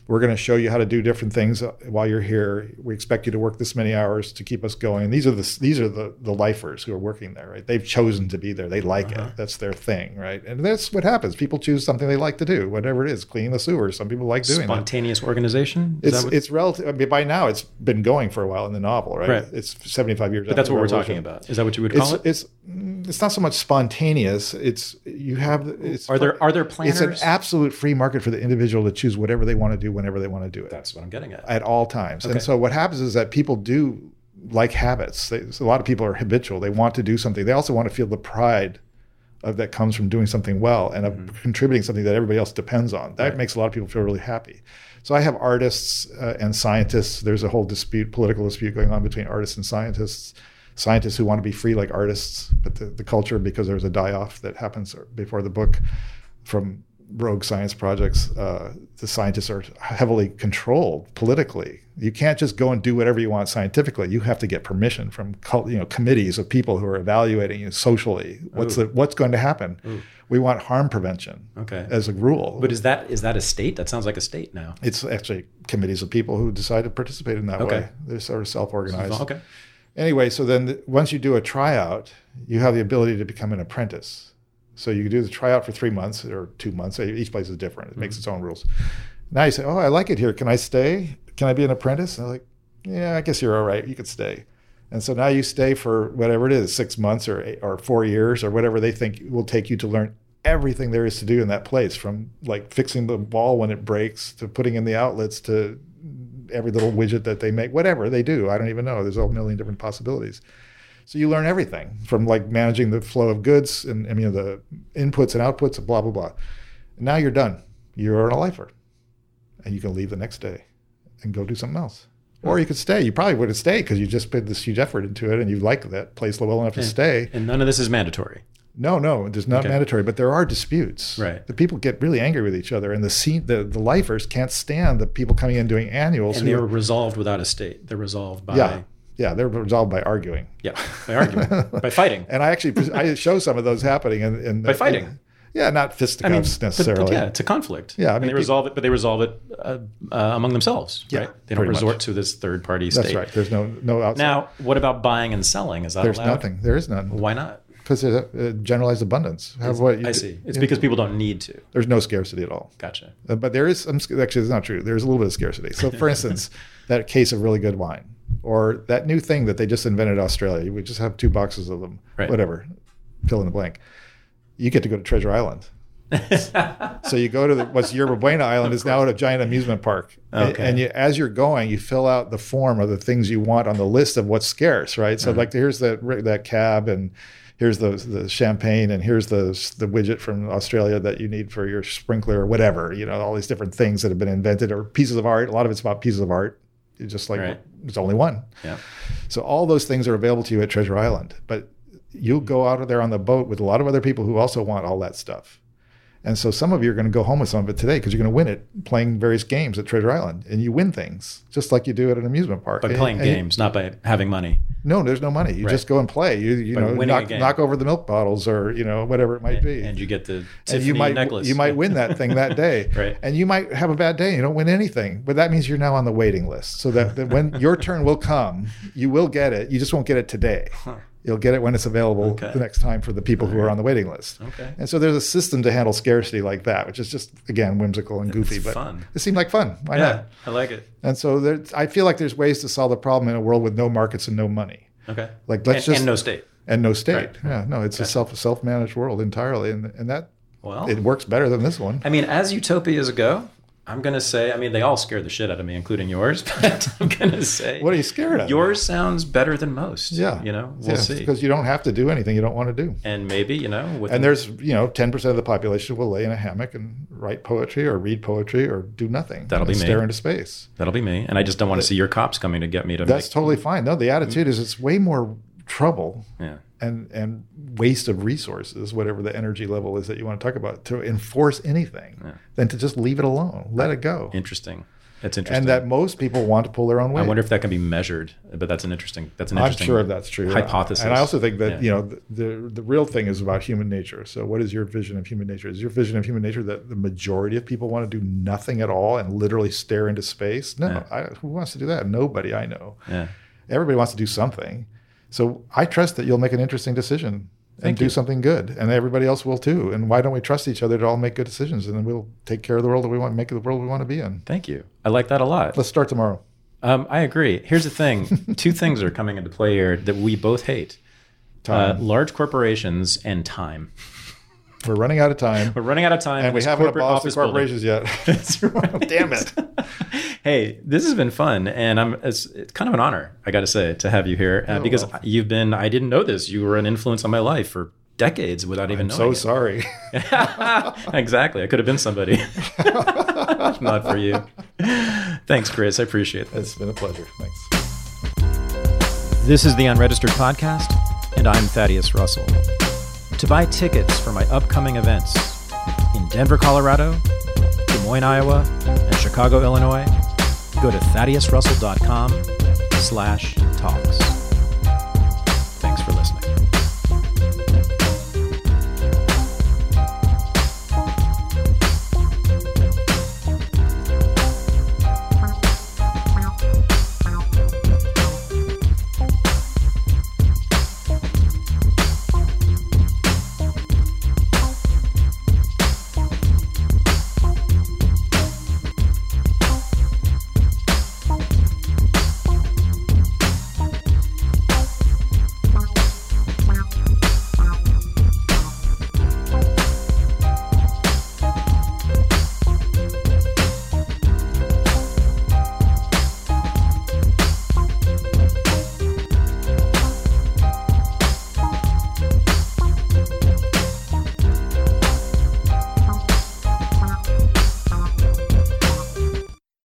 We're going to show you how to do different things while you're here. We expect you to work this many hours to keep us going. And these are the these are the the lifers who are working there, right? They've chosen to be there. They like uh-huh. it. That's their thing, right? And that's what happens. People choose something they like to do, whatever it is. Cleaning the sewers. Some people like doing Spontaneous that. organization? Is it's what... it's relative. I mean, by now it's been going for a while in the novel, right? right. It's seventy-five years. But that's what we're talking about. Is that what you would call it's, it? It's it's not so much spontaneous. It's you have. It's are there are there planners? It's an absolute free market for the individual to choose whatever they want to do whenever they want to do it. That's what I'm getting at. At all times. Okay. And so what happens is that people do like habits. They, so a lot of people are habitual. They want to do something. They also want to feel the pride of that comes from doing something well and of mm-hmm. contributing something that everybody else depends on. That right. makes a lot of people feel really happy. So I have artists uh, and scientists. There's a whole dispute, political dispute going on between artists and scientists. Scientists who want to be free like artists, but the, the culture, because there's a die-off that happens before the book from rogue science projects, uh, the scientists are heavily controlled politically. You can't just go and do whatever you want scientifically. You have to get permission from you know committees of people who are evaluating you socially. What's the, what's going to happen? Ooh. We want harm prevention okay. as a rule. But is that is that a state? That sounds like a state now. It's actually committees of people who decide to participate in that okay. way. They're sort of self-organized. Okay. Anyway, so then the, once you do a tryout, you have the ability to become an apprentice. So you do the tryout for three months or two months. Each place is different. It mm-hmm. makes its own rules. Now you say, oh, I like it here. Can I stay? Can I be an apprentice? And I'm like, yeah, I guess you're all right. You could stay. And so now you stay for whatever it is, six months or eight, or four years or whatever they think will take you to learn everything there is to do in that place, from like fixing the wall when it breaks to putting in the outlets to every little widget that they make, whatever they do. I don't even know. There's a million different possibilities. So you learn everything from like managing the flow of goods and I mean the inputs and outputs and blah, blah, blah. And now you're done. You're a lifer. And you can leave the next day and go do something else. Or you could stay. You probably would have stayed because you just put this huge effort into it and you like that place well enough and, to stay. And none of this is mandatory. No, no, it's not okay. mandatory, but there are disputes. Right. The people get really angry with each other, and the scene, the, the lifers can't stand the people coming in doing annuals. And they're resolved without a state. They're resolved by... Yeah. Yeah, they're resolved by arguing. Yeah, by arguing, by fighting. And I actually I show some of those happening in, in by fighting. In, yeah, not fisticuffs I mean, necessarily. But, but yeah, it's a conflict. Yeah, I mean, and they people, resolve it, but they resolve it uh, uh, among themselves. Yeah, right? They don't resort much. to this third party state. That's right. There's no no outside. Now, what about buying and selling? Is that There's allowed? nothing. There is none. Why not? Because there's a, a generalized abundance. Have what you, I see. It's because people don't need to. There's no scarcity at all. Gotcha. Uh, but there is some. Actually, it's not true. There's a little bit of scarcity. So, for instance, that case of really good wine. Or that new thing that they just invented in Australia. We just have two boxes of them. Right. Whatever. Fill in the blank. You get to go to Treasure Island. So you go to the, what's Yerba Buena Island is now a giant amusement park. Okay. And, and you, as you're going, you fill out the form of the things you want on the list of what's scarce, right? So uh-huh. like here's that that cab and here's the the champagne and here's the the widget from Australia that you need for your sprinkler or whatever. You know, all these different things that have been invented or pieces of art. A lot of it's about pieces of art. It's just like right. There's only one. Yeah. So all those things are available to you at Treasure Island. But you'll go out of there on the boat with a lot of other people who also want all that stuff. And so some of you are going to go home with some of it today because you're going to win it playing various games at Treasure Island. And you win things just like you do at an amusement park. By and, playing and games, you, not by having money. No, there's no money. You right. just go and play. You you by know knock, game. knock over the milk bottles or you know whatever it might and, be. And you get the Tiffany and you might, necklace. You might win that thing that day. Right. And you might have a bad day and you don't win anything. But that means you're now on the waiting list. So that, that when your turn will come, you will get it. You just won't get it today. Huh. You'll get it when it's available okay. the next time for the people who are on the waiting list. Okay. And so there's a system to handle scarcity like that, which is just, again, whimsical and goofy. It's but fun. It seemed like fun. Why yeah, not? I like it. And so there, I feel like there's ways to solve the problem in a world with no markets and no money. Okay. Like let's and, just and no state. And no state. Right. Yeah. No, it's okay. a self self-managed world entirely. And and that well, it works better than this one. I mean, as utopias go, I'm going to say, I mean, they all scare the shit out of me, including yours, but I'm going to say... What are you scared of? Yours sounds better than most. Yeah. You know, we'll yeah, see. Because you don't have to do anything you don't want to do. And maybe, you know... With and there's, you know, ten percent of the population will lay in a hammock and write poetry or read poetry or do nothing. That'll be me. Stare into space. That'll be me. And I just don't want to see your cops coming to get me to That's make... totally fine. No, the attitude is it's way more trouble. Yeah. And, and waste of resources, whatever the energy level is that you want to talk about, to enforce anything yeah. than to just leave it alone, let it go. Interesting. It's interesting. And that most people want to pull their own weight. I wonder if that can be measured, but that's an interesting, that's an I'm interesting sure that's true. hypothesis. And I also think that, Yeah. you know, the, the the real thing is about human nature. So what is your vision of human nature? Is your vision of human nature that the majority of people want to do nothing at all and literally stare into space? No, Yeah. I, who wants to do that? Nobody I know. Yeah. Everybody wants to do something. So I trust that you'll make an interesting decision and Thank do you. something good, and everybody else will too. And why don't we trust each other to all make good decisions, and then we'll take care of the world that we want, make the world we want to be in. Thank you. I like that a lot. Let's start tomorrow. Um, I agree. Here's the thing. Two things are coming into play here that we both hate. Uh, Time. large corporations and time. We're running out of time, We're running out of time. and in we this haven't corporate abolished the office building. corporations yet. That's right. Damn it. Hey, this has been fun, and I'm it's, it's kind of an honor, I got to say, to have you here uh, Oh, because well. you've been. I didn't know this. You were an influence on my life for decades without even I'm knowing. so sorry. it. Exactly. I could have been somebody, if not for you. Thanks, Chris. I appreciate that. It's been a pleasure. Thanks. This is the Unregistered Podcast, and I'm Thaddeus Russell. To buy tickets for my upcoming events in Denver, Colorado, Des Moines, Iowa, and Chicago, Illinois, go to thaddeus russell dot com slash talks.